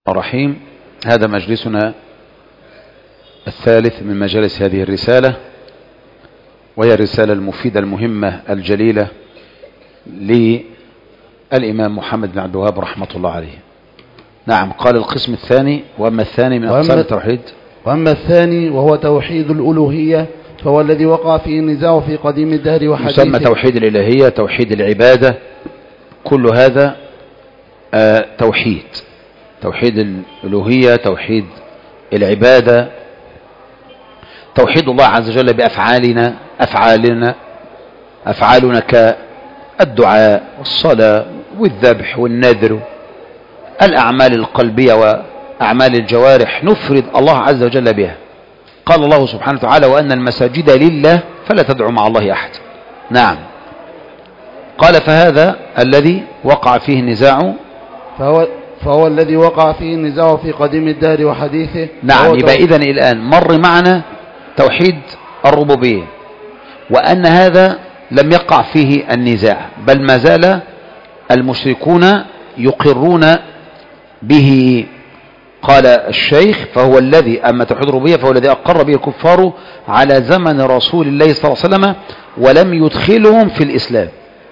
الرحيم. هذا مجلسنا الثالث من مجالس هذه الرسالة، وهي الرسالة المفيدة المهمة الجليلة للإمام محمد بن عبد الوهاب رحمة الله عليه. نعم، قال القسم الثاني: وأما الثاني من أقسام التوحيد. وأما الثاني وهو توحيد الألوهية، فهو الذي وقع فيه النزاع في قديم الدهر وحديثه. يسمى توحيد الإلهية، توحيد العبادة، كل هذا توحيد الألوهية، توحيد العبادة، توحيد الله عز وجل أفعالنا كالدعاء والصلاة والذبح والنذر، الأعمال القلبية وأعمال الجوارح نفرد الله عز وجل بها. قال الله سبحانه وتعالى: وأن المساجد لله فلا تدعوا مع الله أحد. نعم، قال: فهذا الذي وقع فيه النزاع، فهو الذي وقع فيه النزاع في قديم الدهر وحديثه. نعم، يبقى إذن الآن مر معنا توحيد الربوبية، وأن هذا لم يقع فيه النزاع، بل ما زال المشركون يقرون به. قال الشيخ: فهو الذي، أما توحيد الربوبية فهو الذي أقر به الكفار على زمن رسول الله صلى الله عليه وسلم، ولم يدخلهم في الإسلام،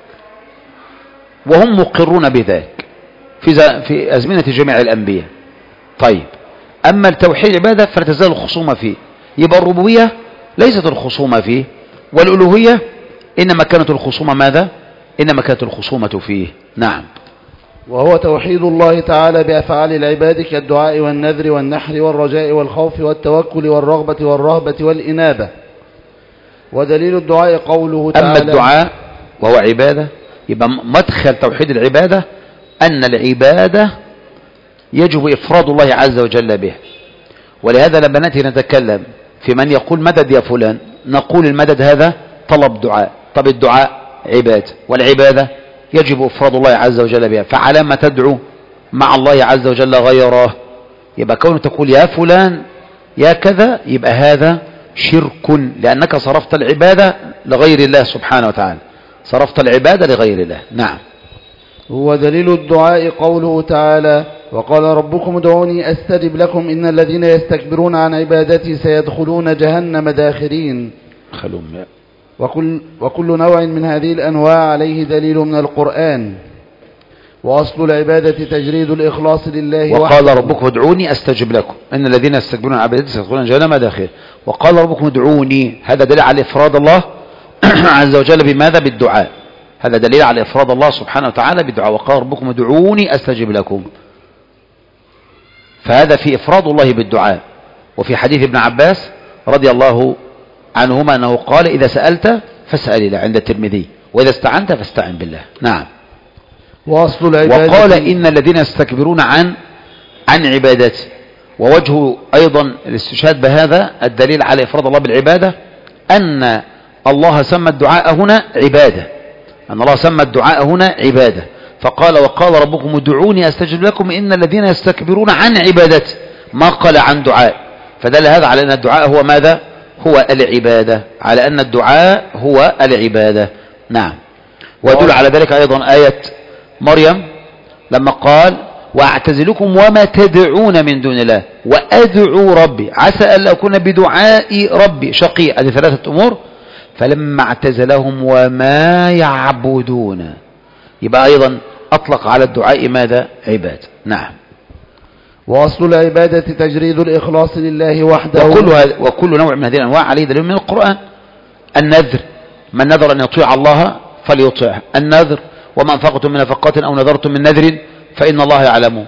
وهم مقرون بذلك في أزمنة جميع الأنبياء. طيب، أما التوحيد العبادة فلا تزال الخصومة فيه. يبقى الربوبية ليست الخصومة فيه، والألوهية إنما كانت الخصومة ماذا؟ إنما كانت الخصومة فيه. نعم. وهو توحيد الله تعالى بأفعال العباد كالدعاء والنذر والنحر والرجاء والخوف والتوكل والرغبة والرهبة والإنابة. ودليل الدعاء قوله تعالى: أما الدعاء وهو عبادة، يبقى مدخل توحيد العبادة أن العبادة يجب إفراد الله عز وجل به. ولهذا لما نأتي نتكلم في من يقول مدد يا فلان، نقول المدد هذا طلب دعاء. طب الدعاء عبادة، والعبادة يجب إفراد الله عز وجل بها. فعلى ما تدعو مع الله عز وجل غيره، يبقى كونه تقول يا فلان يا كذا، يبقى هذا شرك، لأنك صرفت العبادة لغير الله سبحانه وتعالى، صرفت العبادة لغير الله. نعم. هو دليل الدعاء قوله تعالى: وقال ربكم ادعوني أستجب لكم إن الذين يستكبرون عن عبادتي سيدخلون جهنم داخرين. وكل نوع من هذه الأنواع عليه دليل من القرآن. وأصل العبادة تجريد الإخلاص لله وقال وحده. ربكم ادعوني أستجب لكم إن الذين يستكبرون عن عبادتي سيدخلون جهنم داخرين. وقال ربكم ادعوني، هذا دليل على إفراد الله عز وجل بماذا؟ بالدعاء. هذا دليل على إفراد الله سبحانه وتعالى بالدعاء. وقال ربكم ادعوني أستجب لكم، فهذا في إفراد الله بالدعاء. وفي حديث ابن عباس رضي الله عنهما أنه قال: إذا سألت فاسأل الله، عند الترمذي، وإذا استعنت فاستعن بالله. نعم. وأصل العبادة، وقال: إن الذين يستكبرون عن عبادتي. ووجه أيضا الاستشهاد بهذا الدليل على إفراد الله بالعبادة أن الله سمى الدعاء هنا عبادة، أن الله سمى الدعاء هنا عبادة، فقال: وقال ربكم ادعوني أستجب لكم إن الذين يستكبرون عن عبادتي، ما قال عن دعاء. فدل هذا على أن الدعاء هو ماذا؟ هو العبادة، على أن الدعاء هو العبادة. نعم. ويدل على ذلك أيضا آية مريم لما قال: وأعتزلكم وما تدعون من دون الله وأدعو ربي عسى ألا أكون بدعاء ربي شقي. هذه ثلاثة أمور. فلما اعتزلهم وما يعبدون، يبقى أيضا أطلق على الدعاء ماذا؟ عبادة. نعم. وأصل العبادة تجريد الإخلاص لله وحده. وكل نوع من هذه الأنواع عليه دليل من القرآن. النذر، من نذر أن يطيع الله فليطيعه. النذر: وما أنفقتم من نفقات أو نذرتم من نذر فإن الله يعلمه.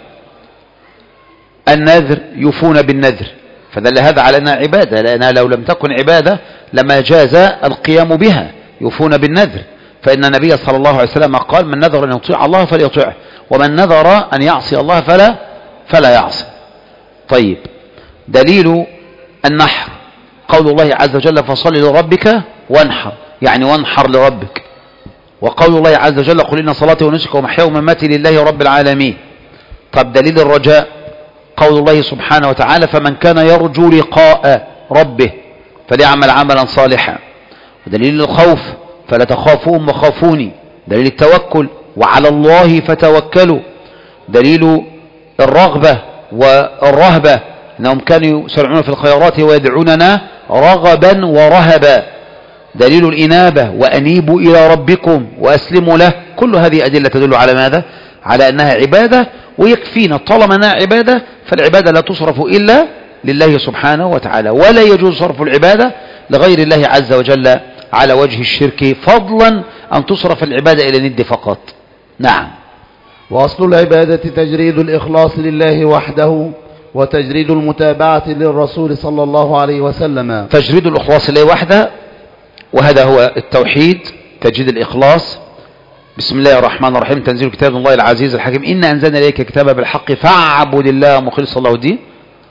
النذر يوفون بالنذر، فدل هذا على أنها عبادة، لأنها لو لم تكن عبادة لما جاز القيام بها. يوفون بالنذر، فإن النبي صلى الله عليه وسلم قال: من نذر أن يطيع الله فليطيعه، ومن نذر أن يعصي الله فلا يعصي. طيب، دليل النحر قول الله عز وجل: فصل لربك وانحر، يعني وانحر لربك. وقول الله عز وجل: قل إن صلاتي ونسكي ومحياي ومماتي لله رب العالمين. طب دليل الرجاء قول الله سبحانه وتعالى: فمن كان يرجو لقاء ربه فليعمل عملا صالحا. ودليل الخوف: فلا تخافوهم وخافوني. دليل التوكل: وعلى الله فتوكلوا. دليل الرغبة والرهبة، إنهم كانوا يسرعون في الخيرات ويدعوننا رغبا ورهبا. دليل الإنابة، وأنيبوا إلى ربكم وأسلموا له. كل هذه أدلة تدل على ماذا؟ على أنها عبادة، ويكفينا طالما أنها عبادة فالعبادة لا تصرف إلا لله سبحانه وتعالى، ولا يجوز صرف العبادة لغير الله عز وجل على وجه الشرك، فضلا أن تصرف العبادة إلى ند فقط. نعم. وأصل العبادة تجريد الإخلاص لله وحده، وتجريد المتابعة للرسول صلى الله عليه وسلم. تجريد الإخلاص لله وحده، وهذا هو التوحيد، تجريد الإخلاص. بسم الله الرحمن الرحيم. تنزيل كتاب الله العزيز الحكيم، إنا أنزلنا إليك كتابا بالحق فاعبد الله مخلصا له الدين.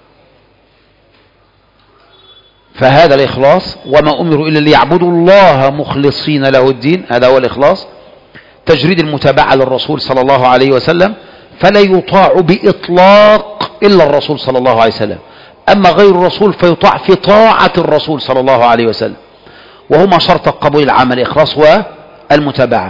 فهذا الإخلاص، وما أمروا إلا ليعبدوا الله مخلصين له الدين، هذا هو الإخلاص. تجريد المتابعة للرسول صلى الله عليه وسلم، فلا يطاع بإطلاق إلا الرسول صلى الله عليه وسلم، أما غير الرسول فيطاع في طاعة الرسول صلى الله عليه وسلم، وهما شرط قبول العمل، الإخلاص والمتابعة.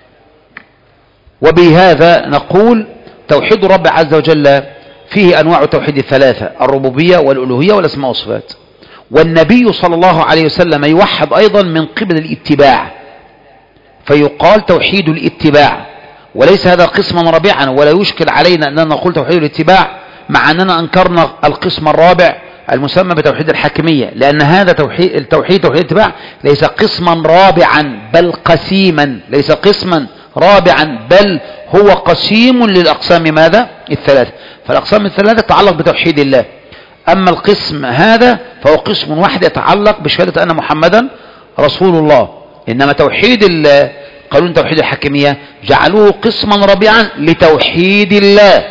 وبهذا نقول توحيد الرب عز وجل فيه أنواع التوحيد الثلاثة: الربوبية والألوهية والأسماء والصفات. والنبي صلى الله عليه وسلم يوحد أيضا من قبل الاتباع، فيقال توحيد الاتباع، وليس هذا قسما رابعا، ولا يشكل علينا أننا نقول توحيد الاتباع مع أننا أنكرنا القسم الرابع المسمى بتوحيد الحاكمية، لأن هذا توحيد الاتباع ليس قسما رابعا بل قسيما، ليس قسما رابعا بل هو قسيم للأقسام ماذا؟ الثلاثة. فالأقسام الثلاثة تتعلق بتوحيد الله، أما القسم هذا فهو قسم واحد يتعلق بشهادة أن محمدا رسول الله. إنما قانون توحيد الحاكمية جعلوه قسما رابعا لتوحيد الله.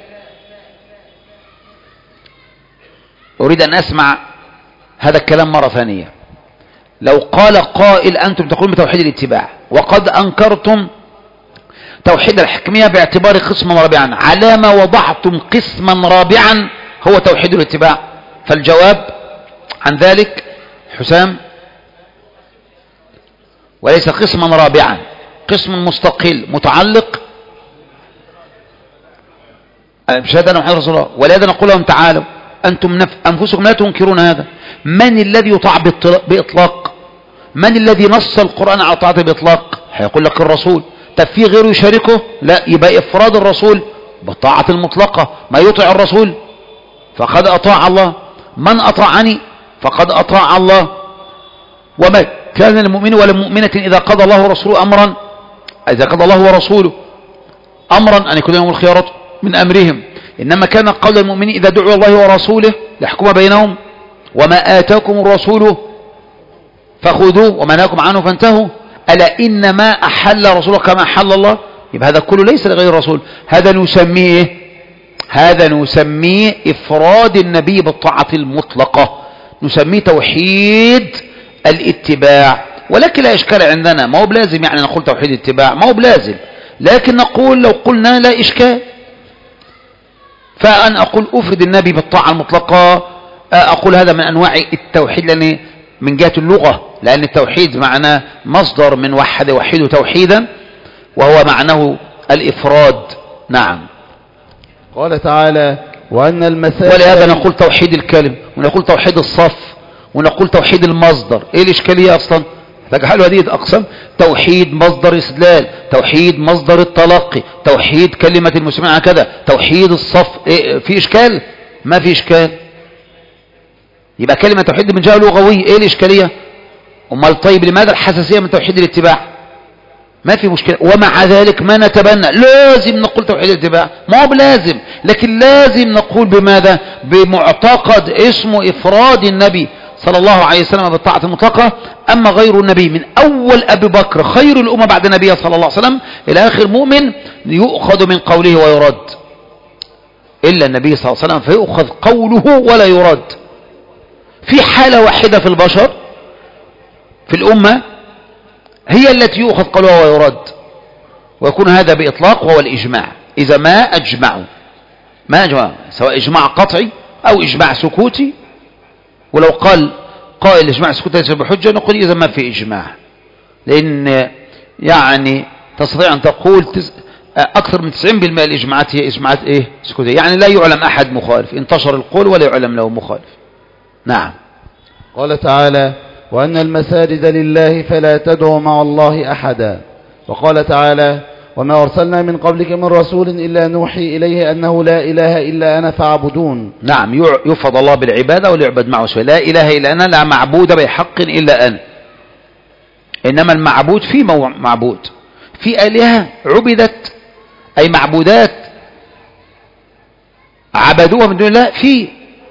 أريد أن أسمع هذا الكلام مرة ثانية. لو قال قائل أنتم تقولون بتوحيد الاتباع وقد أنكرتم توحيد الحاكمية باعتبار قسما رابعا، على ما وضعتم قسما رابعا هو توحيد الاتباع؟ فالجواب عن ذلك حسام، وليس قسما رابعا، قسم مستقل متعلق بشهادة أن محمد رسول الله. ولهذا نقول لهم تعالوا أنتم أنفسكم لا تنكرون هذا. من الذي يطاع بإطلاق؟ من الذي نص القرآن على طاعته بإطلاق؟ هيقول لك الرسول. طب في غيره يشاركه؟ لا، يبقى إفراد الرسول بالطاعة المطلقة. ما يطيع الرسول فقد أطاع الله، من أطاعني فقد أطاع الله. وما كان للمؤمن ولا مؤمنة إذا قضى الله ورسوله أمرا، إذا قضى الله ورسوله أمرا أن يكون لهم الخيارات من أمرهم، إنما كان قول المؤمنين إذا دعوا الله ورسوله ليحكم بينهم وما آتاكم الرسول فخذوه وما نهاكم عنه فانتهوا ألا إنما أحل رسوله كما أحل الله. يبقى هذا كله ليس لغير الرسول. هذا نسميه هذا نسميه إفراد النبي بالطاعة المطلقة، نسميه توحيد الاتباع. ولكن لا إشكال عندنا، ما هو بلازم يعني نقول توحيد الاتباع، ما هو بلازم، لكن نقول لو قلنا لا إشكال. فأن أقول أفرد النبي بالطاعة المطلقة، أقول هذا من أنواع التوحيد، لأن من جهة اللغة، لأن التوحيد معناه مصدر من وحد يوحد توحيدا، وهو معناه الإفراد. نعم. قال تعالى وأن المساجد، ولهذا نقول توحيد الكلم، ونقول توحيد الصف، ونقول توحيد المصدر. ايه الاشكالية اصلا؟ تجعلوا هذه الاقسام توحيد مصدر استدلال، توحيد مصدر التلقي، توحيد كلمة المسلمين هكذا، توحيد الصف. إيه في اشكال؟ ما في اشكال. يبقى كلمة توحيد من جهة لغوية، ايه الاشكالية؟ امال طيب لماذا الحساسية من توحيد الاتباع؟ ما في مشكلة. ومع ذلك ما نتبنى، لازم نقول توحيد الاتباع، ما هو بلازم، لكن لازم نقول بماذا؟ بمعتقد اسمه إفراد النبي صلى الله عليه وسلم بالطاعة المطلقة. أما غير النبي من أول أبي بكر خير الأمة بعد النبي صلى الله عليه وسلم إلى آخر مؤمن يؤخذ من قوله ويرد، إلا النبي صلى الله عليه وسلم فيؤخذ قوله ولا يرد. في حالة واحدة في البشر في الأمة هي التي يؤخذ قولها ويرد، ويكون هذا بإطلاق، وهو الإجماع. إذا ما أجمعوا سواء إجماع قطعي أو إجماع سكوتي، ولو قال قائل إجماع سكوتي ليس بحجة نقول إذا ما في إجماع، لأن يعني تستطيع أن تقول أكثر من 90% الإجماعات هي إجماعات إيه؟ سكوتية، يعني لا يعلم أحد مخالف، انتشر القول ولا يعلم له مخالف. نعم. قال تعالى: وأن المساجد لله فلا تدعوا مع الله أحدا. وقال تعالى: وما أرسلنا من قبلك من رسول إلا نوحي إليه أنه لا إله إلا أنا فاعبدون. نعم، يفضل الله بالعبادة ولا يعبد معه سوى، لا إله إلا أنا، لا معبود بحق إلا أنا. إنما المعبود في معبود، في آلهة عبدت أي معبودات عبدوها من دون الله في.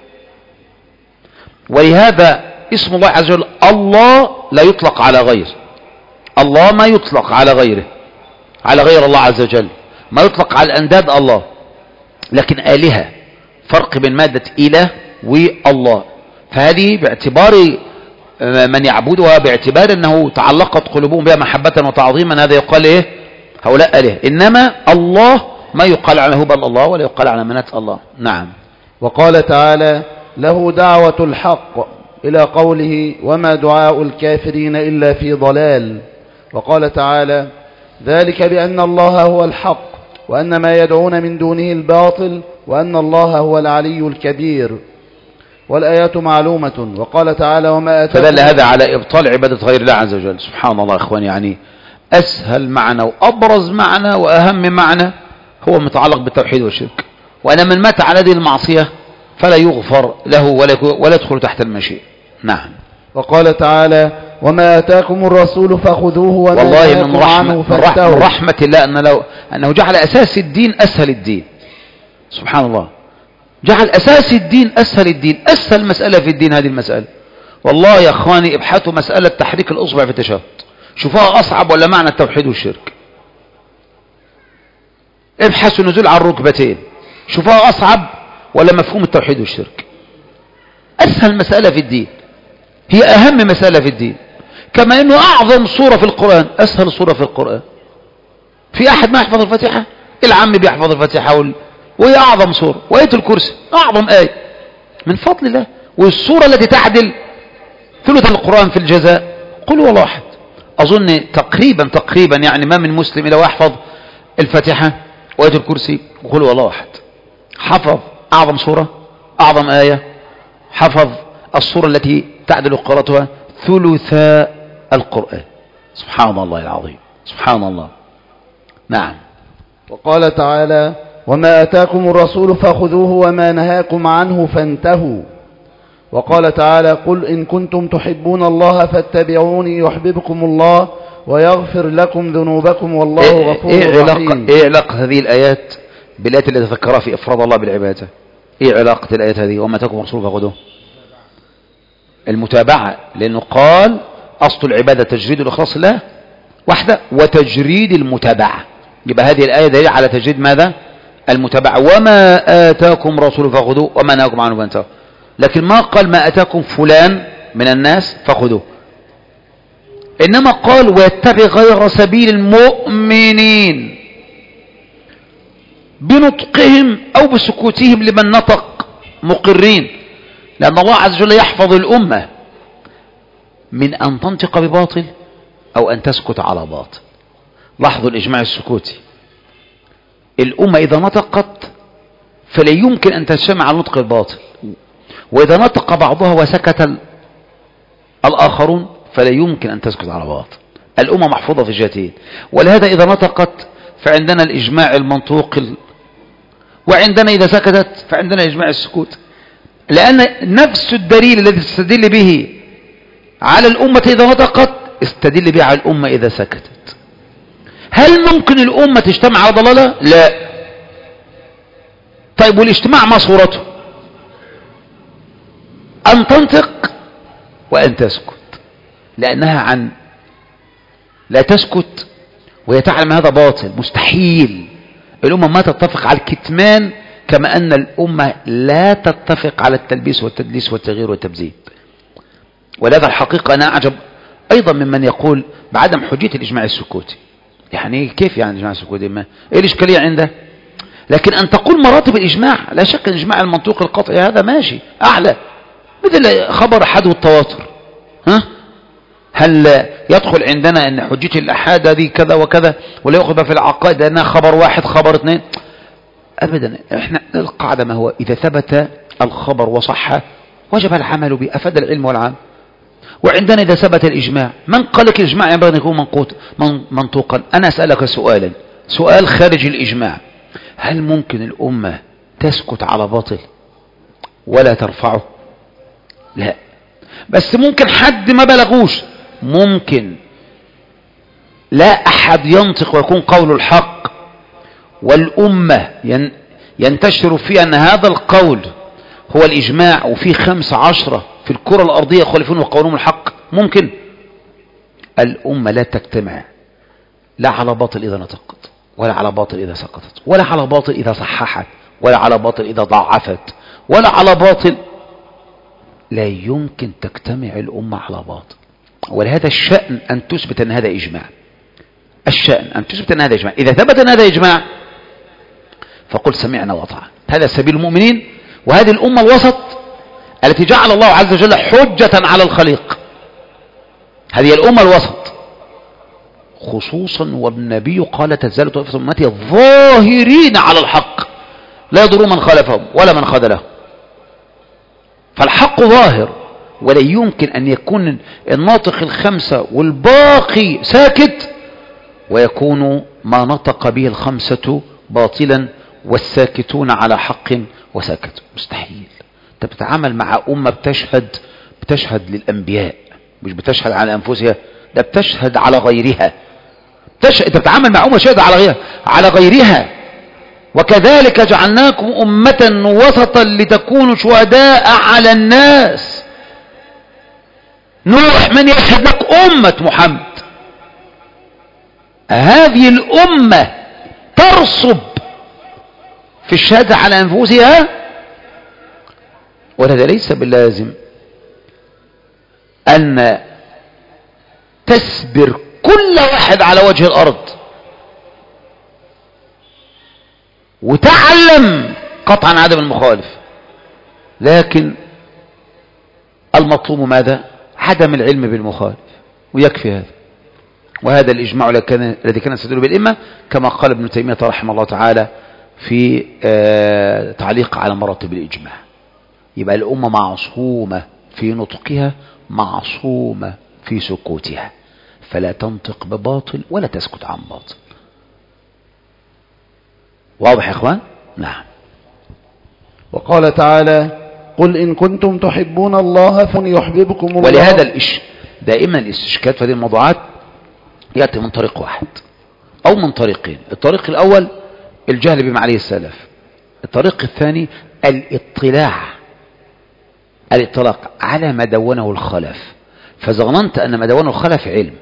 ولهذا اسم الله عز وجل الله لا يطلق على غير الله، ما يطلق على غيره، على غير الله عز وجل، ما يطلق على الأنداد الله، لكن آلهة، فرق بين مادة إله والله. فهذه باعتبار من يعبدها باعتبار أنه تعلقت قلوبهم بها محبة وتعظيما، هذا يقال إيه؟ هؤلاء آلهة. إنما الله ما يقال عنه بل الله، ولا يقال على منات الله. نعم. وقال تعالى: له دعوة الحق، إلى قوله: وما دعاء الكافرين إلا في ضلال. وقال تعالى: ذلك بأن الله هو الحق وأن ما يدعون من دونه الباطل وأن الله هو العلي الكبير. والآيات معلومة. وقال تعالى: وما آتاكم. فدل هذا على إبطال عبادة غير الله عز وجل. سبحان الله إخواني، يعني أسهل معنى وأبرز معنى وأهم معنى هو متعلق بالتوحيد والشرك، وأن من مات على هذه المعصية فلا يغفر له ولا يدخل تحت المشيئة. نعم. وقال تعالى: وما آتاكم الرسول فخذوه وما نهاكم عنه فانتهوا. من رحمة الله أنه جعل أساس الدين أسهل الدين. سبحان الله، جعل أساس الدين أسهل الدين، أسهل مسألة في الدين هذه المسألة. والله يا أخواني ابحثوا مسألة تحريك الأصبع في التشهد، شوفوها أصعب ولا معنى التوحيد والشرك. ابحثوا النزول على الركبتين، شوفوها أصعب ولا مفهوم التوحيد والشرك. أسهل مسألة في الدين، هي أهم مسألة في الدين. كما أنه أعظم سورة في القرآن أسهل سورة في القرآن. في أحد ما يحفظ الفاتحة؟ العم بيحفظ الفاتحة وهي أعظم سورة. وآية الكرسي أعظم آية من فضل الله، والسورة التي تعدل ثلث القرآن في الجزاء قل هو الله أحد. أظن تقريبا يعني ما من مسلم إلا ويحفظ الفاتحة وآية الكرسي وقل هو الله أحد. حفظ أعظم سورة، أعظم آية، حفظ السورة التي تعدل قراءتها ثلث القرآن. سبحان الله العظيم، سبحان الله. نعم. وقال تعالى: وما آتاكم الرسول فخذوه وما نهاكم عنه فانتهوا. وقال تعالى: قل إن كنتم تحبون الله فاتبعوني يحببكم الله ويغفر لكم ذنوبكم والله غفور رحيم. إيه علاقة هذه الآيات بالآيات التي ذكرها في إفراد الله بالعبادة؟ إيه علاقة الآيات هذه وما آتاكم الرسول فخذوه؟ المتابعة، لأنه قال أصل العبادة تجريد الإخلاص لله وحده وتجريد المتابعة. يبقى هذه الآية دليل على تجريد ماذا؟ المتابعة. وما آتاكم رسول فخذوه وما نهاكم عنه فانتهوا. لكن ما قال ما آتاكم فلان من الناس فخذوه، إنما قال ويتبع غير سبيل المؤمنين بنطقهم أو بسكوتهم لمن نطق مقرين، لأن الله عز وجل يحفظ الأمة من أن تنطق بباطل أو أن تسكت على باطل. لاحظوا الإجماع السكوتي، الأمة إذا نطقت فلا يمكن أن تجتمع على نطق الباطل، وإذا نطق بعضها وسكت الآخرون فلا يمكن أن تسكت على باطل. الأمة محفوظة في جهتين، ولهذا إذا نطقت فعندنا الإجماع المنطوق، وعندنا إذا سكتت فعندنا إجماع السكوت، لأن نفس الدليل الذي تستدل به على الأمة إذا نطقت استدل به على الأمة إذا سكتت. هل ممكن الأمة تجتمع على ضلالة؟ لا. طيب والاجتماع ما صورته؟ أن تنطق وأن تسكت، لأنها عن لا تسكت وهي تعلم هذا باطل مستحيل. الأمة ما تتفق على الكتمان كما أن الأمة لا تتفق على التلبيس والتدليس والتغيير والتبزيد. ولهذا الحقيقة أنا أعجب أيضا ممن يقول بعدم حجية الإجماع السكوتي. يعني كيف يعني الإجماع السكوتي؟ ما إيه الإشكالية عنده؟ لكن أن تقول مراتب الإجماع، لا شك أن الإجماع المنطوق القطعي هذا ماشي أعلى، مثل خبر أحد والتواتر. هل يدخل عندنا ان حجة الأحاد دي كذا وكذا، ولا يأخذ في العقائد أنها خبر واحد خبر اثنين؟ أبدا. احنا القاعدة ما هو إذا ثبت الخبر وصح وجب العمل به، أفاد العلم والعام. وعندنا إذا ثبت الإجماع، من قال لك الإجماع ينبغي أن يكون منطوقا؟ أنا أسألك سؤالا، سؤال خارج الإجماع: هل ممكن الأمة تسكت على باطل ولا ترفعه؟ لا، بس ممكن حد ما بلغوش، ممكن لا أحد ينطق ويكون قول الحق والأمة ينتشر فيها أن هذا القول هو الإجماع، وفي 15 في الكرة الأرضية يخالفون وقولهم الحق. ممكن. الأمة لا تجتمع لا على باطل إذا نطقت، ولا على باطل إذا سقطت، ولا على باطل إذا صححت، ولا على باطل إذا ضعفت، ولا على باطل. لا يمكن تجتمع الأمة على باطل. ولهذا الشأن أن تثبت أن هذا إجماع. الشأن أن تثبت أن هذا إجماع. إذا ثبت أن هذا إجماع فقل سمعنا وأطعنا. هذا سبيل المؤمنين، وهذه الأمة الوسط التي جعل الله عز وجل حجة على الخليق. هذه الأمة الوسط خصوصا، والنبي قال: تزال طائفة من أمتي ظاهرين على الحق لا يضر من خالفهم ولا من خذلهم. فالحق ظاهر، ولا يمكن أن يكون الناطق 5 والباقي ساكت ويكون ما نطق به 5 باطلا والساكتون على حق وساكت. مستحيل. انت بتتعامل مع أمة بتشهد للأنبياء، مش بتشهد على أنفسها، ده بتشهد على غيرها. انت بتتعامل مع أمة شهد على غيرها. وكذلك جعلناكم أمة وسطا لتكونوا شهداء على الناس. نوح من يشهد لك؟ أمة محمد. هذه الأمة ترصب في الشهادة على أنفسها، وهذا ليس باللازم أن تسبر كل واحد على وجه الأرض وتعلم قطعا عدم المخالف. لكن المطلوب ماذا؟ عدم العلم بالمخالف، ويكفي هذا. وهذا الإجماع الذي كان يستدل بالإمة، كما قال ابن تيمية رحمه الله تعالى في تعليق على مراتب الإجماع. يبقى الأمة معصومة في نطقها، معصومة في سكوتها، فلا تنطق بباطل ولا تسكت عن باطل. واضح يا اخوان؟ نعم. وقال تعالى: قل إن كنتم تحبون الله فليحببكم الله. ولهذا دائما الاستشكال في هذه الموضوعات يأتي من طريق واحد أو من طريقين. الطريق الأول الجهل بما عليه السلف. الطريق الثاني الاطلاع على ما دونه الخلف. فظننت أن ما دونه الخلف علم.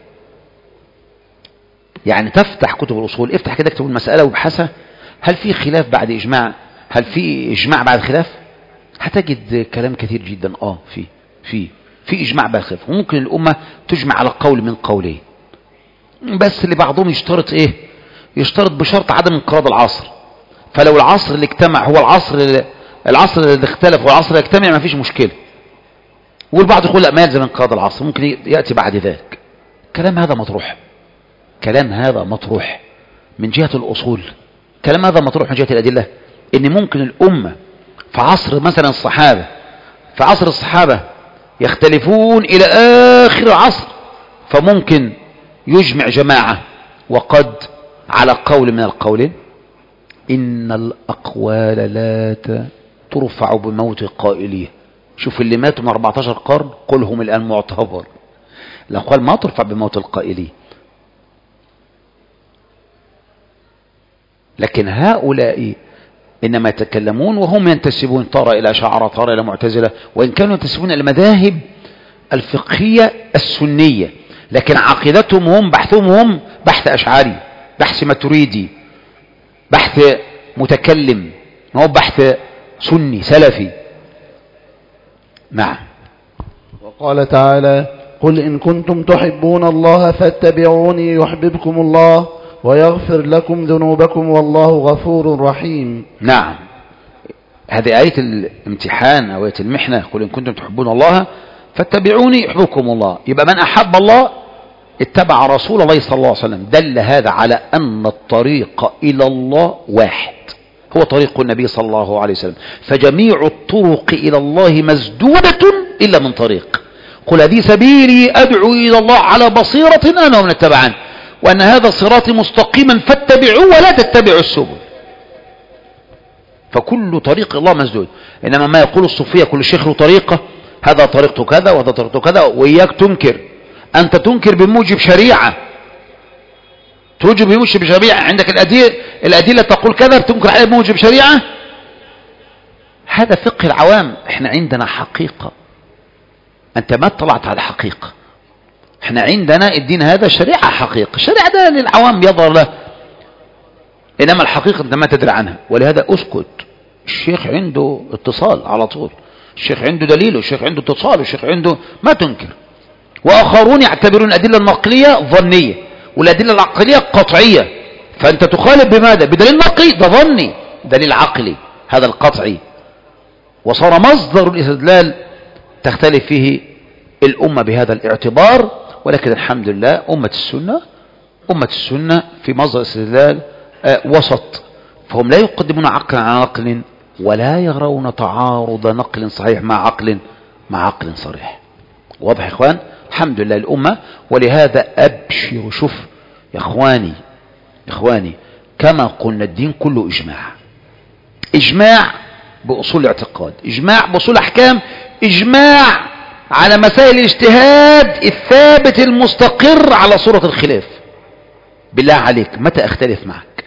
يعني تفتح كتب الأصول، افتح كده اكتب المسألة وابحثها، هل في خلاف بعد إجماع؟ هل في إجماع بعد خلاف؟ هتجد كلام كثير جدا. في إجماع بعد خلاف. وممكن الأمة تجمع على قول من قولين، بس اللي بعضهم يشترط ايه؟ يشترط بشرط عدم انقراض العصر. فلو العصر اللي اجتمع هو العصر اللي اختلف والعصر اللي اجتمع ما فيش مشكلة. والبعض يقول لا، ما يلزم انقراض العصر، ممكن يأتي بعد ذلك. كلام هذا مطروح من جهة الأصول. كلام هذا مطروح من جهة الأدلة. ان ممكن الأمة في عصر مثلا الصحابة يختلفون إلى آخر العصر، فممكن يجمع جماعة. وقد على قول من القولين إن الأقوال لا ترفع بموت قائليه. شوف اللي ماتوا من 14 قرن قولهم الآن معتبر. الأقوال ما ترفع بموت القائلين. لكن هؤلاء إنما يتكلمون وهم ينتسبون ترى إلى شعراء، ترى إلى معتزلة، وإن كانوا ينتسبون إلى المذاهب الفقهية السنية، لكن عقيدتهم هم بحثهم هم بحث أشعري، بحث ماتريدي، بحث متكلم، هو بحث سني سلفي. نعم. وقال تعالى: قل إن كنتم تحبون الله فاتبعوني يحببكم الله ويغفر لكم ذنوبكم والله غفور رحيم. نعم. هذه آية الامتحان أو آية المحنة. قل إن كنتم تحبون الله فاتبعوني يحببكم الله. يبقى من أحب الله اتبع رسول الله صلى الله عليه وسلم. دل هذا على أن الطريق إلى الله واحد، هو طريق النبي صلى الله عليه وسلم. فجميع الطرق إلى الله مسدودة إلا من طريق. قل هذه سبيلي أدعو إلى الله على بصيرة أنا ومن اتبعني وأن هذا صراطي مستقيما فاتبعوه ولا تتبعوا السبل. فكل طريق الله مسدود. إنما ما يقول الصوفية كل شيخ له طريقة، هذا طريقته كذا وهذا طريقته كذا، وإياك تنكر. أنت تنكر بموجب شريعة، توجب بموجب شريعة. عندك الأدلة تقول كذا بتنكر عليه بموجب شريعة. هذا فقه العوام. احنا عندنا حقيقة، أنت ما اطلعت على الحقيقة. احنا عندنا الدين هذا شريعة حقيقة، الشريعة ده للعوام يظهر له، إنما الحقيقة أنت ما تدري عنها. ولهذا أسكت. الشيخ عنده اتصال على طول، الشيخ عنده دليل، والشيخ عنده اتصال، والشيخ عنده، ما تنكر. وآخرون يعتبرون الأدلة النقلية ظنية والأدلة العقلية قطعية. فأنت تخالف بماذا؟ بدليل نقلي، ده ظني. دليل عقلي هذا القطعي. وصار مصدر الاستدلال تختلف فيه الأمة بهذا الاعتبار. ولكن الحمد لله أمة السنة في مصدر الاستدلال وسط. فهم لا يقدمون عقلا على نقل ولا يرون تعارض نقل صحيح مع عقل صريح. واضح يا إخوان؟ الحمد لله الأمة. ولهذا أبشر. شوف يا إخواني كما قلنا الدين كله إجماع بأصول الاعتقاد، إجماع بأصول أحكام، إجماع على مسائل الاجتهاد الثابت المستقر على صورة الخلاف. بالله عليك متى أختلف معك؟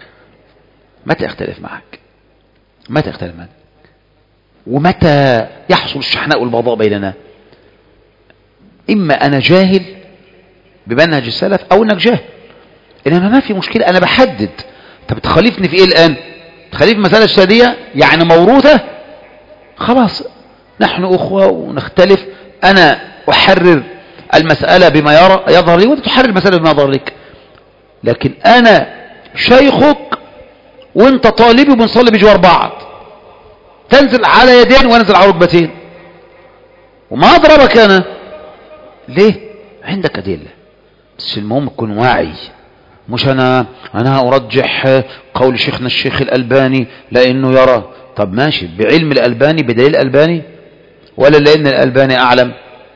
ومتى يحصل الشحناء والبغضاء بيننا؟ إما أنا جاهل بمنهج السلف أو أنك جاهل. إنما ما في مشكلة، أنا بحدد. أنت بتخالفني في إيه الآن؟ تخالف مسألة اجتهادية يعني موروثة، خلاص نحن أخوة ونختلف. أنا أحرر المسألة بما يظهر لي وأنت تحرر المسألة بما يظهر لك. لكن أنا شيخك وأنت طالبي وبنصلي بجوار بعض، تنزل على يدين وأنزل على ركبتين وما أضربك أنا ليه؟ عندك أدلة. بس المهم تكون واعي. مش أنا أرجح قول شيخنا الشيخ الألباني لأنه يرى. طب ماشي، بعلم الألباني بدليل الألباني ولا لأن الألباني أعلم؟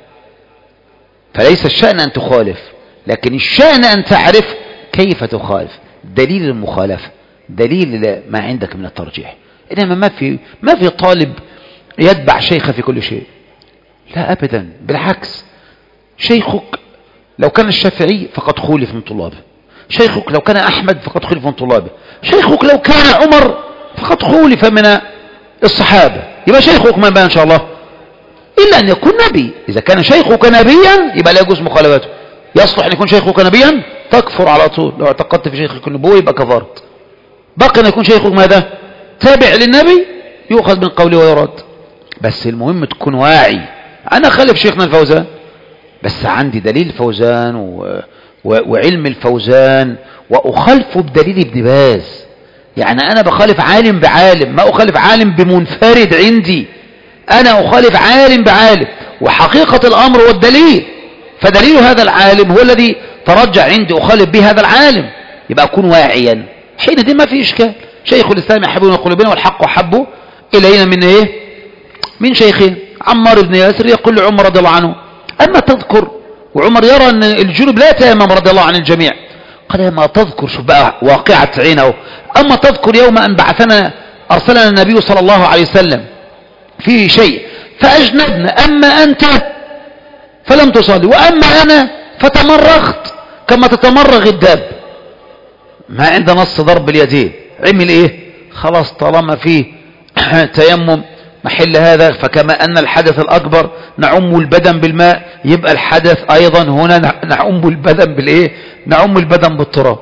فليس الشأن أن تخالف، لكن الشأن أن تعرف كيف تخالف. دليل المخالفة، دليل ما عندك من الترجيح. إنما ما في طالب يتبع شيخه في كل شيء، لا أبدا. بالعكس، شيخك لو كان الشافعي فقد خولف من طلابه، شيخك لو كان أحمد فقد خولف من طلابه، شيخك لو كان عمر فقد خولف من الصحابة. يبقى شيخك من بقى إن شاء الله؟ إلا أن يكون نبي. إذا كان شيخك نبيا يبقى لا يجوز مخالفته. يصلح أن يكون شيخك نبيا تكفر على طول. لو اعتقدت في شيخك النبوة يبقى كفرت. بقي أن يكون شيخك ماذا؟ تابع للنبي يؤخذ من قوله ويرد. بس المهم تكون واعي. أنا خالف شيخنا الفوزان بس عندي دليل الفوزان وعلم الفوزان، وأخالفه بدليل ابن باز. يعني أنا بخالف عالم بعالم، ما أخالف عالم بمنفرد عندي، أنا أخالف عالم بعالم. وحقيقة الأمر والدليل، فدليل هذا العالم هو الذي ترجع عندي أخالف به هذا العالم. يبقى أكون واعيا حينئذ ما في إشكال. شيخ الإسلام يحبون قلوبنا والحق أحب إلينا من إيه؟ من شيخين. عمار بن ياسر يقول لعمر رضي الله عنه: أما تذكر، وعمر يرى أن الجنوب لا يتيمم رضي الله عن الجميع، قال: ما تذكر، شوف بقى واقعة عينه، أما تذكر يوم أن أرسلنا النبي صلى الله عليه وسلم في شيء فأجنبنا، أما أنت فلم تصلي، وأما أنا فتمرغت كما تتمرغ الداب. ما عند نص ضرب اليدين، عمل إيه؟ خلاص طالما فيه تيمم محل هذا، فكما أن الحدث الأكبر نعم البدن بالماء، يبقى الحدث أيضا هنا نعم البدن بالإيه؟ نعم البدن بالتراب.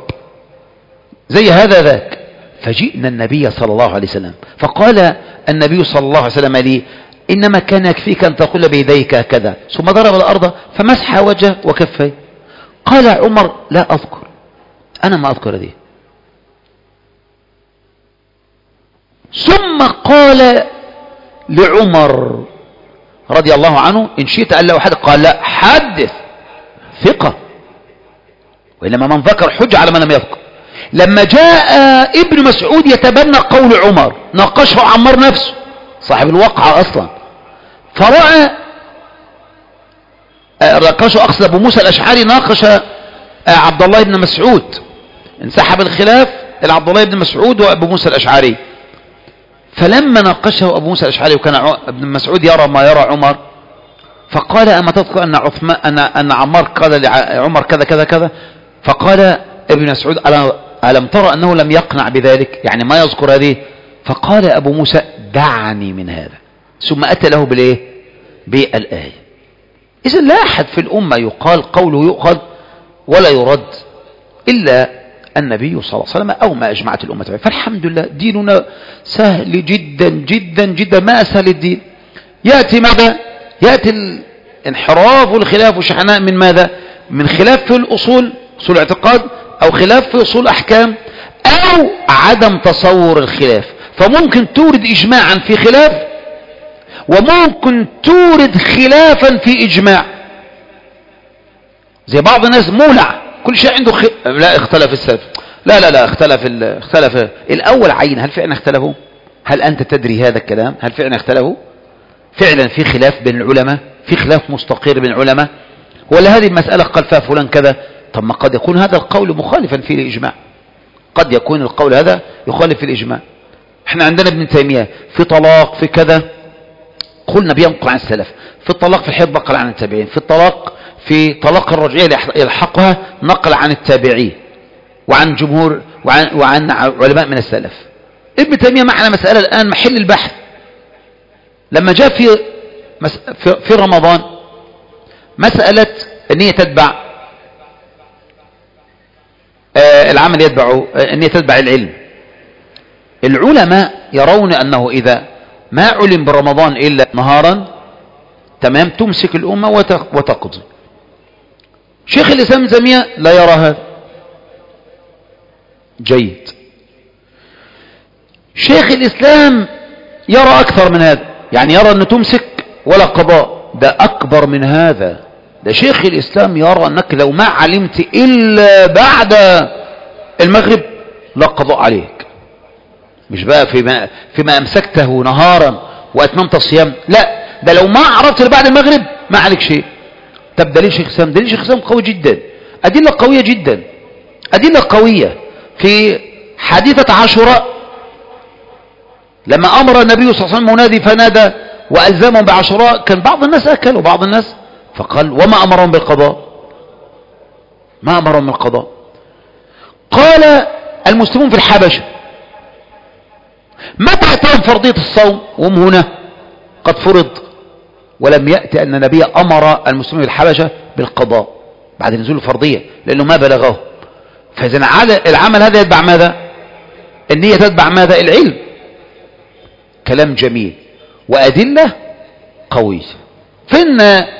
زي هذا ذاك. فجئنا النبي صلى الله عليه وسلم فقال النبي صلى الله عليه وسلم لي: إنما كان يكفيك أن تقول بيديك هكذا، ثم ضرب الأرض فمسح وجهه وكفيه. قال عمر: لا أذكر، أنا ما أذكر دي. ثم قال لعمر: رضي الله عنه إن شئت أن لا أحدث، قال لا حدث، ثقة، وإنما من ذكر حجة على من لم يذكر. لما جاء ابن مسعود يتبنى قول عمر ناقشه عمار نفسه صاحب الوقعة أصلا، فرأى ناقشه، أقصد أبو موسى الأشعري ناقش عبد الله بن مسعود، انسحب الخلاف إلى عبد الله بن مسعود وأبو موسى الأشعري. فلما ناقشه أبو موسى الأشعري وكان ابن مسعود يرى ما يرى عمر، فقال أما تذكر أن عثمان أن عمار قال لعمر كذا كذا كذا؟ فقال ابن مسعود ألم ترى أنه لم يقنع بذلك، يعني ما يذكر هذه؟ فقال أبو موسى دعني من هذا، ثم أتى له بالإيه؟ بالآية. إذا لا أحد في الأمة يقال قوله يؤخذ ولا يرد إلا النبي صلى الله عليه وسلم أو ما أجمعت الأمة عليه. فالحمد لله ديننا سهل جدا جدا جدا، ما أسهل الدين. يأتي ماذا؟ يأتي الانحراف والخلاف والشحناء من ماذا؟ من خلاف في الأصول، أصول اعتقاد، أو خلاف في أصول أحكام، أو عدم تصور الخلاف. فممكن تورد إجماعا في خلاف، وممكن تورد خلافا في إجماع. زي بعض الناس مولع كل شيء عنده لا اختلف السلف، لا اختلف الأول عين. هل فعلا اختلفوا؟ هل أنت تدري هذا الكلام؟ هل فعلا اختلفوا؟ فعلا في خلاف بين العلماء، في خلاف مستقر بين العلماء، ولا هذه المسألة قال فيها فلان كذا؟ طب ما قد يكون هذا القول مخالفا في الإجماع، قد يكون القول هذا يخالف في الإجماع. احنا عندنا ابن تيمية في طلاق في كذا، قلنا بينقل عن السلف، في الطلاق في الحيض نقل عن التابعين، في الطلاق في طلاق الرجعية يلحقها نقل عن التابعين وعن جمهور وعن علماء من السلف. ابن تيمية معنا مسألة الآن محل البحث. لما جاء في رمضان مسألة النية تتبع العمل، يتبع النية تتبع العلم. العلماء يرون أنه إذا ما علم برمضان إلا نهارا تمام تمسك الأمة وتقضي. شيخ الإسلام ابن تيمية لا يرى هذا. جيد. شيخ الإسلام يرى أكثر من هذا، يعني يرى أن تمسك ولا قضاء. ده أكبر من هذا، ده شيخ الإسلام يرى أنك لو ما علمت إلا بعد المغرب لا قضاء عليك. مش بقى فيما أمسكته نهارا وأتممت الصيام، لا، ده لو ما عرفت إلا بعد المغرب ما عليك شيء. طب دليل شيخ الإسلام؟ دليل شيخ الإسلام قوي جدا، أدلة قوية جدا، أدلة قوية. في حادثة عاشوراء لما أمر النبي صلى الله عليه وسلم منادي فنادى وألزمهم بعاشوراء، كان بعض الناس أكلوا بعض الناس، فقال وما أمرهم بالقضاء؟ ما أمرهم بالقضاء. قال المسلمون في الحبشة متى أتاهم فرضية الصوم وهم هنا قد فرض، ولم يأتي أن النبي أمر المسلمين في الحبشة بالقضاء بعد نزول الفرضية لأنه ما بلغه. فإذا العمل هذا يتبع ماذا؟ النية تتبع ماذا؟ العلم. كلام جميل وأدلة قوية. فإن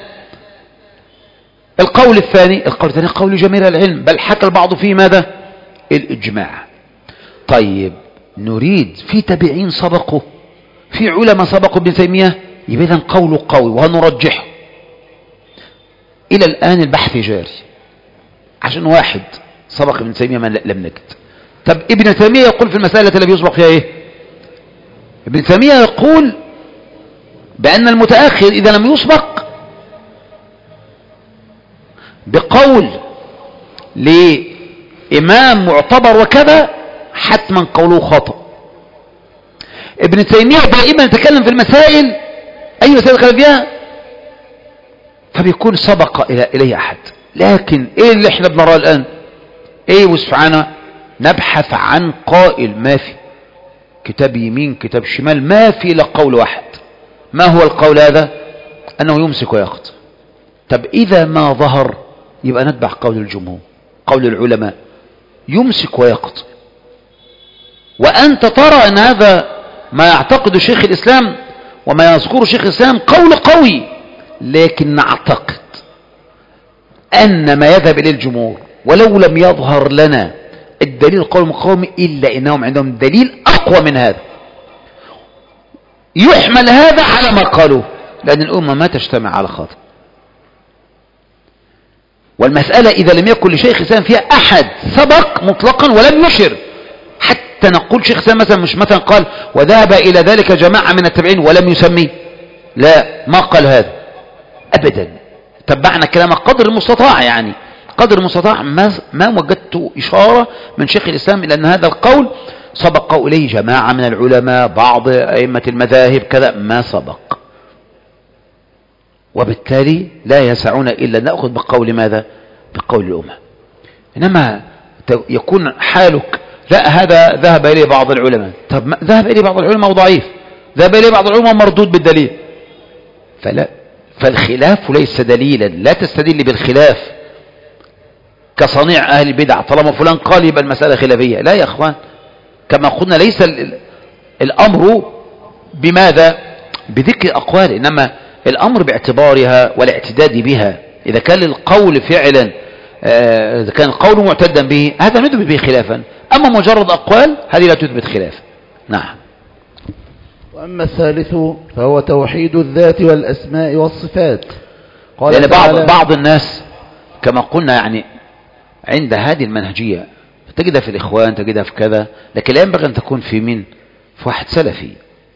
القول الثاني قول جميل العلم، بل حكى البعض فيه ماذا؟ الإجماع. طيب نريد في تابعين سبقوا، في علماء سبقوا ابن تيمية، يبقى إذن قوله قوي وهنرجحه. إلى الآن البحث جاري عشان واحد سبق ابن تيمية من لم نجد. طب ابن تيمية يقول في المسألة التي يسبق فيها ايه؟ ابن تيمية يقول بأن المتأخر إذا لم يسبق بقول لإمام معتبر وكذا حتما قوله خطأ. ابن تيمية دائما يتكلم في المسائل، أي مسائل يتكلم فيها فبيكون سبق إليه أحد. لكن إيه اللي احنا بنراه الآن؟ إيه وسبحانه نبحث عن قائل، ما في كتاب يمين كتاب شمال، ما في إلا قول واحد. ما هو القول هذا؟ أنه يمسك ويقضي. طب إذا ما ظهر يبقى نتبع قول الجمهور، قول العلماء، يمسك ويقضي. وأنت ترى أن هذا ما يعتقد شيخ الإسلام وما يذكره شيخ الإسلام قول قوي، لكن نعتقد أن ما يذهب إليه الجمهور ولو لم يظهر لنا الدليل القول المقاوم إلا إنهم عندهم دليل أقوى من هذا، يحمل هذا على ما قالوه. لأن الأمة ما تجتمع على خاطئ. والمسألة إذا لم يكن لشيخ الإسلام فيها أحد سبق مطلقا ولم يشر، حتى نقول شيخ الإسلام مثلا مش مثلا قال وذهب إلى ذلك جماعة من التابعين ولم يسميه، لا، ما قال هذا أبدا، تبعنا كلامه قدر المستطاع، يعني قدر المستطاع ما وجدت إشارة من شيخ الإسلام إلى أن هذا القول سبق إليه جماعة من العلماء، بعض أئمة المذاهب كذا، ما سبق. وبالتالي لا يسعون إلا أن نأخذ بقول ماذا؟ بقول الأمة. إنما يكون حالك لا هذا ذهب إليه بعض العلماء، طب ذهب إليه بعض العلماء وضعيف، ذهب إليه بعض العلماء مردود بالدليل، فالخلاف ليس دليلا، لا تستدل بالخلاف كصنيع أهل البدع، طالما فلان قال يبقى المسألة خلافية، لا يا أخوان، كما قلنا ليس الأمر بماذا؟ بذكر أقوال، إنما الأمر باعتبارها والاعتداد بها. إذا كان القول فعلا إذا كان القول معتدا به هذا نثبت به خلافا، أما مجرد أقوال هذه لا تثبت خلافا. نعم. وأما الثالث فهو توحيد الذات والأسماء والصفات. قال لأن بعض الناس كما قلنا يعني عند هذه المنهجية تجدها في الإخوان، تجدها في كذا، لكن لا ينبغي أن تكون في من في واحد سلفي،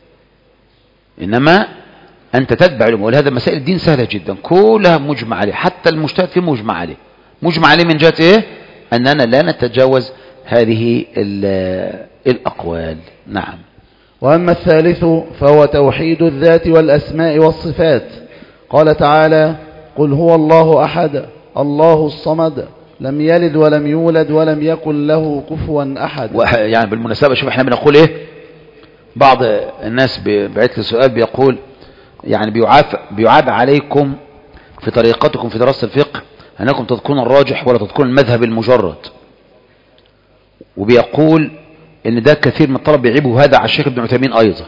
إنما أنت تتبع الأمور. ولهذا مسائل الدين سهلة جدا كلها مجمع عليه، حتى المجتهد فيه مجمع عليه. مجمع عليه من جهة إيه؟ أننا لا نتجاوز هذه الأقوال. نعم. وأما الثالث فهو توحيد الذات والأسماء والصفات. قال تعالى قل هو الله أحد الله الصمد لم يلد ولم يولد ولم يكن له كفوا أحد. يعني بالمناسبة شوف احنا بنقول ايه، بعض الناس بعت لي سؤال بيقول يعني بيعاب عليكم في طريقتكم في دراسة الفقه أنكم تذكرون الراجح ولا تذكرون المذهب المجرد، وبيقول ان ده كثير من الطلب بيعيبوا هذا على الشيخ ابن عثيمين ايضا.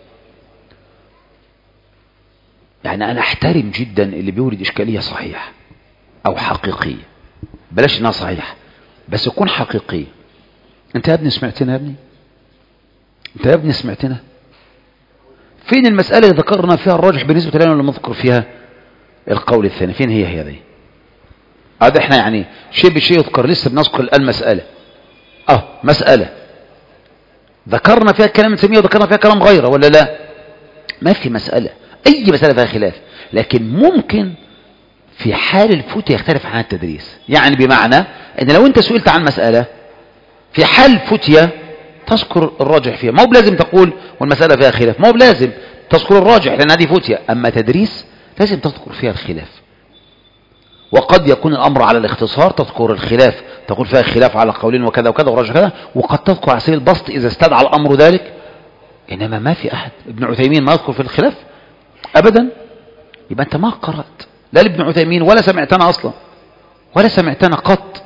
يعني انا احترم جدا اللي بيورد اشكالية صحيحة او حقيقية، بلاش انها صحيحة بس تكون حقيقية. انت يا ابني سمعتنا؟ يا ابني انت يا ابني سمعتنا؟ فين المسألة اللي ذكرنا فيها الراجح بالنسبة لنا لما نذكر فيها القول الثاني؟ فين هي هذه؟ هذا احنا يعني شيء بشيء يذكر، لسه بنذكر الآن مسألة مسألة ذكرنا فيها كلام ابن تيمية وذكرنا فيها كلام غيره ولا لا؟ ما في مسألة، أي مسألة فيها خلاف، لكن ممكن في حال الفتية يختلف عن التدريس. يعني بمعنى أن لو أنت سئلت عن مسألة في حال فتية تذكر الراجح فيها، ما هو بلازم تقول والمسألة فيها خلاف، ما هو بلازم تذكر الراجح لأن هذه فتية. أما تدريس لازم تذكر فيها الخلاف، وقد يكون الأمر على الاختصار تذكر الخلاف، تقول فيها خلاف على قولين وكذا وكذا وراجع كذا، وقد تذكر على سبيل البسط إذا استدعى الأمر ذلك. إنما ما في أحد ابن عثيمين ما يذكر في الخلاف أبدا، يبقى أنت ما قرأت لا لابن عثيمين ولا سمعتنا أصلا ولا سمعتنا قط.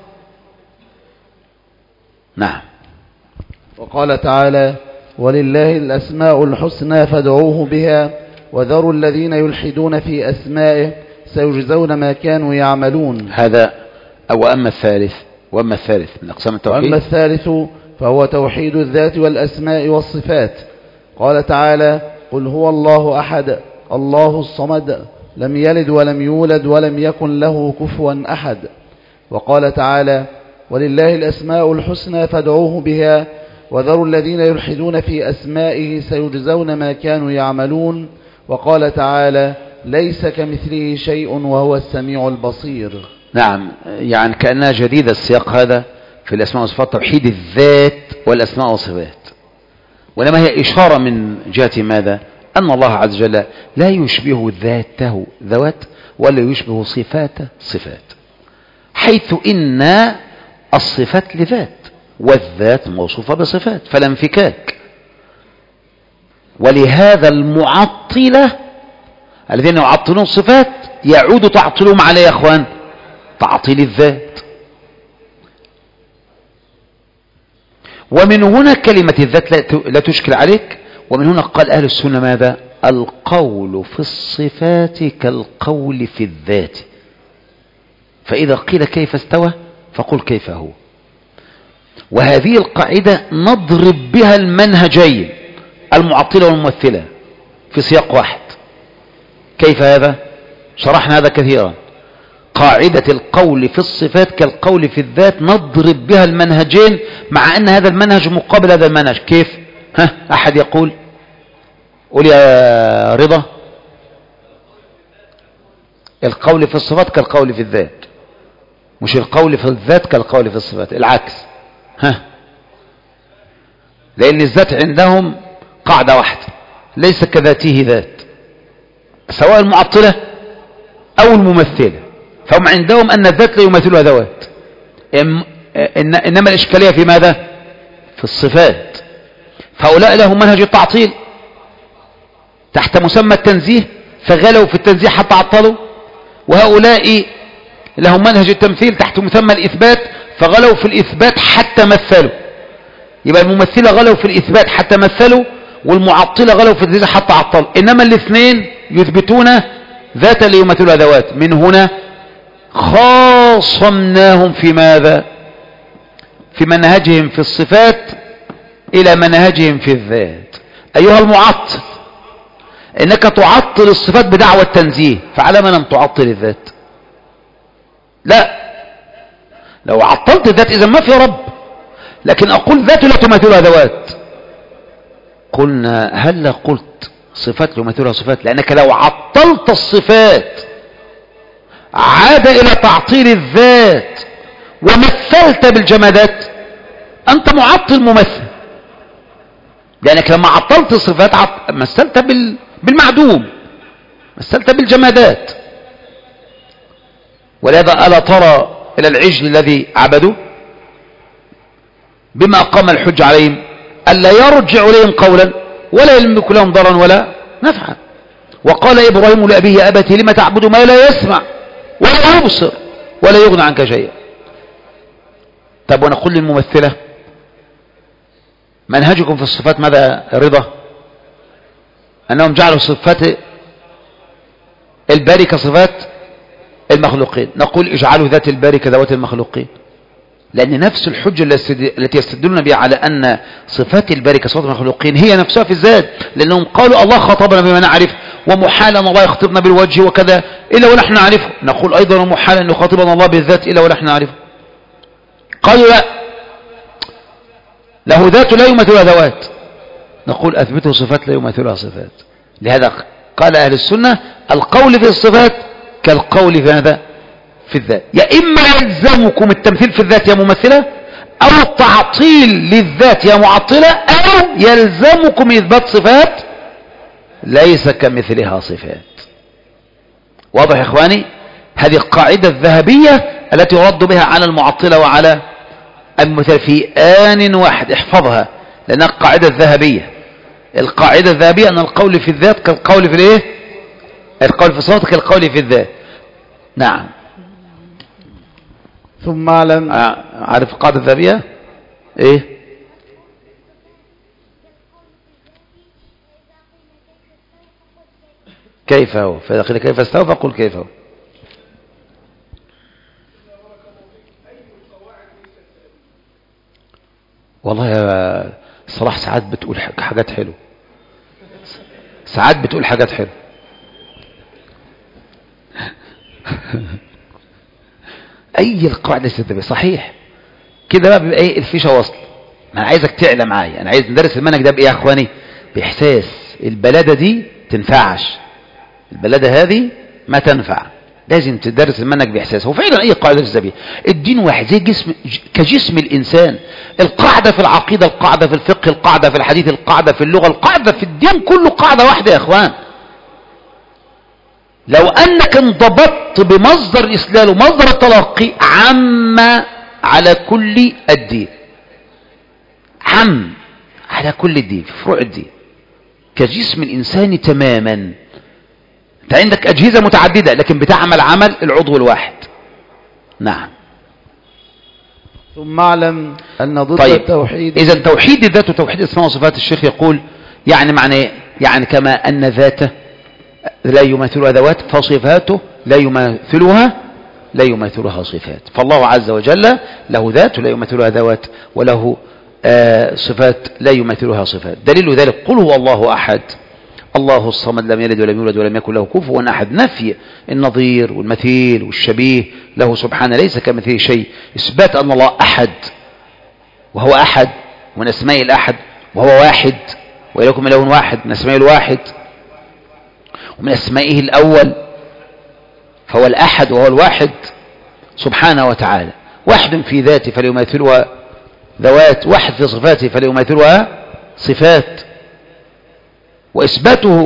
نعم. وقال تعالى ولله الأسماء الحسنى فادعوه بها وذروا الذين يلحدون في أسمائه سيجزون ما كانوا يعملون. هذا وأما الثالث من أقسام التوحيد. وأما الثالث فهو توحيد الذات والأسماء والصفات. قال تعالى قل هو الله أحد الله الصمد لم يلد ولم يولد ولم يكن له كفوا أحد. وقال تعالى ولله الأسماء الحسنى فادعوه بها وذروا الذين يلحدون في أسمائه سيجزون ما كانوا يعملون. وقال تعالى ليس كمثله شيء وهو السميع البصير. نعم، يعني كأنها جديدة السياق هذا في الأسماء والصفات، توحيد الذات والأسماء والصفات، وإنما هي إشارة من جهة ماذا؟ أن الله عز وجل لا يشبه ذاته ذوات ولا يشبه صفاته صفات، حيث إن الصفات لذات والذات موصوفة بصفات فلا انفكاك. ولهذا المعطلة الذين يعطلون الصفات يعود تعطلهم على يا أخوان تعطيل الذات. ومن هنا كلمة الذات لا تشكل عليك، ومن هنا قال أهل السنة ماذا؟ القول في الصفات كالقول في الذات، فإذا قيل كيف استوى فقل كيف هو. وهذه القاعدة نضرب بها المنهجين المعطلة والممثلة في سياق واحد. كيف هذا؟ شرحنا هذا كثيرا. قاعدة القول في الصفات كالقول في الذات، نضرب بها المنهجين مع أن هذا المنهج مقابل هذا المنهج. كيف؟ أحد يقول؟ قول يا رضا. القول في الصفات كالقول في الذات، مش القول في الذات كالقول في الصفات، العكس. لأن الذات عندهم قاعدة واحدة، ليس كذاته ذات، سواء المعطلة أو الممثلة، فهم عندهم أن الذات لا يمثلها ذوات. إنما الإشكالية في ماذا؟ في الصفات. فهؤلاء لهم منهج التعطيل تحت مسمى التنزيه، فغلوا في التنزيه حتى عطلوا، وهؤلاء لهم منهج التمثيل تحت مسمى الإثبات، فغلوا في الإثبات حتى مثلوا. يبقى الممثلة غلوا في الإثبات حتى مثلوا، والمعطلة غلوا في التنزيه حتى عطلوا. إنما الاثنين يثبتون ذات اللي يمثلها ذوات. من هنا خاصمناهم في ماذا؟ في منهجهم في الصفات إلى منهجهم في الذات. أيها المعطل، إنك تعطل الصفات بدعوى التنزيه، فعلى من أن تعطل الذات؟ لا، لو عطلت الذات إذا ما في رب. لكن أقول ذات لا تمثلها ذوات، قلنا هل قلت صفات يمثلها صفات؟ لأنك لو عطلت الصفات عاد إلى تعطيل الذات ومثلت بالجمادات، أنت معطل ممثل، لأنك لما عطلت الصفات مثلت بالمعدوم، مثلت بالجمادات. ولهذا ألا ترى إلى العجل الذي عبدوا بما أقام الحج عليهم ألا يرجع إليهم قولا ولا يملك لهم ضرا ولا نفعا. وقال إبراهيم لأبيه يا أبت لم تعبد ما لا يسمع ولا يبصر ولا يغني عنك شيئا. طب ونقول للممثلة منهجكم في الصفات ماذا رضا؟ أنهم جعلوا صفات الباري كصفات المخلوقين. نقول اجعلوا ذات الباري كذوات المخلوقين، لأن نفس الحجة التي يستدلون بها على أن صفات الباري كصفات المخلوقين هي نفسها في الذات، لأنهم قالوا الله خاطبنا بما نعرف، ومحال أن الله يخاطبنا بالوجه وكذا إلا ونحن نعرفه. نقول أيضا ومحال أن يخاطبنا الله بالذات إلا ونحن نعرفه. قالوا لا، له ذات لا يمثلها ذوات. نقول أثبته صفات لا يمثلها صفات. لهذا قال أهل السنة القول في الصفات كالقول في هذا في الذات. يا إما يلزمكم التمثيل في الذات يا ممثلة، أو التعطيل للذات يا معطلة، أو يلزمكم إثبات صفات ليس كمثلها صفات. واضح يا إخواني؟ هذه القاعدة الذهبية التي يرد بها على المعطلة وعلى الممثلة في آن واحد. احفظها لأنها القاعدة الذهبية. القاعدة الذهبية أن القول في الذات كالقول في الايه؟ القول في الصفات كالقول في الذات. نعم. ثم اعلم. عارف القاعدة الذهبية ايه؟ كيف هو؟ فإذا قيل كيف استوى فقل كيف هو. والله يا صلاح ساعات بتقول حاجات حلوه، ساعات بتقول حاجات حلوه. اي القاعده الستة صحيح كده بقى، بيبقى ايه الفيشه واصل. ما انا عايزك تعلى معايا، انا عايز ندرس المنهج ده بايه يا اخواني؟ باحساس. البلاده دي تنفعش، البلاده هذه ما تنفع، لازم تدرس المنهج باحساس. هو فعلا اي قاعده الذهبيه، الدين واحد زي جسم كجسم الانسان. القاعده في العقيده، القاعده في الفقه، القاعده في الحديث، القاعده في اللغه، القاعده في الدين كله قاعده واحده يا اخوان. لو انك انضبطت بمصدر الاسلام ومصدر التلقي عم على كل الدين، عم على كل الدين في فروع الدين كجسم الانسان تماما. انت عندك اجهزه متعدده لكن بتعمل عمل العضو الواحد. نعم. ثم اعلم ان ضد طيب. التوحيد. اذا توحيد الذات وتوحيد الاسماء والصفات، الشيخ يقول يعني معنى ايه؟ يعني كما ان ذاته لا يماثلها ذوات فصفاته لا يماثلها صفات. فالله عز وجل له ذات لا يماثلها ذوات، وله صفات لا يماثلها صفات. دليل ذلك قل هو الله احد الله الصمد لم يلد ولم يولد ولم يكن له كفوا أحد، نفي النظير والمثيل والشبيه له سبحانه، ليس كمثله شيء. إثبات أن الله أحد، وهو أحد من أسماء الأحد، وهو واحد، وإليكم إله واحد من أسماء الواحد، ومن أسمائه الأول، فهو الأحد وهو الواحد سبحانه وتعالى، واحد في ذاته فليماثلها ذوات، واحد في صفاته فليماثلها صفات. وإثباته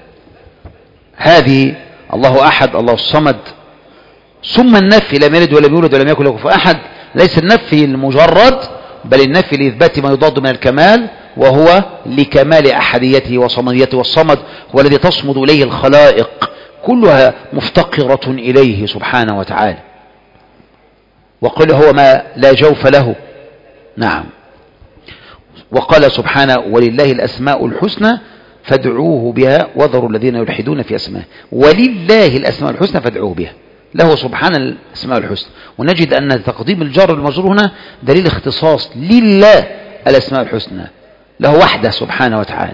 هذه الله أحد الله الصمد، ثم النفي لم يلد ولم يولد ولم يكن له كفوا أحد، ليس النفي المجرد، بل النفي لإثبات ما يضاد من الكمال، وهو لكمال أحديته وصمديته. والصمد هو الذي تصمد إليه الخلائق كلها مفتقرة إليه سبحانه وتعالى، وقل هو ما لا جوف له. نعم. وقال سبحانه ولله الأسماء الحسنى فادعوه بها وذروا الذين يلحدون في أسمائه. ولله الأسماء الحسنى فادعوه بها، له سبحانه الأسماء الحسنى. ونجد أن تقديم الجار والمجرور هنا دليل اختصاص، لله الأسماء الحسنى، له وحده سبحانه وتعالى.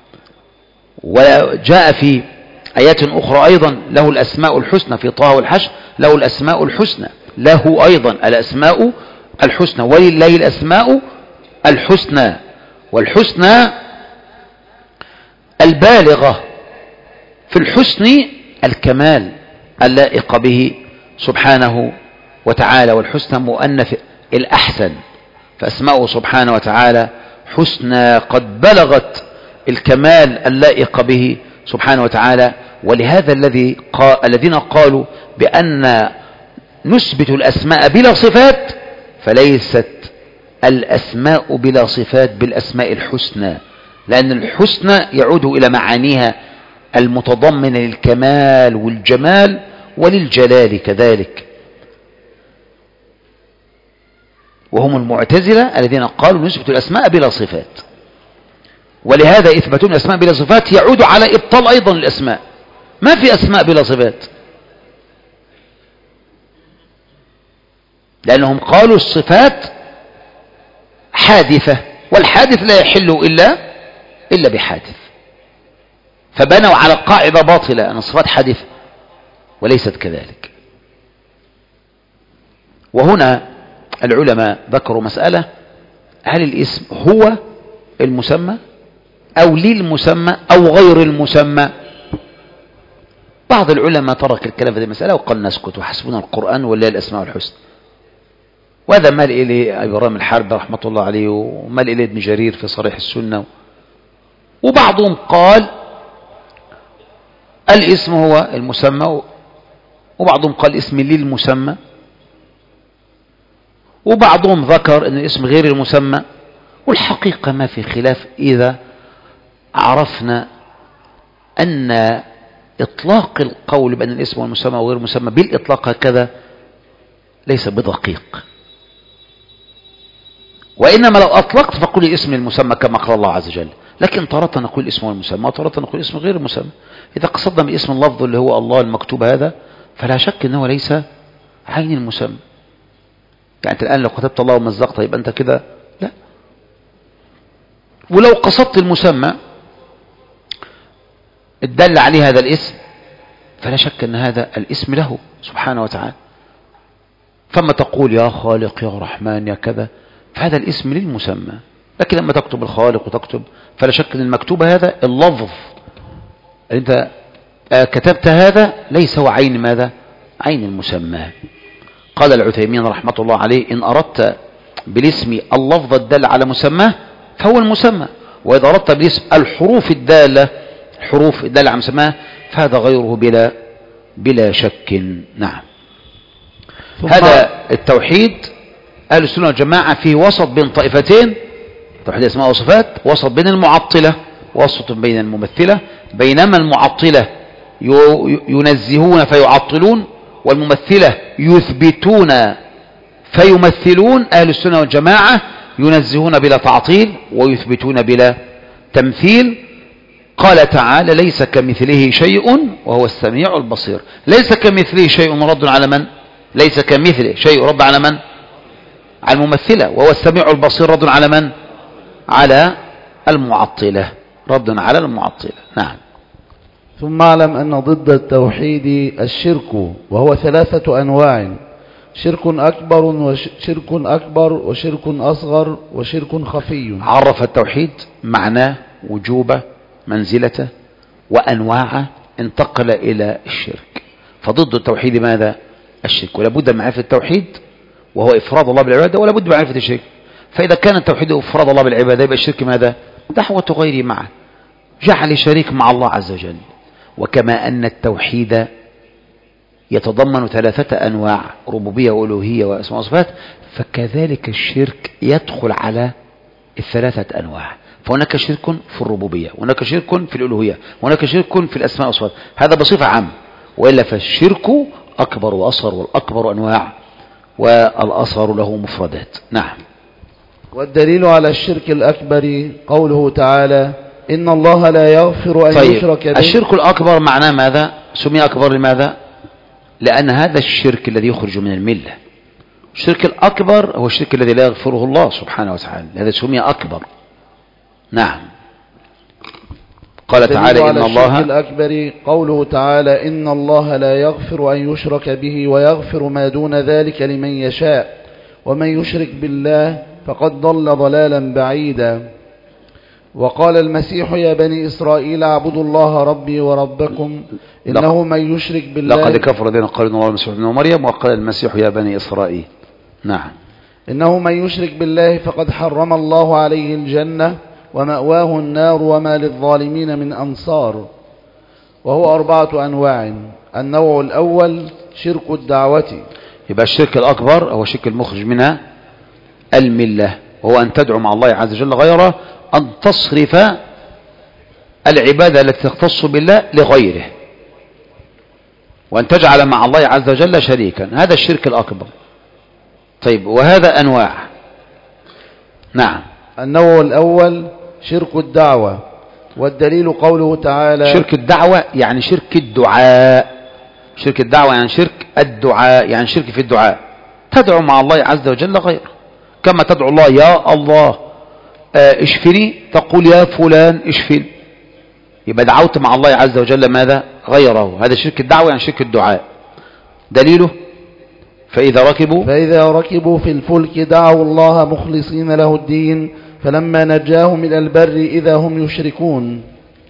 وجاء في آيات أخرى أيضا له الأسماء الحسنى، في طه والحشر له الأسماء الحسنى، له أيضا الأسماء الحسنى، ولله الأسماء الحسنى. والحسنى البالغة في الحسن الكمال اللائق به سبحانه وتعالى، والحسنى مؤنث الأحسن، فأسماؤه سبحانه وتعالى حسنى قد بلغت الكمال اللائق به سبحانه وتعالى. ولهذا الذين قالوا بأن نثبت الأسماء بلا صفات، فليست الأسماء بلا صفات بالأسماء الحسنى، لأن الحسنى يعود إلى معانيها المتضمنة للكمال والجمال وللجلال كذلك. وهم المعتزلة الذين قالوا نثبت الأسماء بلا صفات، ولهذا إثباتون الأسماء بلا صفات يعود على إبطال أيضا الأسماء. ما في أسماء بلا صفات، لأنهم قالوا الصفات حادثة، والحادث لا يحل إلا بحادث، فبنوا على قاعدة باطلة أن الصفات حادثة وليست كذلك. وهنا العلماء ذكروا مسألة: هل الاسم هو المسمى أو للمسمى أو غير المسمى؟ بعض العلماء ترك الكلام في هذه المسألة وقال نسكت وحسبنا القرآن ولله الأسماء الحسنى. وهذا مال إليه إبراهيم الحربي رحمة الله عليه، ومال إليه ابن جرير في صريح السنة. وبعضهم قال الاسم هو المسمى، وبعضهم قال اسم للمسمى، وبعضهم ذكر أن الاسم غير المسمى. والحقيقة ما في خلاف إذا عرفنا أن إطلاق القول بأن الاسم هو المسمى وغير المسمى بالإطلاق هكذا ليس بدقيق، وإنما لو أطلقت فقل الاسم المسمى كما قال الله عز وجل، لكن تارة نقول الاسم هو المسمى وتارة نقول الاسم غير المسمى. إذا قصدنا باسم اللفظ اللي هو الله المكتوب هذا، فلا شك أنه ليس عين المسمى. يعني أنت الآن لو كتبت الله ومزقت يبقى أنت كده لا. ولو قصدت المسمى الدل عليه هذا الاسم، فلا شك أن هذا الاسم له سبحانه وتعالى. فما تقول يا خالق يا رحمن يا كذا، فهذا الاسم للمسمى. لكن لما تكتب الخالق وتكتب، فلا شك أن المكتوب هذا اللفظ اللي أنت كتبت هذا ليس هو عين ماذا؟ عين المسمى. قال العثيمين رحمة الله عليه: إن أردت بالاسم اللفظ الدال على مسماه فهو المسمى، وإذا أردت بالاسم الحروف الدالة على مسماه فهذا غيره بلا شك. نعم. هذا التوحيد أهل السنة والجماعة فيه وسط بين طائفتين، توحيد الأسماء والصفات، وسط بين المعطلة وسط بين الممثلة. بينما المعطلة ينزهون فيعطلون، والممثلة يثبتون فيمثلون. أهل السنة والجماعة ينزهون بلا تعطيل ويثبتون بلا تمثيل. قال تعالى: ليس كمثله شيء وهو السميع البصير. ليس كمثله شيء رد على من؟ ليس كمثله شيء رد على من؟ على الممثلة. وهو السميع البصير رد على من؟ على المعطلة، رد على المعطلة. نعم. ثم اعلم أن ضد التوحيد الشرك، وهو 3 أنواع: شرك أكبر وشرك أصغر وشرك خفي. عرف التوحيد معناه، وجوبه، منزلته، وأنواعه، انتقل إلى الشرك. فضد التوحيد ماذا؟ الشرك. ولا بد من معرفة التوحيد وهو إفراد الله بالعبادة، ولا بد من معرفة الشرك. فإذا كان التوحيد إفراد الله بالعبادة، يبقى الشرك ماذا؟ دعوة غيره معه، جعل شريك مع الله عز وجل. وكما أن التوحيد يتضمن 3 أنواع: ربوبية وألوهية وأسماء وصفات، فكذلك الشرك يدخل على 3 أنواع. فهناك شرك في الربوبية، وهناك شرك في الألوهية، وهناك شرك في الأسماء والصفات. هذا بصفة عامة، وإلا فالشرك أكبر وأصغر، والأكبر أنواع والأصغر له مفردات. نعم. والدليل على الشرك الأكبر قوله تعالى: إن الله لا يغفر أن يشرك به. الشرك الأكبر معناه ماذا؟ سمي أكبر لماذا؟ لأن هذا الشرك الذي يخرج من الملة. الشرك الأكبر هو الشرك الذي لا يغفره الله سبحانه وتعالى، هذا سمي أكبر. نعم. قال تعالى: إن الله الشرك الأكبر قوله تعالى: إن الله لا يغفر أن يشرك به ويغفر ما دون ذلك لمن يشاء ومن يشرك بالله فقد ضل ضلالا بعيدا. وقال المسيح: يا بني إسرائيل اعبدوا الله ربي وربكم إنه من يشرك بالله لقد كفر الذين قالوا إن الله المسيح ابن مريم. وقال المسيح: يا بني إسرائيل. نعم. إنه من يشرك بالله فقد حرم الله عليه الجنة ومأواه النار وما للظالمين من أنصار. وهو 4 أنواع: النوع الأول شرك الدعوة. يبقى الشرك الأكبر هو شرك المخرج منها الملة، وهو أن تدعو مع الله عز وجل غيره، أن تصرف العبادة التي تختص بالله لغيره، وأن تجعل مع الله عز وجل شريكا. هذا الشرك الأكبر. طيب، وهذا أنواع. نعم. النوع الأول شرك الدعوة، والدليل قوله تعالى: شرك الدعوة يعني شرك الدعاء. شرك الدعوة يعني شرك الدعاء، يعني شرك في الدعاء، تدعو مع الله عز وجل غيره. كما تدعو الله: يا الله اشفني، تقول: يا فلان اشفني. يبقى دعوت مع الله عز وجل ماذا؟ غيره. هذا شرك الدعوة يعني شرك الدعاء. دليله: فإذا ركبوا في الفلك دعوا الله مخلصين له الدين فلما نجاهم إلى البر إذا هم يشركون.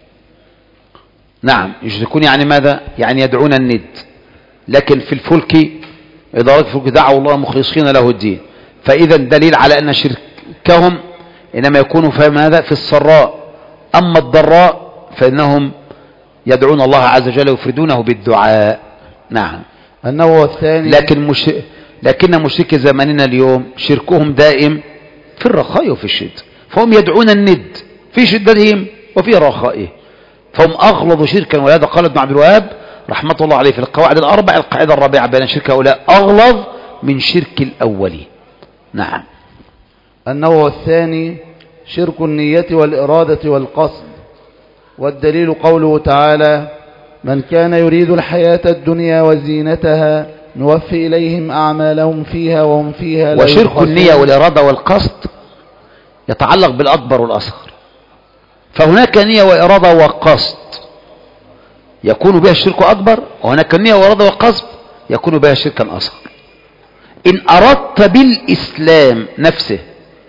نعم، يشركون يعني ماذا؟ يعني يدعون الند. لكن في الفلك إذا ركبوا في الفلك دعوا الله مخلصين له الدين. فإذا دليل على أن شركهم إنما يكون في ماذا؟ في السراء. أما الضراء فإنهم يدعون الله عز وجل ويفردونه بالدعاء. نعم. النوع الثاني لكن مشركي زماننا اليوم شركهم دائم في الرخاء وفي الشدة، فهم يدعون الند في شدتهم وفي رخائهم، فهم أغلظ شركا. ولهذا قال ابن عبد الوهاب رحمة الله عليه في القواعد الأربع: القاعدة الرابعة بين شرك هؤلاء أغلظ من شرك الأولين. نعم. النوع الثاني شرك النية والإرادة والقصد، والدليل قوله تعالى: من كان يريد الحياة الدنيا وزينتها نوفي إليهم أعمالهم فيها وهم فيها لا يبخسون. وشرك النية والإرادة والقصد يتعلق بالأكبر والأصغر. فهناك نية وإرادة وقصد يكون بها الشرك أكبر، وهناك نية وإرادة وقصد يكون بها شركا أصغر. إن أردت بالإسلام نفسه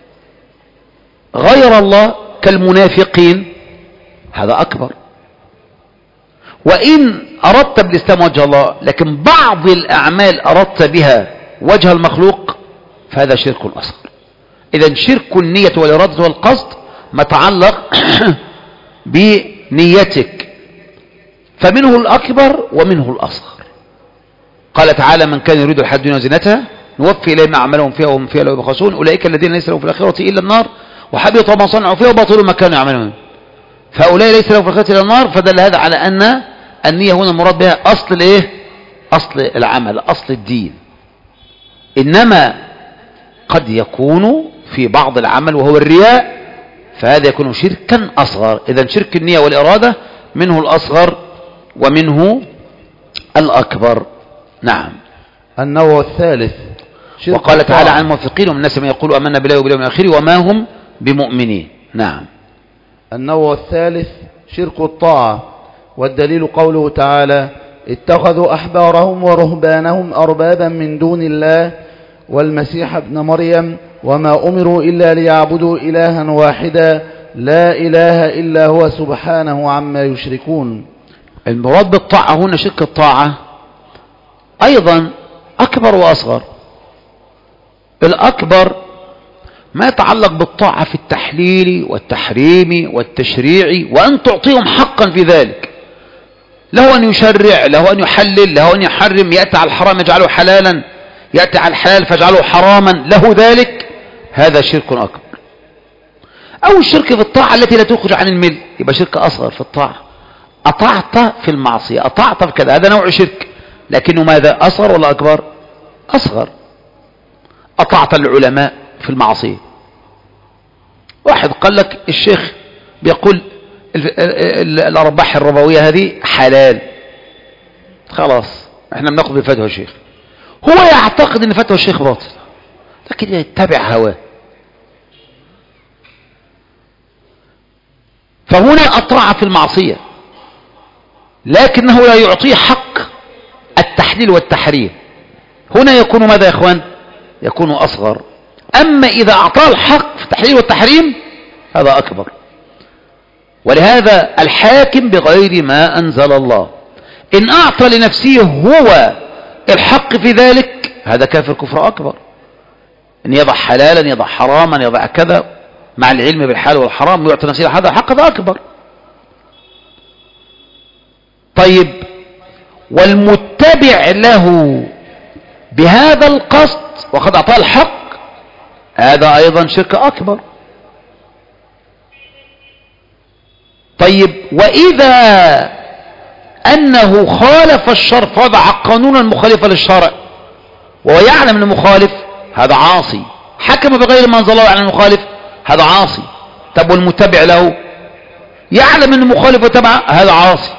غير الله كالمنافقين هذا أكبر. وإن أردت بالإسلام وجه الله لكن بعض الأعمال أردت بها وجه المخلوق فهذا شرك أصغر. إذن شرك النية والإرادة والقصد ما تعلق بنيتك، فمنه الأكبر ومنه الأصغر. قال تعالى: من كان يريد الحياة الدنيا وزينتها نوفي إليهم أعمالهم فيها وهم فيها لا يبخسون أولئك الذين ليس لهم في الآخرة إلا النار وحبط ما صنعوا فيها وباطل ما كانوا يعملون. فهؤلاء ليس لهم في الآخرة إلا النار. فدل هذا على أن النية هنا المراد بها أصل الإيه؟ أصل العمل، أصل الدين. إنما قد يكون في بعض العمل وهو الرياء، فهذا يكون شركا أصغر. إذن شرك النية والإرادة منه الأصغر ومنه الأكبر. نعم. النوع الثالث وقال تعالى عن المنافقين: ومن الناس من يقول آمنا بالله وباليوم الآخر وما هم بمؤمنين. نعم. النوع الثالث شرك الطاعة، والدليل قوله تعالى: اتخذوا أحبارهم ورهبانهم أربابا من دون الله والمسيح ابن مريم وما أمروا إلا ليعبدوا إلها واحدا لا إله إلا هو سبحانه عما يشركون. المراد بالطاعة هنا شرك الطاعة أيضا أكبر وأصغر. الأكبر ما يتعلق بالطاعة في التحليل والتحريم والتشريع، وأن تعطيهم حقا في ذلك، له أن يشرع، له أن يحلل، له أن يحرم، يأتي على الحرام يجعله حلالا، يأتي على الحلال فيجعله حراما، له ذلك، هذا شرك أكبر. أو الشرك في الطاعة التي لا تخرج عن المل، يبقى شرك أصغر في الطاعة، أطعت في المعصية، أطعت في كذا، هذا نوع شرك، لكنه ماذا؟ أصغر ولا أكبر؟ أصغر. أطعت العلماء في المعصية. واحد قال لك الشيخ بيقول الأرباح الربوية هذه حلال، خلاص احنا بناخذ بفتوى الشيخ، هو يعتقد ان فتوى الشيخ باطل لكن يتبع هواه. فهنا أطاع في المعصية لكنه لا يعطيه حق التحليل والتحريم، هنا يكون ماذا يا اخوان؟ يكون أصغر. أما إذا أعطاه الحق في التحليل والتحريم هذا أكبر. ولهذا الحاكم بغير ما أنزل الله إن أعطى لنفسه هو الحق في ذلك هذا كافر كفر أكبر. إن يضع حلالا يضع حراما يضع كذا مع العلم بالحلال والحرام ويعطي نفسه هذا الحق، هذا أكبر. طيب والمتبع له بهذا القصد وقد أعطاه الحق هذا أيضا شرك أكبر. طيب وإذا أنه خالف الشرع فوضع قانونا مخالفا للشرع وهو يعلم أنه مخالف هذا عاصي، حكم بغير ما أنزل الله على المخالف هذا عاصي. طب والمتبع له يعلم أنه مخالف وتبع هذا عاصي.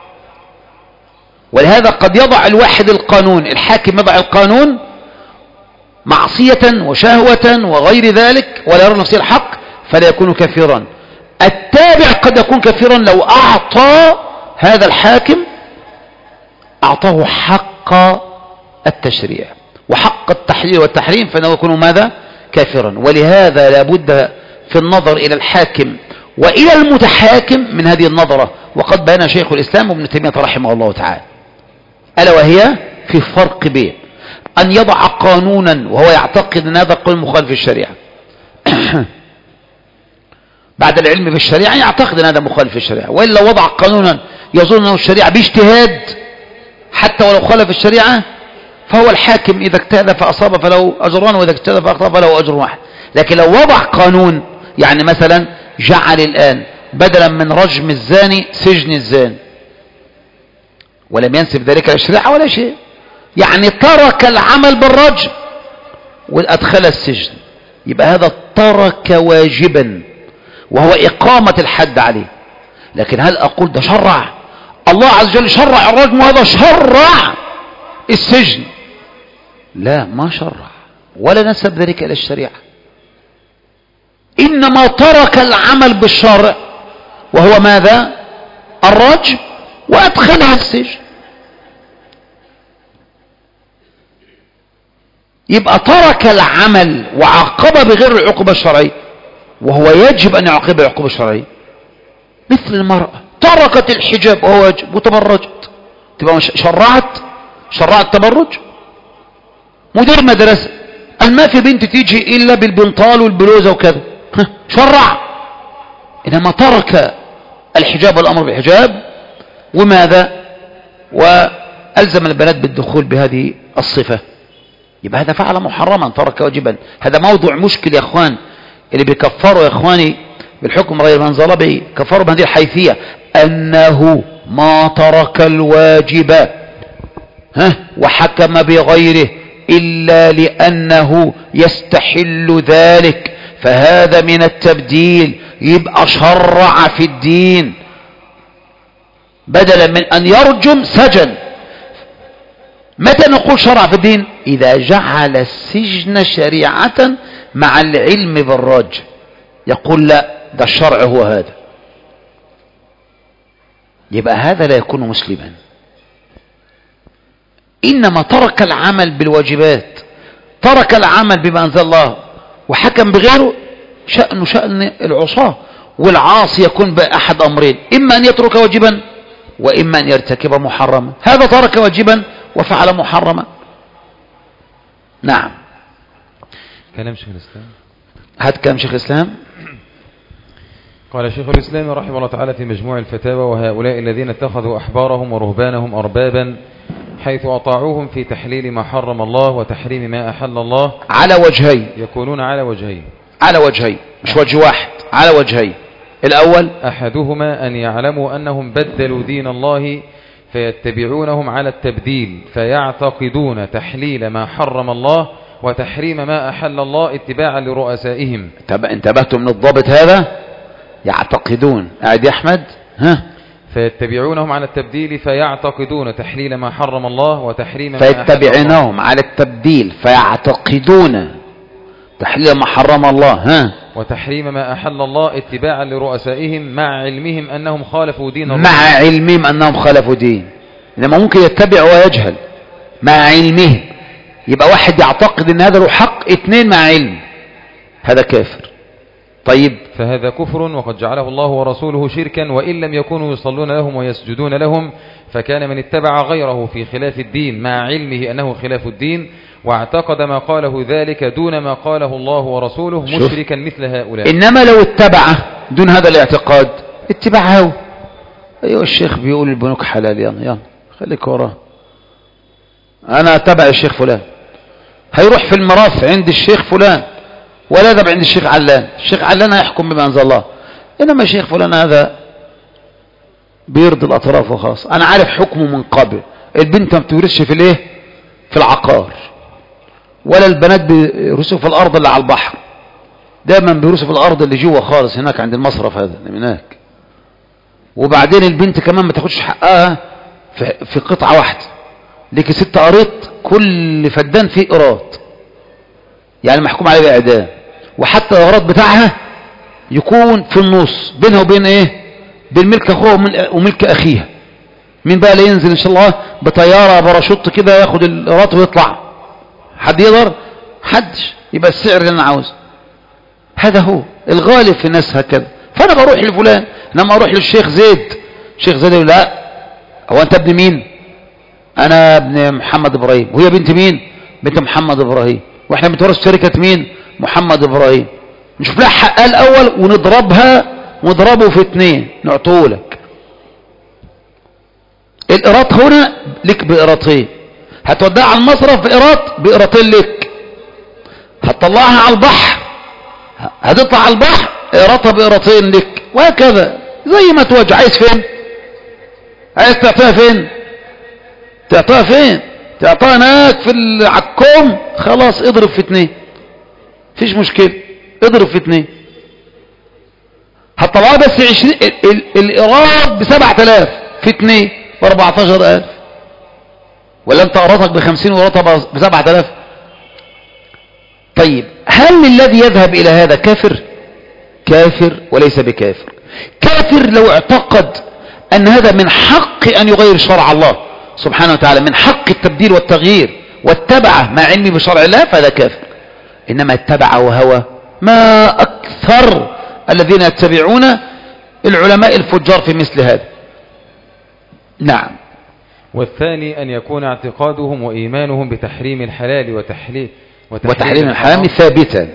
ولهذا قد يضع الواحد القانون، الحاكم يضع القانون معصية وشهوة وغير ذلك ولا يرى نفسه الحق فلا يكون كافرا. التابع قد يكون كافرا لو أعطى هذا الحاكم أعطاه حق التشريع وحق التحليل والتحريم فإنه يكون ماذا؟ كافرا. ولهذا لابد في النظر إلى الحاكم وإلى المتحاكم من هذه النظرة، وقد بين شيخ الإسلام ابن تيمية رحمه الله تعالى، ألا وهي في فرق بين أن يضع قانونا وهو يعتقد أن هذا قانون مخالف الشريعة بعد العلم بالشريعة يعتقد أن هذا مخالف الشريعة، وإلا وضع قانونا يظن أنه الشريعة باجتهاد حتى ولو خالف الشريعة فهو الحاكم إذا اجتهد فأصاب فله أجران وإذا اجتهد فأخطأ فله أجر واحد. لكن لو وضع قانون يعني مثلا جعل الآن بدلا من رجم الزاني سجن الزاني ولم ينسب ذلك للشريعة ولا شيء، يعني ترك العمل بالرجم وأدخل السجن، يبقى هذا ترك واجبا وهو إقامة الحد عليه. لكن هل أقول ده شرع؟ الله عز وجل شرع الرجم وهذا شرع السجن؟ لا، ما شرع ولا نسب ذلك إلى الشريعة، إنما ترك العمل بالشرع وهو ماذا؟ الرجم وأدخلها السجن. يبقى ترك العمل وعاقب بغير العقوبة الشرعية وهو يجب أن يعاقب العقوبة الشرعية. مثل المرأة تركت الحجاب وهو واجب وتبرجت، تبقى شرعت تبرج. مدير مدرسة قال ما في بنت تيجي إلا بالبنطال والبلوزة وكذا، شرع. إنما ترك الحجاب والأمر بالحجاب وماذا؟ وألزم البنات بالدخول بهذه الصفة، يبقى هذا فعل محرما ترك واجبا. هذا موضوع مشكل يا اخوان، اللي بيكفروا يا اخواني بالحكم غير ما انزل به كفروا بهذه الحيثية انه ما ترك الواجب وحكم بغيره الا لانه يستحل ذلك فهذا من التبديل، يبقى شرع في الدين بدلا من ان يرجم سجن. متى نقول شرع في الدين؟ إذا جعل السجن شريعة مع العلم بالرجم، يقول لا ده الشرع هو هذا. يبقى هذا لا يكون مسلما. إنما ترك العمل بالواجبات، ترك العمل بما أنزل الله وحكم بغيره، شأنه شأن العصاة. والعاصي يكون بأحد أمرين: إما أن يترك واجبا وإما أن يرتكب محرما. هذا ترك واجبا وفعل محرما. نعم. كلام شيخ الإسلام. هات كلام شيخ الإسلام. قال شيخ الإسلام رحمه الله تعالى في مجموع الفتاوى: وهؤلاء الذين اتخذوا أحبارهم ورهبانهم أربابا حيث أطاعوهم في تحليل ما حرم الله وتحريم ما أحل الله على وجهين، يكونون على وجهين، على وجهين مش وجه واحد، على وجهين. الأول: أحدهما أن يعلموا أنهم بدلوا دين الله فيتبعونهم على التبديل فيعتقدون تحليل ما حرم الله وتحريم ما أحل الله اتباعا لرؤسائهم. انتبهتم من الضابط هذا؟ يعتقدون. قاعد يا أحمد؟ ها؟ فيتبعونهم على التبديل فيعتقدون تحليل ما حرم الله وتحريم ما أحل الله. فيتبعونهم على التبديل فيعتقدون تحليل ما حرم الله، ها؟ وتحريم ما أحل الله اتباعا لرؤسائهم مع علمهم أنهم خالفوا دين الله. مع علمهم أنهم خالفوا دين. إنما ممكن يتبع ويجهل مع علمهم. يبقى واحد يعتقد أن هذا له حق، اثنين مع علم، هذا كافر. طيب، فهذا كفر وقد جعله الله ورسوله شركا، وإن لم يكونوا يصلون لهم ويسجدون لهم، فكان من اتبع غيره في خلاف الدين مع علمه أنه خلاف الدين واعتقد ما قاله ذلك دون ما قاله الله ورسوله مشركا مثل هؤلاء. إنما لو اتبعه دون هذا الاعتقاد اتباع هو. أيها الشيخ بيقول البنوك حلال، يلا خليك وراه، أنا اتبع الشيخ فلان، هيروح في المراف عند الشيخ فلان ولا يذهب عند الشيخ علان. الشيخ علان هيحكم بما أنزل الله، إنما الشيخ فلان هذا بيرضي الأطراف وخاص. أنا عارف حكمه من قبل. البنت ما بتورثش في الايه؟ في العقار، ولا البنات بيورثوا في الأرض اللي على البحر، دايما بيورثوا في الأرض اللي جوه خالص هناك عند المصرف هذا اللي هناك. وبعدين البنت كمان ما تاخدش حقها في قطعة واحدة، ليك 6 قريط، كل فدان فيه قراط، يعني محكوم عليه بإعدام. وحتى القراط بتاعها يكون في النص بينها وبين ايه؟ بين ملك اخوها وملك اخيها. مين بقى اللي ينزل ان شاء الله بطياره باراشوت كده ياخد القراط ويطلع؟ حد يقدر؟ حدش. يبقى السعر اللي انا عاوزه هذا هو الغالب في الناس هكذا. فانا بروح لفلان، لما اروح للشيخ زيد، الشيخ زيد يقول: لا، هو انت ابن مين؟ انا ابن محمد ابراهيم. وهي بنت مين؟ بنت محمد ابراهيم. واحنا بنتورث شركه مين؟ محمد ابراهيم. نشوف لها حقها الاول ونضربه في 2 نعطوه لك. القراط هنا لك بقراطين، هتودعها على المصرف بقراطين لك، هتطلعها على البحر هتطلع على البحر قراطها بقراطين لك، وهكذا زي ما توجه. عايز فين؟ عايز تعطيها فين؟ تعطيها فين؟ تعطيها هناك في العكوم، خلاص اضرب في 2، مفيش مشكلة، اضرب في 2. هتطلعها بس 20 القراط ب7000 في 2 ب14000، ولا انت قراطك ب50 وقراطها ب7000؟ طيب، هل الذي يذهب الى هذا كافر؟ كافر وليس بكافر. كافر لو اعتقد ان هذا من حق ان يغير شرع الله سبحانه وتعالى، من حق التبديل والتغيير، واتبعه مع علمه بشرع الله، فهذا كافر. انما اتبع وهوى، ما اكثر الذين يتبعون العلماء الفجار في مثل هذا. نعم. والثاني أن يكون اعتقادهم وإيمانهم بتحريم الحلال وتحريم الحرام ثابتا.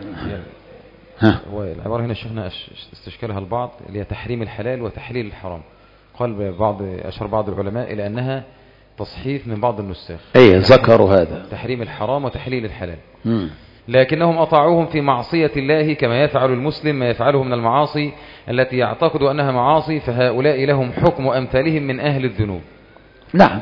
العبارة هنا شيخنا استشكالها البعض، اللي هي تحريم الحلال وتحليل الحرام. قال أشار بعض العلماء إلى أنها تصحيف من بعض النساخ، ذكروا هذا، تحريم الحرام وتحليل الحلال. لكنهم أطاعوهم في معصية الله كما يفعل المسلم ما يفعله من المعاصي التي يعتقد أنها معاصي، فهؤلاء لهم حكم أمثالهم من أهل الذنوب. نعم.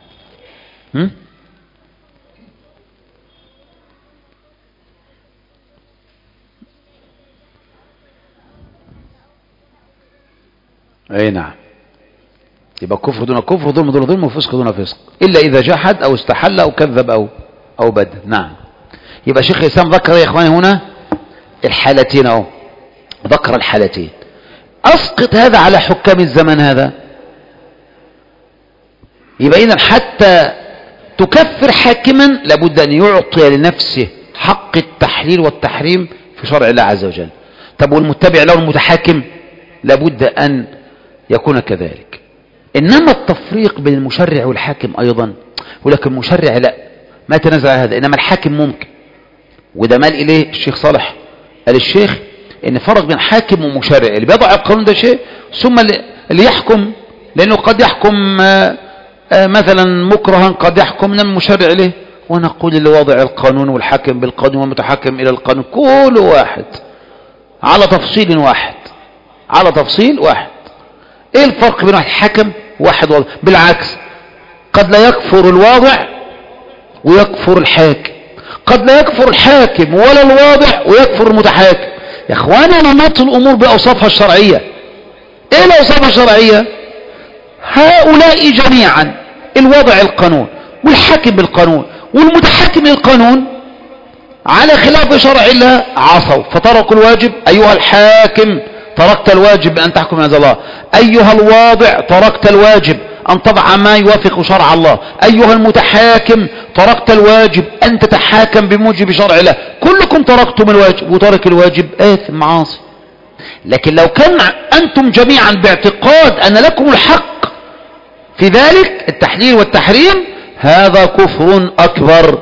اي نعم. يبقى كفر دون كفر، ظلم دون ظلم، وفسق دون فسق، إلا إذا جحد أو استحل أو كذب أو بدل. نعم. يبقى شيخ الإسلام ذكر يا إخواني هنا الحالتين، أهو ذكر الحالتين. أسقط هذا على حكام الزمن هذا، يبقى إذن حتى تكفر حاكما لابد أن يعطي لنفسه حق التحليل والتحريم في شرع الله عز وجل. طب والمتبع له المتحاكم لابد أن يكون كذلك. إنما التفريق بين المشرع والحاكم أيضا، ولكن المشرع لا، ما تنازع هذا، إنما الحاكم ممكن. وده مال إليه الشيخ صالح، قال الشيخ إن فرق بين حاكم ومشرع، اللي بيضع القانون ده شيء، ثم اللي يحكم، لأنه قد يحكم مثلا مكرها، قد يحكم من المشرع له. ونقول اللي وضع القانون والحاكم بالقانون والمتحكم إلى القانون كل واحد على تفصيل واحد، على تفصيل واحد. ايه الفرق بين واحد حكم وواحد واضع؟ بالعكس، قد لا يكفر الواضع ويكفر الحاكم، قد لا يكفر الحاكم ولا الواضع ويكفر المتحاكم. يا اخوانا نمط الامور باوصافها الشرعية. ايه الاوصاف الشرعية؟ هؤلاء جميعا، الواضع القانون والحاكم بالقانون والمتحكم للقانون، على خلاف شرع الله عصوا فتركوا الواجب. ايها الحاكم تركت الواجب بأن تحكم عند الله، أيها الواضع تركت الواجب أن تضع ما يوافق شرع الله، أيها المتحاكم تركت الواجب أن تتحاكم بموجب شرع الله. كلكم تركتم الواجب، وترك الواجب آثم معاصي. لكن لو كان أنتم جميعا باعتقاد أن لكم الحق في ذلك التحليل والتحريم، هذا كفر أكبر.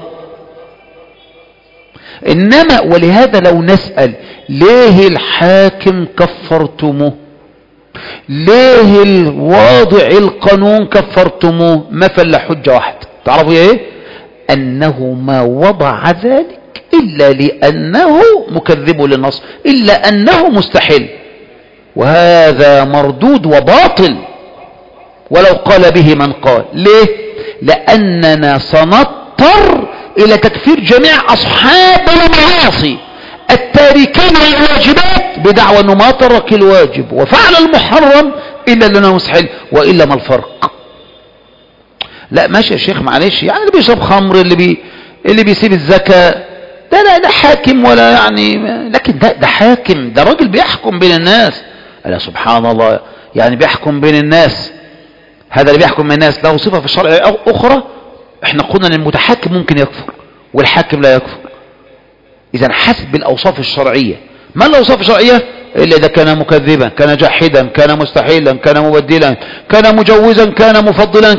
إنما ولهذا لو نسأل ليه الحاكم كفرتموه، ليه الواضع القانون كفرتموه، ما فل حجة واحدة. تعرفوا ايه؟ أنه ما وضع ذلك إلا لأنه مكذب للنص، إلا أنه مستحيل، وهذا مردود وباطل ولو قال به من قال. ليه؟ لأننا سنضطر إلى تكفير جميع أصحاب المعاصي التاركين للواجبات بدعوى أنه ما ترك الواجب وفعل المحرم إلا لأنه مستحيل، وإلا ما الفرق؟ لا ماشي يا شيخ معلش، يعني اللي بيشرب خمر، اللي بيسيب الزكاة، ده حاكم ولا يعني، لكن ده حاكم، ده راجل بيحكم بين الناس. ألا سبحان الله، يعني بيحكم بين الناس. هذا اللي بيحكم بين الناس له صفة في الشرع أخرى. احنا قلنا ان المتحكم ممكن يكفر والحاكم لا يكفر. اذا حسب الاوصاف الشرعية. ما الاوصاف الشرعية؟ الا اذا كان مكذبا، كان جاحدا، كان مستحيلا، كان مبدلا، كان مجوزا، كان مفضلا،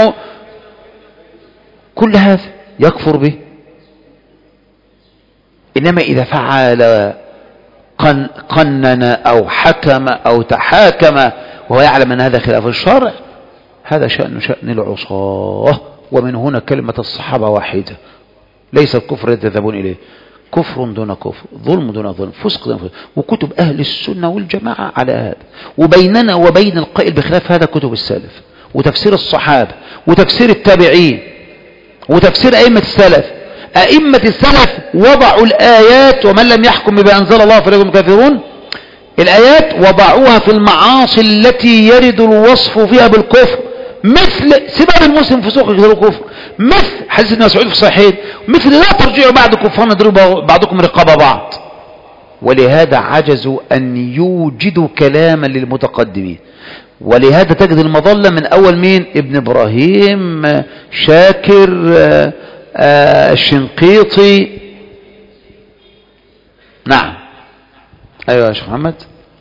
كل هذا يكفر به. انما اذا فعل قنن او حكم او تحاكم وهو يعلم ان هذا خلاف الشرع، هذا شأن العصاة. ومن هنا كلمة الصحابة واحدة، ليس الكفر يتذهبون إليه، كفر دون كفر، ظلم دون ظلم، فسق دون فسق. وكتب أهل السنة والجماعة على هذا، وبيننا وبين القائل بخلاف هذا كتب السلف وتفسير الصحابة وتفسير التابعين وتفسير أئمة السلف. أئمة السلف وضعوا الآيات ومن لم يحكم بما أنزل الله فليكن الكافرون، الآيات وضعوها في المعاصي التي يرد الوصف فيها بالكفر، مثل سباب المسلم فسوق غير الكفر، مثل حديث ابن مسعود في الصحيحين، مثل لا ترجعوا بعد كفار نضرب بعضكم رقاب بعض. ولهذا عجزوا أن يوجدوا كلاما للمتقدمين. ولهذا تجد المظلة من أول مين؟ ابن إبراهيم، شاكر، الشنقيطي. نعم أيوة يا شيخ محمد.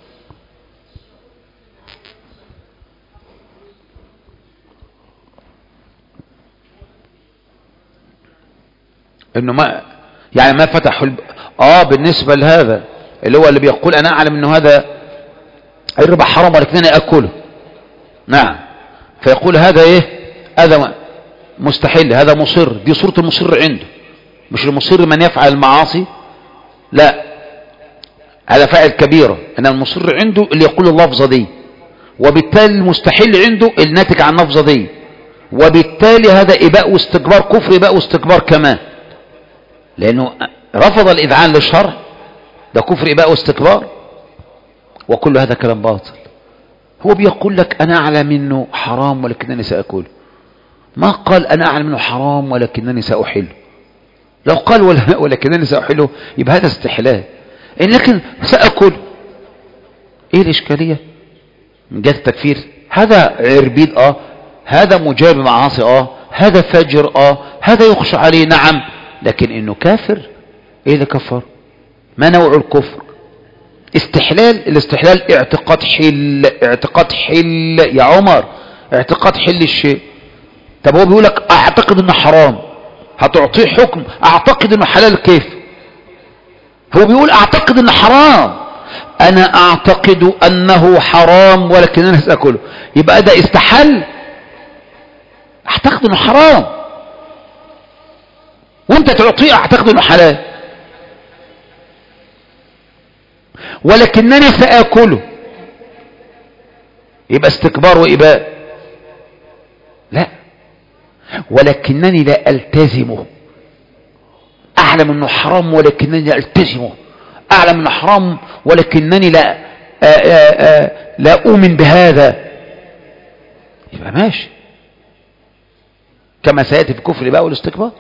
انه ما يعني ما فتحوا بالنسبة لهذا اللي هو اللي بيقول انا اعلم انه هذا الربا حرام ولكنني اكله. نعم، فيقول هذا ايه؟ هذا مستحيل، هذا مصر. دي صورة المصر عنده، مش المصر من يفعل المعاصي، لا، هذا فاعل كبيرة. ان المصر عنده اللي يقول اللفظة دي، وبالتالي المستحيل عنده الناتج عن اللفظة دي، وبالتالي هذا اباء واستكبار، كفر اباء واستكبار كمان، لانه رفض الاذعان للشرع، ده كفر اباء واستكبار. وكل هذا كلام باطل. هو بيقول لك انا اعلم انه حرام ولكنني ساكله، ما قال انا اعلم انه حرام ولكنني ساحله. لو قال ولكنني ساحله يبقى هذا استحلال، لكن ساكل. ايه الاشكاليه من جهه التكفير؟ هذا عربيد، هذا مجاب معاصي هذا فجر هذا يخشى عليه نعم، لكن انه كافر. ايه اللي كفر؟ ما نوع الكفر؟ الاستحلال اعتقاد حل يا عمر، اعتقاد حل الشيء. طب هو بيقولك اعتقد انه حرام، هتعطيه حكم اعتقد انه حلال كيف؟ هو بيقول اعتقد انه حرام، انا اعتقد انه حرام ولكن انا سأكله، يبقى ده استحل. اعتقد انه حرام وانت تعطيه اعتقد انه حلال، ولكنني سأكله، يبقى استكبار وإباء. لا، ولكنني لا ألتزمه، أعلم أنه حرام ولكنني لا ألتزمه، أعلم أنه حرام ولكنني لا أؤمن بهذا، يبقى ماشي كما سيأتي في الكفر بقى والاستكبار.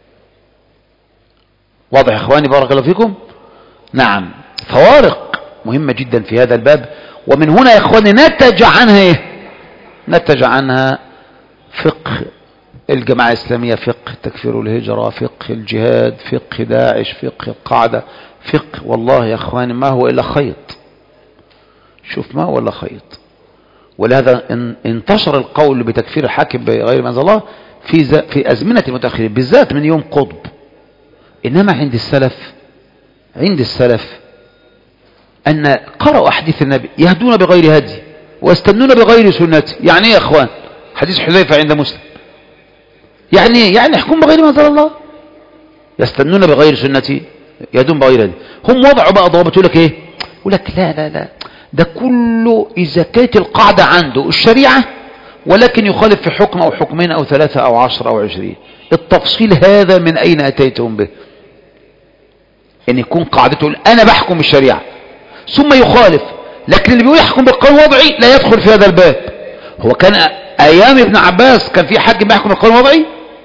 واضح يا إخواني بارك الله فيكم؟ نعم، فوارق مهمة جدا في هذا الباب. ومن هنا يا إخواني نتج عنها إيه؟ نتج عنها فقه الجماعة الإسلامية، فقه التكفير والهجرة، فقه الجهاد، فقه داعش، فقه القاعدة، فقه والله يا إخواني ما هو إلا خيط. شوف ما هو إلا خيط. ولهذا انتشر القول بتكفير الحاكم بغير ما أنزل الله في أزمنة المتأخرين بالذات من يوم قطب. إنما عند السلف أن قرأوا أحاديث النبي يهدون بغير هدي ويستنون بغير سنته. يعني إيه يا أخوان؟ حديث حذيفة عند مسلم، يعني يحكم بغير ما أنزل الله، يستنون بغير سنتي، يهدون بغير هدي. هم وضعوا بقى ضوابط، يقول لك إيه؟ يقول لك لا ده كله إذا كانت القاعدة عنده الشريعة ولكن يخالف في حكم أو حكمين أو 3 أو 10 أو 20. التفصيل هذا من أين أتيتم به؟ ان يكون قاعدته انا بحكم الشريعة ثم يخالف، لكن اللي بيقول يحكم بالقانون الوضعي لا يدخل في هذا الباب. هو كان ايام ابن عباس كان في حاكم بيحكم بالقانون الوضعي؟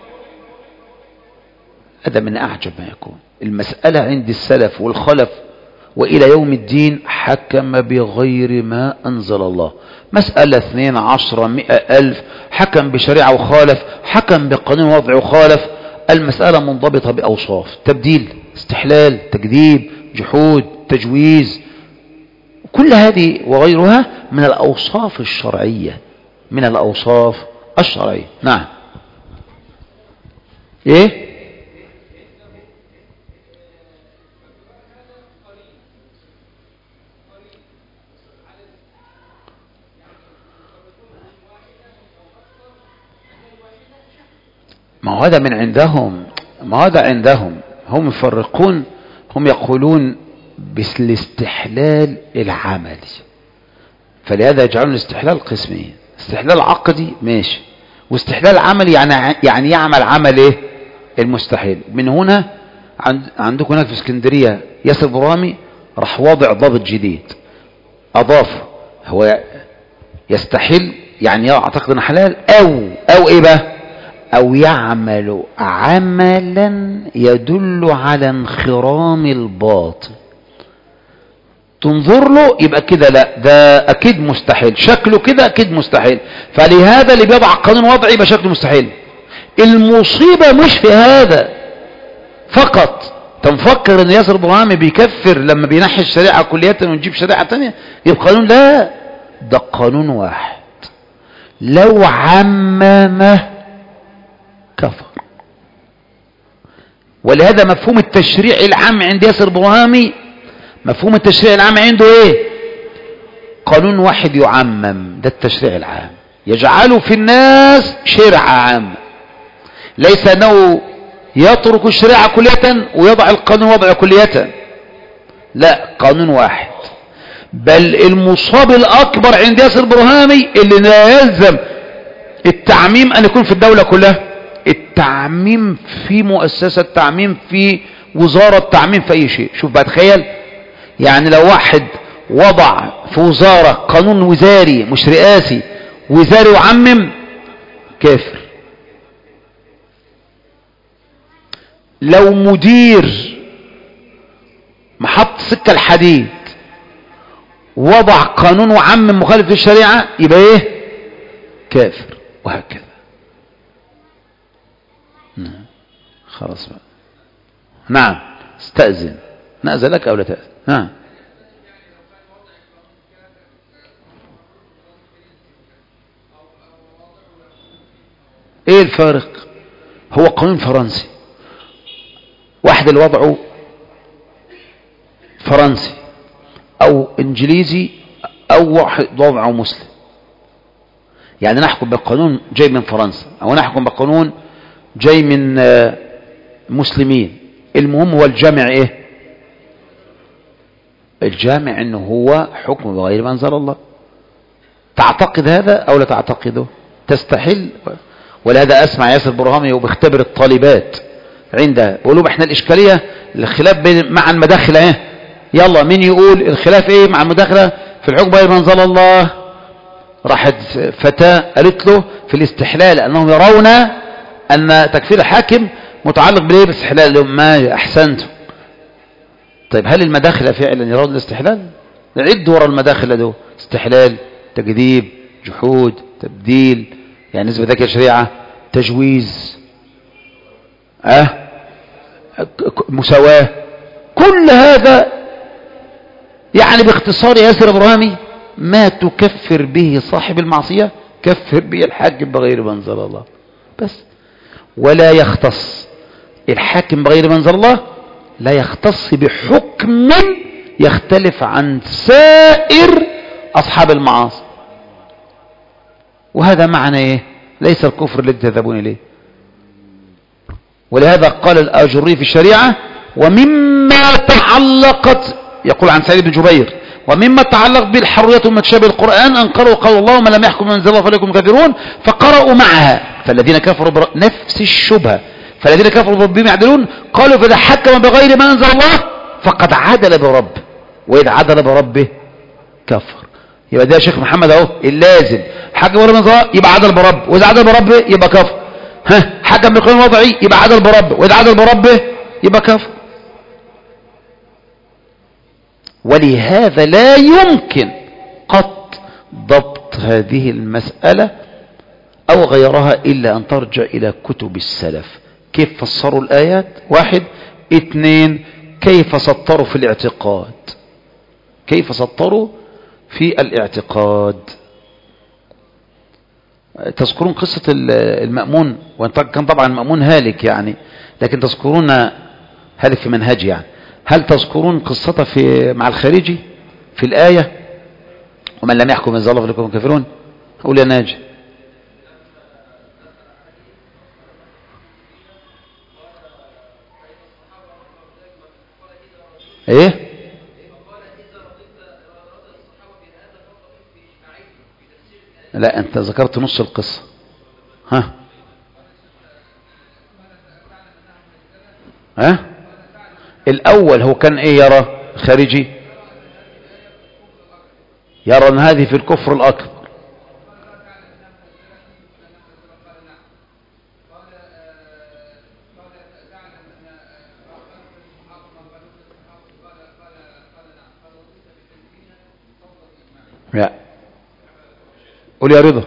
هذا من اعجب ما يكون. المسألة عند السلف والخلف والى يوم الدين حكم بغير ما انزل الله. مسألة 2 10 100 1000 حكم بشريعة وخالف، حكم بقانون وضعي وخالف. المسألة منضبطة بأوصاف: تبديل، استحلال، تكذيب، جحود، تجويز، كل هذه وغيرها من الأوصاف الشرعية، من الأوصاف الشرعية. نعم. ايه؟ ما هذا من عندهم، ما هذا عندهم، هم يفرقون، هم يقولون بالاستحلال العملي، فلهذا يجعلون الاستحلال قسمين: استحلال عقدي ماشي، واستحلال عملي يعني يعمل عمل ايه؟ المستحيل. من هنا عندكم هناك في اسكندرية ياسر برامي راح واضع ضابط جديد اضاف: هو يستحل يعني يعتقد انه حلال او ايه بقى؟ او يعمل عملا يدل على انخرام الباطل. تنظر له يبقى كده لا، ده اكيد مستحيل، شكله كده اكيد مستحيل، فلهذا اللي بيضع قانون وضعي يبقى شكله مستحيل. المصيبة مش في هذا فقط. تنفكر ان ياسر برهامي بيكفر لما بينحي الشريعة كلية ونجيب شريعة تانية يبقى قانون؟ لا، ده قانون واحد لو عممه كفر. ولهذا مفهوم التشريع العام عند ياسر برهامي، مفهوم التشريع العام عنده ايه؟ قانون واحد يعمم، ده التشريع العام، يجعله في الناس شرعة عامة، ليس انه يترك الشريعة كلية ويضع القانون وضع كلية، لا، قانون واحد. بل المصاب الاكبر عند ياسر برهامي اللي لا يلزم التعميم ان يكون في الدولة كلها، التعميم في مؤسسة، التعميم في وزارة، التعميم في اي شيء. شوف بقى، تخيل يعني لو واحد وضع في وزارة قانون وزاري مش رئاسي، وزاري وعمم، كافر. لو مدير محط سكة الحديد وضع قانون وعمم مخالف للشريعة يبقى ايه؟ كافر. وهكذا. خلاص بقى. نعم استأذن، نأذن لك أو لا تأذن. نعم. ايه الفارق؟ هو قانون فرنسي، واحد الوضع فرنسي او انجليزي او واحد وضعه مسلم. يعني نحكم بقانون جاي من فرنسا او نحكم بقانون جاي من مسلمين. المهم هو الجامع ايه؟ الجامع انه هو حكم بغير ما انزل الله. تعتقد هذا او لا تعتقده؟ تستحل. ولهذا اسمع ياسر برهامي وبيختبر الطالبات عنده بيقول لهم احنا الاشكاليه الخلاف بين مع المداخله ايه؟ يلا مين يقول الخلاف ايه مع المداخله في الحكم بغير ما انزل الله؟ راحت فتاه قالت له في الاستحلال انهم يرون ان تكفير الحاكم متعلق بالايه؟ بالاستحلال. لهم ما احسنتم. طيب هل المداخله فعلا يرون الاستحلال؟ عد ورا المداخله دول: استحلال، تكذيب، جحود، تبديل، يعني نسبة ذكر شريعة، تجويز، مساواة، كل هذا يعني باختصار ياسر ابراهيمي ما تكفر به صاحب المعصية كفر به الحاكم بغير ما انزل الله بس. ولا يختص الحاكم بغير ما انزل الله، لا يختص بحكم يختلف عن سائر أصحاب المعاصي. وهذا معنى ايه؟ ليس الكفر الذي تذهبون اليه. ولهذا قال الآجري في الشريعة: ومما تعلقت، يقول عن سعيد بن جبير: ومما تعلق بالحرية من تشابه القرآن أن قرأوا قال الله ومن لم يحكم من انزل الله فليكن كافرون، فقرأوا معها فالذين كفروا نفس الشبهة، فالذين كفروا بربهم يعدلون قالوا فإذا حكم بغير ما أنزل الله فقد عدل بربه، وإذا عدل بربه كفر. يبقى ده يا شيخ محمد اهو اللازم: حكم بغير ما انزل الله يبقى عدل بربه، وإذا عدل بربه يبقى كفر. حكم بقانون وضعي يبقى عدل بربه، وإذا عدل بربه يبقى كفر. ولهذا لا يمكن قط ضبط هذه المسألة أو غيرها إلا أن ترجع إلى كتب السلف. كيف فسروا الآيات؟ 1. 2. كيف سطروا في الاعتقاد؟ كيف سطروا في الاعتقاد؟ تذكرون قصة المأمون، وكان طبعا المأمون هالك يعني، لكن تذكرون هالك في منهج يعني. هل تذكرون قصته في مع الخارجي في الآية: ومن لم يحكم انزل الله فليكن كافرون؟ قول يا ناجي. ايه؟ لا انت ذكرت نص القصة. ها الاول هو كان ايه؟ يرى خارجي يرى ان هذه في الكفر الاكبر. لا قول يا رضا.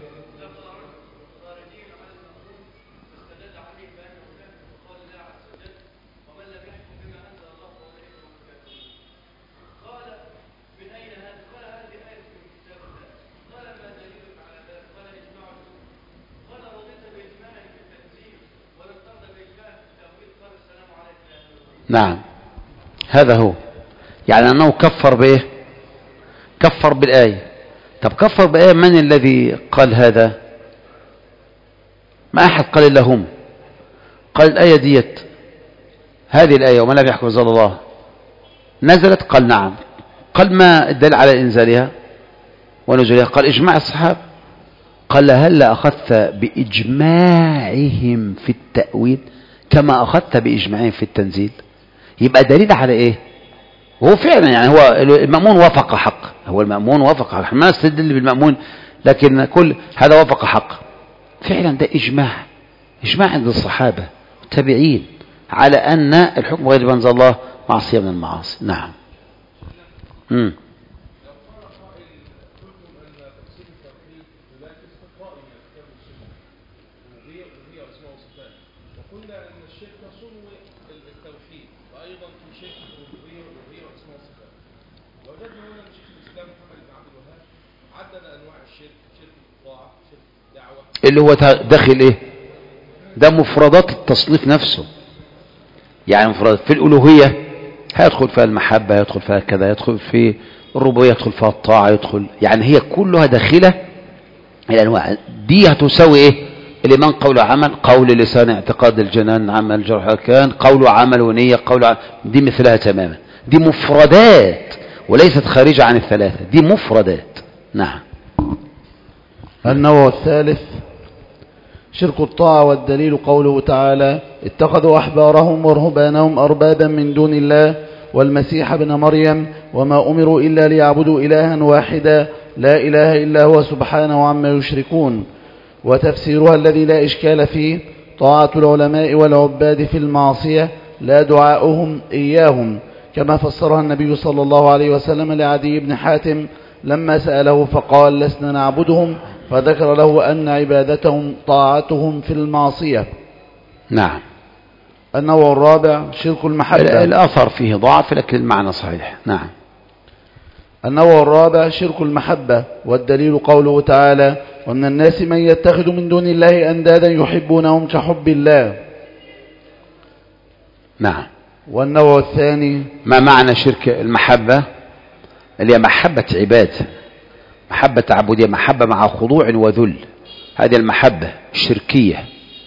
نعم هذا هو، يعني أنه كفر بإيه؟ كفر بالآية. طب كفر بآية من الذي قال هذا؟ ما أحد قال إلا هم. قال الآية ديت، هذه الآية وما لم يحكم انزل الله نزلت؟ قال نعم. قال ما الدليل على إنزالها ونزولها؟ قال إجماع الصحابة. قال هل أخذت بإجماعهم في التأويل كما أخذت بإجماعهم في التنزيل؟ يبقى دليل على إيه؟ وهو فعلا يعني هو المأمون وافق حق، هو المأمون وافق حق، ما نستدل بالمأمون، لكن كل هذا وافق حق فعلا. ده إجماع عند الصحابة والتابعين على أن الحكم غير ما أنزل الله معصية من المعاصي. نعم. وصفات، وقلنا أن الشرك سمي التوحيد، وأيضا في شرك الربوبية والألوهية وأسماء وصفات. وجدنا هنا أن شيخ الإسلام محمد بن عبد الوهاب عدد أنواع الشرك: شرك الطاعة، شرك الدعوة، اللي هو داخل ايه؟ ده مفردات التصنيف نفسه. يعني مفردات في الألوهية هيدخل فيها المحبة، يدخل فيها كذا، يدخل في الربوبية يدخل فيها الطاعة، يدخل يعني هي كلها داخلة الأنواع دي. هتساوي ايه؟ الإيمان قول عمل، قول لسان، اعتقاد الجنان، عمل جرح كان، قول عمل ونية، قول عمل. دي مثلها تماما، دي مفردات وليست خارجة عن الثلاثة، دي مفردات. نعم. النوع الثالث شرك الطاعة، والدليل قوله تعالى: اتخذوا أحبارهم ورهبانهم أربابا من دون الله والمسيح ابن مريم وما أمروا إلا ليعبدوا إلها واحدا لا إله إلا هو سبحانه عما يشركون. وتفسيرها الذي لا إشكال فيه: طاعة العلماء والعباد في المعصية لا دعاؤهم إياهم، كما فسرها النبي صلى الله عليه وسلم لعدي بن حاتم لما سأله فقال: لسنا نعبدهم، فذكر له أن عبادتهم طاعتهم في المعصية. نعم. النوع الرابع شرك المحبة. الأثر فيه ضعف لكن المعنى صحيح. نعم. النوع الرابع شرك المحبة، والدليل قوله تعالى: ومن الناس من يتخذ من دون الله أندادا يحبونهم كحب الله. نعم. والنوع الثاني ما معنى شرك المحبة؟ اللي هي محبة عباد، محبة تعبدية، محبة مع خضوع وذل، هذه المحبة الشركية.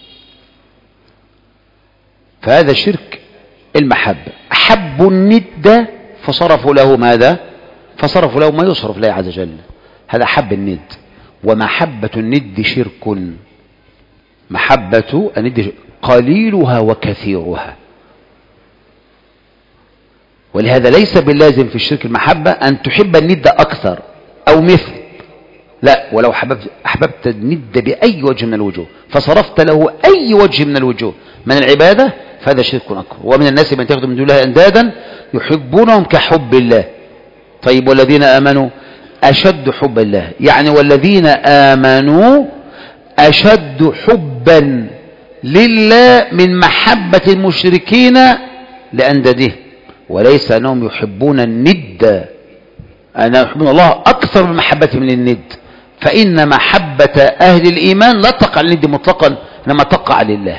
فهذا شرك المحبة. أحبوا الند فصرفوا له ماذا؟ فصرفوا له ما يصرف له عز وجل، هذا حب الند. ومحبة الند شرك، محبة الند قليلها وكثيرها. ولهذا ليس باللازم في الشرك المحبة أن تحب الند أكثر أو مثل، لا، ولو أحببت الند بأي وجه من الوجوه فصرفت له أي وجه من الوجوه من العبادة فهذا شرك أكبر. ومن الناس من يتخذ من دون الله أندادا يحبونهم كحب الله. طيب والذين آمنوا أشد حب الله، يعني والذين آمنوا أشد حبا لله من محبة المشركين لأنداده، وليس أنهم يحبون الند، أنهم يحبون الله أكثر من محبتهم للند. فإن محبة أهل الإيمان لا تقع للند مطلقا، إنما تقع لله.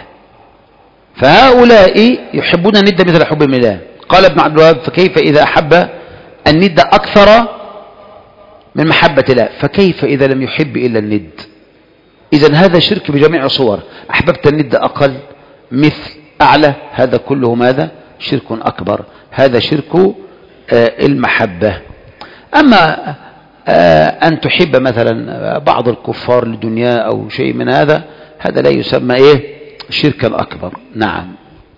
فهؤلاء يحبون الند مثل حب الله. قال ابن عبد الوهاب: فكيف إذا أحب الند أكثر من محبة الله، فكيف إذا لم يحب إلا الند؟ إذن هذا شرك بجميع صور. أحببت الند أقل، مثل، أعلى، هذا كله ماذا؟ شرك أكبر. هذا شرك المحبة. أما أن تحب مثلا بعض الكفار لدنيا أو شيء من هذا لا يسمى شركا أكبر. نعم.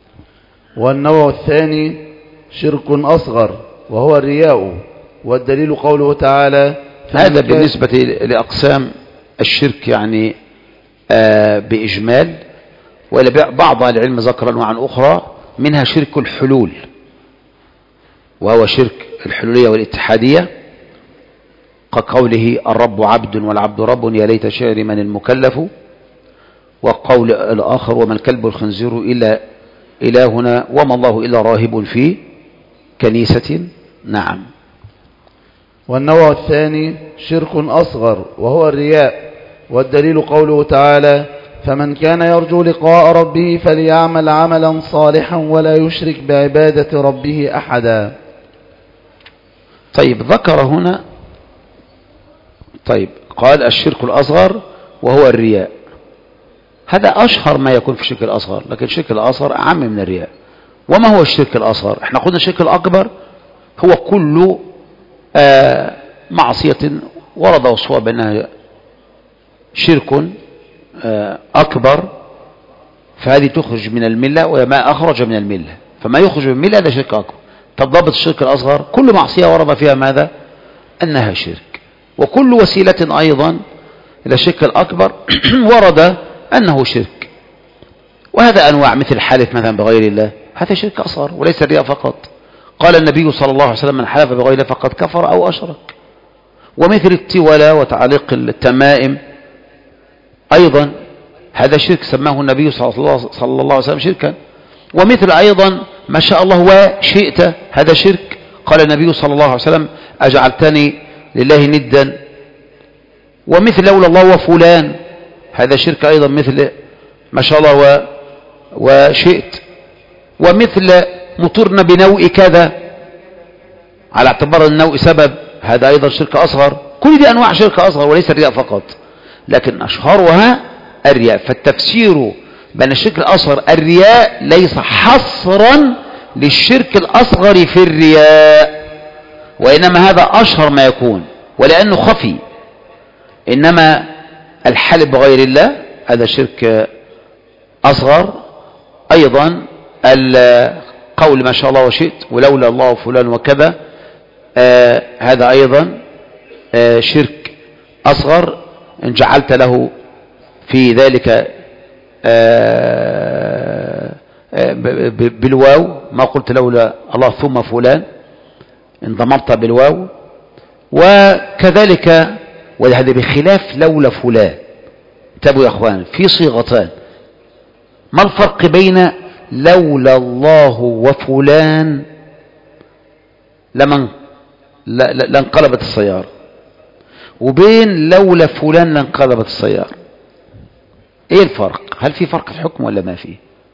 والنوع الثاني شرك أصغر، وهو الرياء، والدليل قوله تعالى: هذا بالنسبة لأقسام الشرك يعني بإجمال. وبعض العلم ذكر أنواعا أخرى، منها شرك الحلول، وهو شرك الحلولية والاتحادية، كقوله: الرب عبد والعبد رب يا ليت شعري من المكلف. وقول الآخر: وما الكلب الخنزير إلا إلهنا وما الله إلا راهب في كنيسة. نعم. والنوع الثاني شرك أصغر، وهو الرياء، والدليل قوله تعالى: فمن كان يرجو لقاء ربه فليعمل عملا صالحا ولا يشرك بعبادة ربه أحدا. طيب ذكر هنا، قال الشرك الأصغر وهو الرياء. هذا أشهر ما يكون في الشرك الأصغر، لكن الشرك الأصغر أعم من الرياء. وما هو الشرك الأصغر؟ احنا قلنا الشرك الأكبر هو كل معصية ورد وصفها بأنها شرك أكبر، فهذه تخرج من الملة، وما أخرج من الملة، فما يخرج من الملة هذا شرك أكبر. تضبط الشرك الأصغر كل معصية ورد فيها ماذا؟ أنها شرك. وكل وسيلة أيضا إلى الشرك الأكبر ورد أنه شرك. وهذا أنواع، مثل حلف مثلا بغير الله، هذا شرك أصغر وليس الرياء فقط. قال النبي صلى الله عليه وسلم: من حلف بغير الله فقد كفر أو أشرك. ومثل التولى وتعليق التمائم أيضا هذا شرك سماه النبي صلى الله عليه وسلم شركا. ومثل أيضا ما شاء الله وشئت، هذا شرك. قال النبي صلى الله عليه وسلم أجعلتني لله ندا. ومثل لولا الله وفلان، هذا شرك أيضا، مثل ما شاء الله وشئت. ومثل مطرنا بنوء كذا على اعتبار النوء سبب، هذا أيضا شرك أصغر. كل دي أنواع شرك أصغر وليس الرياء فقط، لكن أشهرها الرياء. فالتفسير بأن الشرك الأصغر الرياء ليس حصرا للشرك الأصغر في الرياء، وإنما هذا أشهر ما يكون ولأنه خفي. إنما الحلف بغير الله هذا شرك أصغر. أيضا القول ما شاء الله وشئت ولولا الله فلان وكذا، هذا أيضا شرك أصغر إن جعلت له في ذلك بالواو، ما قلت لولا الله ثم فلان، إن ضمرت بالواو. وكذلك وهذا بخلاف لولا فلان. انتبهوا يا أخوان، في صيغتان. ما الفرق بين لولا الله وفلان لانقلبت السيارة، وبين لولا فلان لانقلبت السيارة؟ ايه الفرق؟ هل في فرق في الحكم ولا ما فيه؟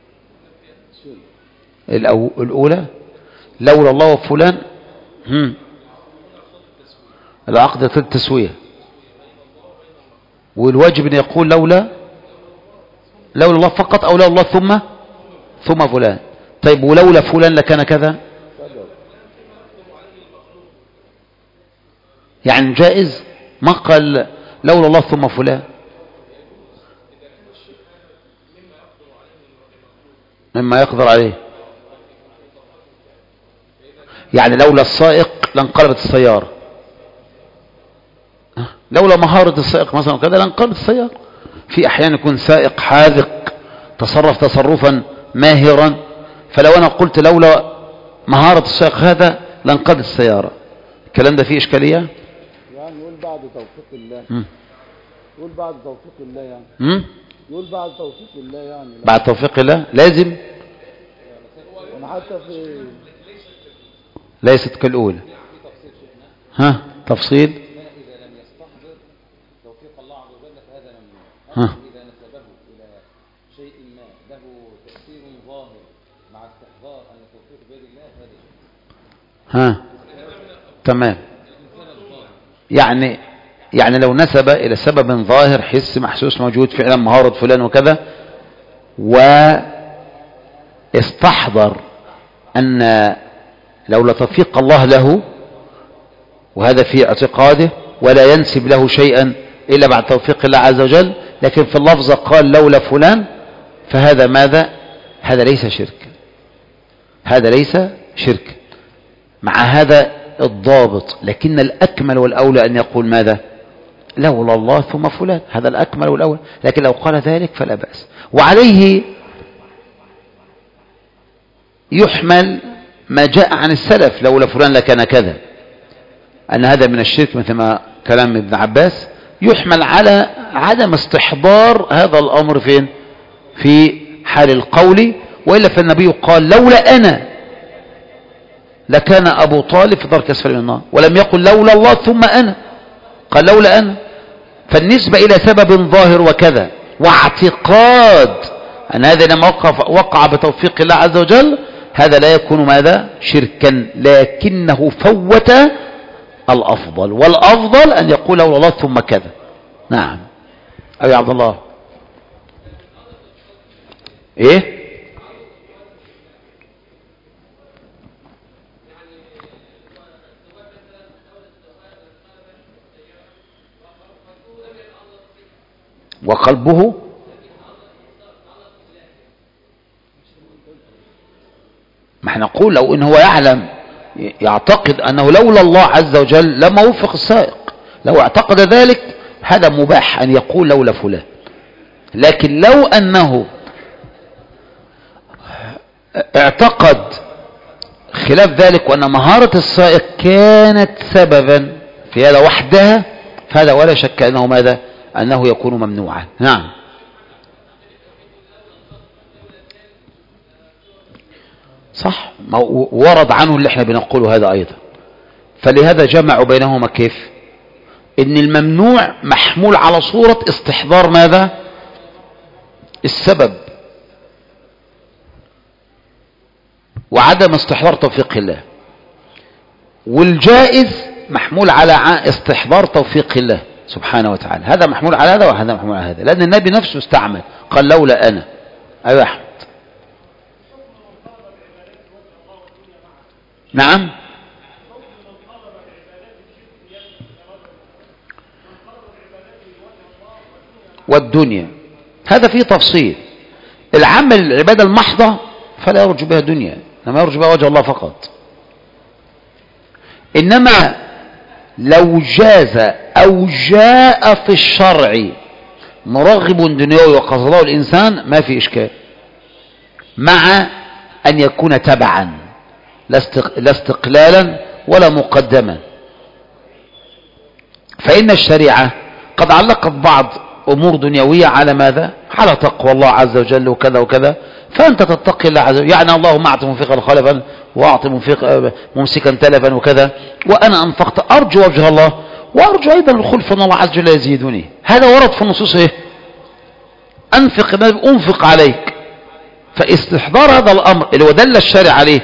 الأولى لولا الله وفلان، العقد في التسوية، والواجب ان يقول لولا الله فقط، او لولا الله ثم فلان. طيب ولولا فلان لكان كذا، يعني جائز. ما قال لولا الله ثم فلان، مما يقدر عليه. يعني لولا السائق لانقلبت السيارة، لولا مهارة السائق مثلا كذا لانقلبت السيارة. في أحيان يكون سائق حاذق تصرف تصرفا ماهرا، فلو أنا قلت لولا مهارة السائق هذا لانقلبت السيارة، الكلام ده فيه إشكالية؟ يعني يقول بعد توفيق الله، يقول بعد توفيق الله يعني، يقول بعد توفيق الله يعني، بعد توفيق الله لازم، حتى في ليست كالأولى. ها تفصيل. إذا لم يستحضر توفيق الله عز وجل فهذا ممنوع. إذا نسبه إلى شيء ما له تأثير ظاهر مع استحضار أن التوفيق بيد الله هذا شيء. تمام. يعني لو نسب إلى سبب ظاهر حس محسوس موجود فعلا مهارة فلان وكذا، واستحضر أن لولا توفيق الله له، وهذا في اعتقاده، ولا ينسب له شيئا إلا بعد توفيق الله عز وجل، لكن في اللفظ قال لولا فلان، فهذا ماذا؟ هذا ليس شرك، هذا ليس شرك مع هذا الضابط. لكن الأكمل والأولى أن يقول ماذا؟ لولا الله ثم فلان، هذا الأكمل والأولى. لكن لو قال ذلك فلا بأس. وعليه يحمل ما جاء عن السلف لولا فلان لكان كذا، أن هذا من الشرك، مثل ما كلام ابن عباس. يحمل على عدم استحضار هذا الأمر فين؟ في حال القول. وإلا فالنبي قال لولا أنا لكان أبو طالب في درك أسفل من النار، ولم يقل لولا الله ثم أنا، قال لولا أنا. فالنسبة إلى سبب ظاهر وكذا، واعتقاد أن هذا لما وقع بتوفيق الله عز وجل، هذا لا يكون ماذا؟ شركا، لكنه فوت الأفضل. والأفضل أن يقول لولا الله ثم كذا. نعم. أو يا عبد الله إيه؟ وقلبه ما احنا نقول لو ان هو يعلم يعتقد انه لولا الله عز وجل لما وفق السائق، لو اعتقد ذلك هذا مباح ان يقول لولا فلان. لكن لو انه اعتقد خلاف ذلك وان مهارة السائق كانت سببا في هذا وحدها، فهذا ولا شك انه ماذا؟ انه يكون ممنوعا. نعم. صح، ورد عنه اللي احنا بنقوله هذا أيضا. فلهذا جمعوا بينهما كيف؟ إن الممنوع محمول على صورة استحضار ماذا؟ السبب، وعدم استحضار توفيق الله. والجائز محمول على استحضار توفيق الله سبحانه وتعالى. هذا محمول على هذا وهذا محمول على هذا، لأن النبي نفسه استعمل، قال لولا أنا. أيوة أحمد. نعم. والدنيا هذا فيه تفصيل. العمل العبادة المحضة فلا يرجو بها دنيا، إنما يرجو بها وجه الله فقط. إنما لو جاز أو جاء في الشرع مرغب دنيوي وقصده الإنسان ما في إشكال، مع أن يكون تبعا لا استقلالا ولا مقدما. فإن الشريعة قد علقت بعض أمور دنيوية على ماذا؟ على تقوى الله عز وجل وكذا وكذا، فأنت تتقي الله عز وجل. يعني اللهم أعطي منفقا خلفا وأعطي ممسكا تلفا وكذا، وأنا أنفقت أرجو وجه الله وأرجو أيضا الخلف أن الله عز وجل يزيدني. هذا ورد في النصوص إيه؟ أنفق عليك. فاستحضار هذا الأمر اللي هو دل الشارع عليه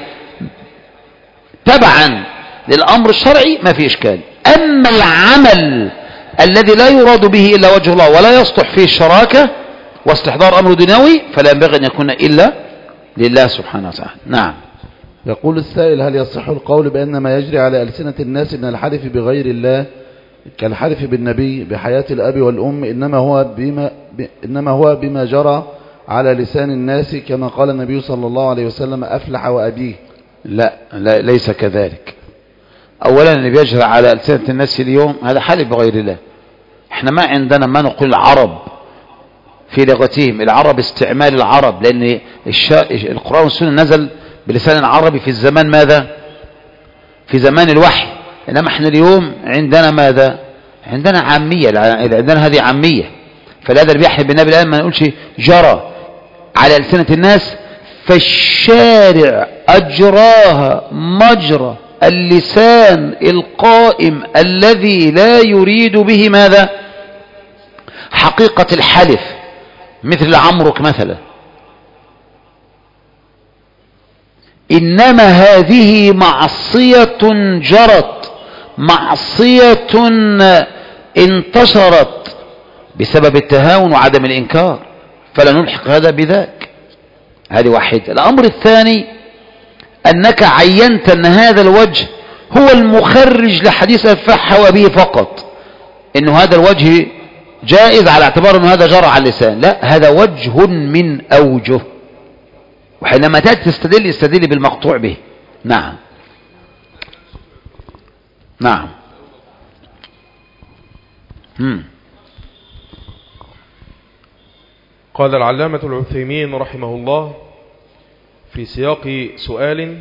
تبعا للأمر الشرعي ما في إشكال. أما العمل الذي لا يراد به إلا وجه الله ولا يصلح فيه الشراكة واستحضار أمر دنيوي فلا ينبغي أن يكون إلا لله سبحانه وتعالى. نعم. يقول السائل: هل يصح القول بأن ما يجري على ألسنة الناس من الحلف بغير الله كالحلف بالنبي بحياة الأب والأم إنما هو بما جرى على لسان الناس كما قال النبي صلى الله عليه وسلم: أفلح وأبيه؟ لا ليس كذلك. أولا اللي بيجرى على ألسنة الناس اليوم هذا حلف بغير الله. احنا ما عندنا ما نقول العرب في لغتهم، العرب استعمال العرب، لأن القرآن والسنة نزل بلسان عربي في الزمان ماذا؟ في زمان الوحي. إنما احنا اليوم عندنا ماذا؟ عندنا عامية، عندنا هذه عامية. فلهذا اللي بيحلف بالنبي الآن ما نقولش جرى على ألسنة الناس، فالشارع أجراها مجرى اللسان القائم الذي لا يريد به ماذا؟ حقيقة الحلف، مثل عمرك مثلا. إنما هذه معصية جرت، معصية انتشرت بسبب التهاون وعدم الإنكار، فلا نلحق هذا بذاك. هذه واحد. الأمر الثاني أنك عينت أن هذا الوجه هو المخرج لحديث أفلح وأبيه فقط، إنه هذا الوجه جائز على اعتبار أنه هذا جرى على اللسان. لا، هذا وجه من أوجه، وحينما تأتي استدل بالمقطوع به. نعم. نعم. قال العلامة العثيمين رحمه الله في سياق سؤال،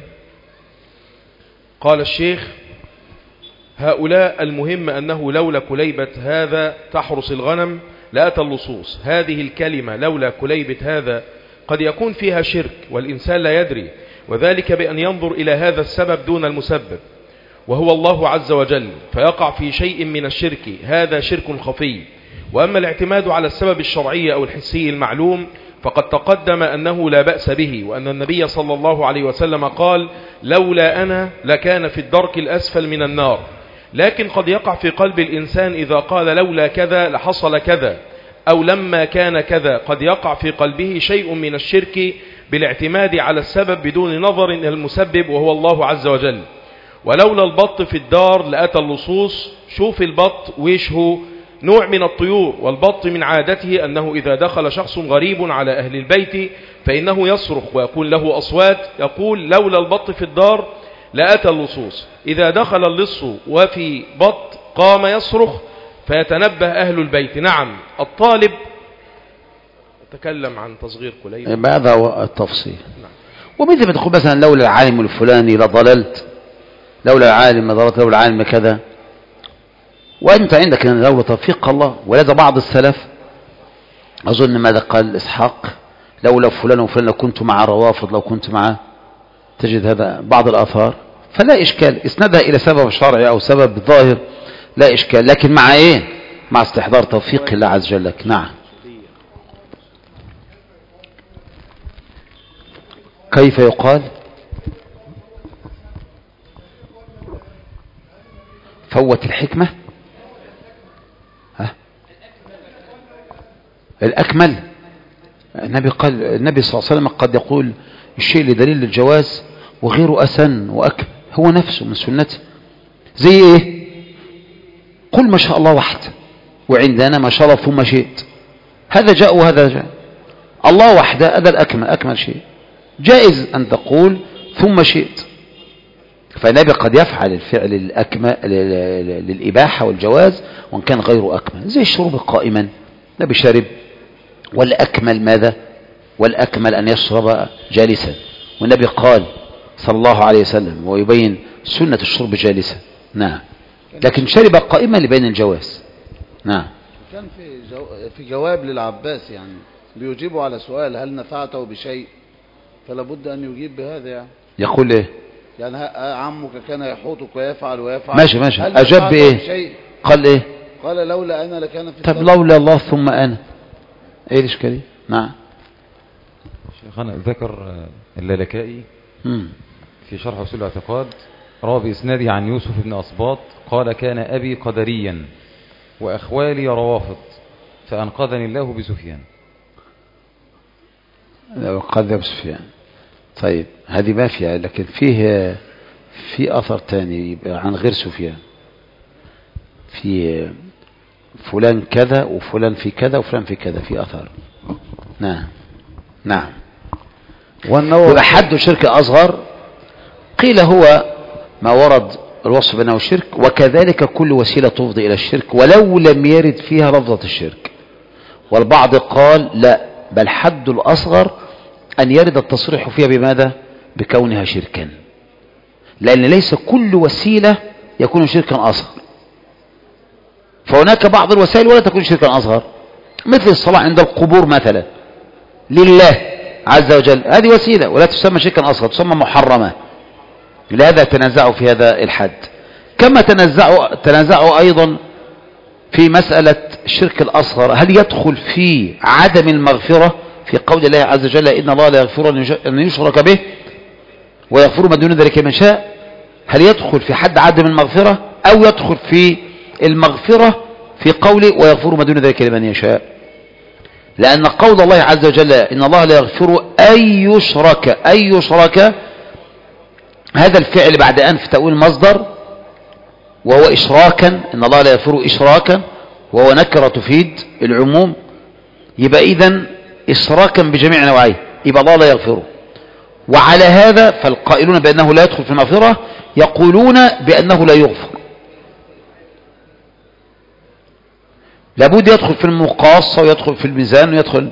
قال الشيخ: هؤلاء المهم أنه لولا كليبة هذا تحرس الغنم لأتى اللصوص. هذه الكلمة لولا كليبة هذا قد يكون فيها شرك والإنسان لا يدري، وذلك بأن ينظر إلى هذا السبب دون المسبب وهو الله عز وجل، فيقع في شيء من الشرك، هذا شرك خفي. وأما الاعتماد على السبب الشرعي أو الحسي المعلوم فقد تقدم أنه لا بأس به، وأن النبي صلى الله عليه وسلم قال: لولا أنا لكان في الدرك الأسفل من النار. لكن قد يقع في قلب الإنسان إذا قال لولا كذا لحصل كذا، أو لما كان كذا، قد يقع في قلبه شيء من الشرك بالاعتماد على السبب بدون نظر إلى المسبب وهو الله عز وجل. ولولا البط في الدار لأتى اللصوص. شوف البط ويشه نوع من الطيور، والبط من عادته أنه إذا دخل شخص غريب على أهل البيت فإنه يصرخ ويكون له أصوات، يقول: لولا البط في الدار لأتى اللصوص. إذا دخل اللص وفي بط قام يصرخ فيتنبه أهل البيت. نعم. الطالب تكلم عن تصغير كليب، هذا هو التفصيل. نعم. ومثل ما تقول مثلا لولا العالم الفلاني لضللت، لولا العالم لضللت، لولا العالم كذا. وأنت عندك لولا توفيق الله. ولذا بعض السلف أظن ماذا قال إسحاق: لولا فلان وفلان لو كنت مع روافض، لو كنت معه. تجد هذا بعض الآثار، فلا إشكال إسنادها إلى سبب شرعي أو سبب ظاهر، لا إشكال، لكن مع إيه؟ مع استحضار توفيق الله عز وجل لك. نعم. كيف يقال؟ فوت الحكمة. ها؟ الأكمل. النبي قال، النبي صلى الله عليه وسلم قد يقول الشيء لدليل الجواز وغيره أسن وأكمل، هو نفسه من سنته. زي إيه؟ قل ما شاء الله وحده، وعندنا ما شاء الله ثم شئت. هذا جاء وهذا جاء. الله وحده هذا الأكمل، أكمل شيء. جائز أن تقول ثم شئت، فالنبي قد يفعل الفعل الأكمل للإباحة والجواز وإن كان غيره أكمل، زي الشرب قائما، النبي شرب. والأكمل ماذا؟ والأكمل أن يشرب جالسا، والنبي قال صلى الله عليه وسلم ويبين سنة الشرب جالسا. نعم. لكن شرب قائما لبين الجواز. نعم. كان في جواب للعباس يعني بيجيبوا على سؤال هل نفعته بشيء، فلا بد أن يجيب بهذا يعني. يقول إيه؟ يعني عمك كان يحوطك ويفعل ويفعل. ماشي ماشي. أجاب بإيه؟ قال إيه؟ قال لولا أنا لكان في. طب لولا الله ثم أنا، إيه الإشكالية؟ نعم. شيخنا ذكر اللالكائي في شرح أصول الاعتقاد، روى بإسناده عن يوسف بن أصباط قال كان أبي قدريا وأخوالي روافض فأنقذني الله بسفيان. أنقذ بسفيان. طيب هذه ما فيها، لكن في أثر تاني عن غير سفيان، في فلان كذا وفلان في كذا وفلان في كذا، في أثر. نعم. نعم. وحد شرك أصغر قيل هو ما ورد الوصف بأنه الشرك، وكذلك كل وسيلة تفضي إلى الشرك ولو لم يرد فيها لفظة الشرك. والبعض قال لا، بل حد الأصغر أن يرد التصريح فيها بماذا؟ بكونها شركا، لأن ليس كل وسيلة يكون شركا أصغر، فهناك بعض الوسائل ولا تكون شركا أصغر، مثل الصلاة عند القبور مثلا لله عز وجل، هذه وسيلة ولا تسمى شركا أصغر، تسمى محرمة. لهذا تنازعوا في هذا الحد. كما تنازعوا أيضا في مسألة الشرك الأصغر، هل يدخل في عدم المغفرة في قول الله عز وجل إن الله لا يغفر أن يشرك به ويغفر ما دون ذلك من شاء؟ هل يدخل في حد عدم المغفرة أو يدخل في المغفرة في قوله ويغفر ما دون ذلك لمن يشاء؟ لأن قول الله عز وجل إن الله لا يغفر أن يشرك هذا الفعل بعد أن في تأويل مصدر، وهو إشراكا، إن الله لا يغفر إشراكا، وهو نكرة تفيد العموم، يبقى إذن إشراكا بجميع نوعيه، يبقى الله لا يغفره. وعلى هذا فالقائلون بأنه لا يدخل في المغفرة يقولون بأنه لا يغفر، لابد يدخل في المقاصة ويدخل في الميزان ويدخل.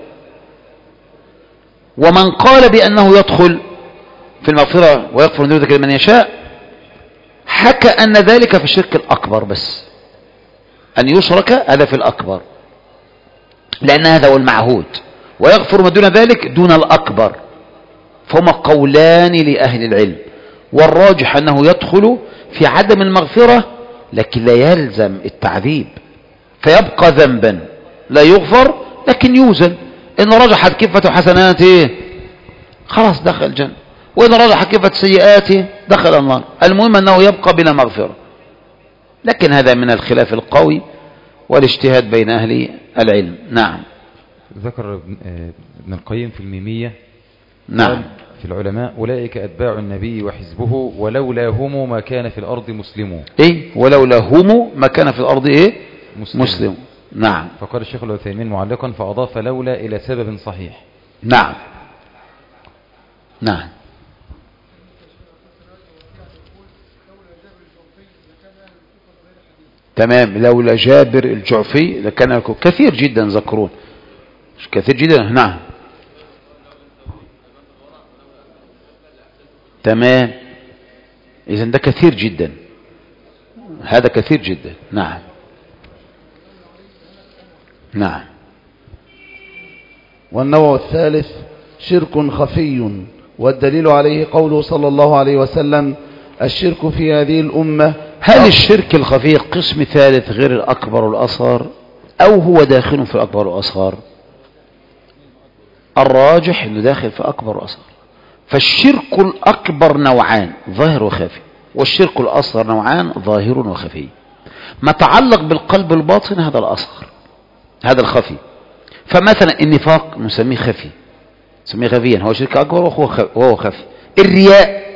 ومن قال بأنه يدخل في المغفرة ويغفر من ذلك لمن يشاء حكى أن ذلك في الشرك الأكبر، بس أن يشرك هذا في الأكبر، لأن هذا هو المعهود، ويغفر ما دون ذلك دون الأكبر. فهما قولان لأهل العلم، والراجح أنه يدخل في عدم المغفرة لكن لا يلزم التعذيب، فيبقى ذنبا لا يغفر لكن يوزن، إن رجحت كفة حسناته خلاص دخل الجنة، وإن رجحت كفة سيئاته دخل النار. المهم أنه يبقى بلا مغفرة، لكن هذا من الخلاف القوي والاجتهاد بين أهل العلم. نعم. ذكر ابن القيم في الميمية نعم في العلماء أولئك أتباع النبي وحزبه ولولا هم ما كان في الأرض مسلمون. إيه ولولا هم ما كان في الأرض إيه مسلم. نعم. فقال الشيخ العثيمين معلقا فأضاف لولا إلى سبب صحيح. نعم. نعم. تمام. لولا جابر الجعفي لكان كثير جدا ذكرون، كثير جدا. نعم تمام. إذن ده كثير جدا، هذا كثير جدا. نعم. نعم. والنوع الثالث شرك خفي والدليل عليه قوله صلى الله عليه وسلم: الشرك في هذه الأمة. هل الشرك الخفي قسم ثالث غير الأكبر والأصغر أو هو داخل في الأكبر والأصغر؟ الراجح أنه داخل في أكبر وأصغر. فالشرك الأكبر نوعان، ظاهر وخفي، والشرك الأصغر نوعان، ظاهر وخفي. ما تعلق بالقلب الباطن هذا الأصغر، هذا الخفي. فمثلا النفاق نسميه خفي، نسميه خفيا، هو شرك أكبر وهو خفي. الرياء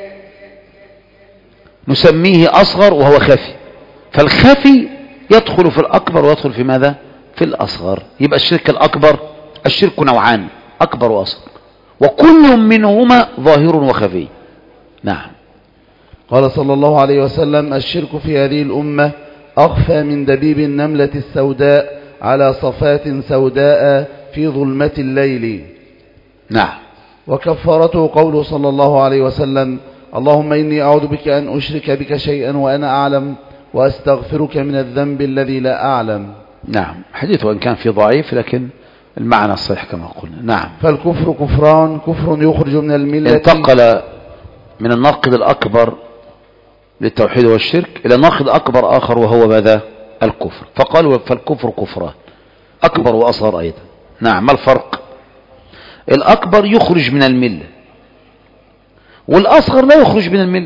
نسميه أصغر وهو خفي. فالخفي يدخل في الأكبر ويدخل في ماذا؟ في الأصغر. يبقى الشرك الأكبر، الشرك نوعان، أكبر وأصغر، وكل منهما ظاهر وخفي. نعم. قال صلى الله عليه وسلم: الشرك في هذه الأمة أخفى من دبيب النملة السوداء على صفات سوداء في ظلمة الليل. نعم. وكفارته قوله صلى الله عليه وسلم: اللهم إني أعوذ بك أن أشرك بك شيئا وأنا أعلم وأستغفرك من الذنب الذي لا أعلم. نعم. حديث وإن كان في ضعيف لكن المعنى الصحيح كما قلنا. نعم. فالكفر كفران: كفر يخرج من الملة، انتقل من الناقض الأكبر للتوحيد والشرك إلى ناقض أكبر آخر وهو ماذا؟ الكفر. فقالوا فالكفر كفران، أكبر وأصغر أيضا. نعم. ما الفرق؟ الأكبر يخرج من الملة والأصغر لا يخرج من الملة.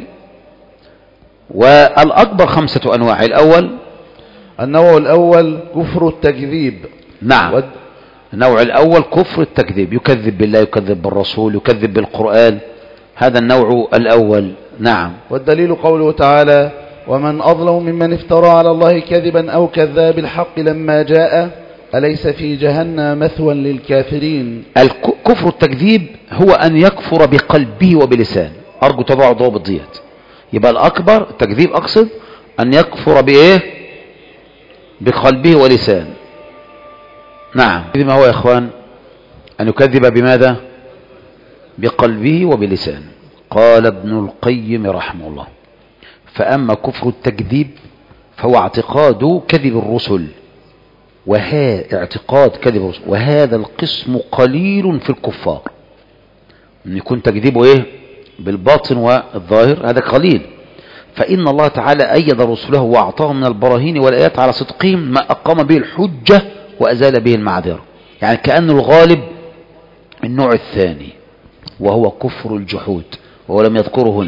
والأكبر 5 أنواع. النوع الأول كفر التكذيب. نعم. النوع الأول كفر التكذيب، يكذب بالله، يكذب بالرسول، يكذب بالقرآن، هذا النوع الأول. نعم. والدليل قوله تعالى: ومن أظلم ممن افترى على الله كذبا أو كذب بالحق لما جاء أليس في جهنم مثوى للكافرين. كفر التكذيب هو أن يكفر بقلبه وبلسانه. أرجو تبع ضوابط ديت. يبقى الأكبر التكذيب أقصد أن يكفر بإيه؟ بقلبه ولسانه. نعم. ما هو يا إخوان؟ أن يكذب بماذا؟ بقلبه وبلسانه. قال ابن القيم رحمه الله: فأما كفر التكذيب فهو اعتقاد كذب الرسل، اعتقاد كذب الرسل، وهذا القسم قليل في الكفار. أن يكون تكذيبه إيه؟ بالباطن والظاهر، هذا قليل. فإن الله تعالى أيد رسله وأعطاهم من البراهين والآيات على صدقهم ما أقام به الحجة وأزال به المعذرة. يعني كأن الغالب النوع الثاني وهو كفر الجحود، وهو لم يذكره هنا.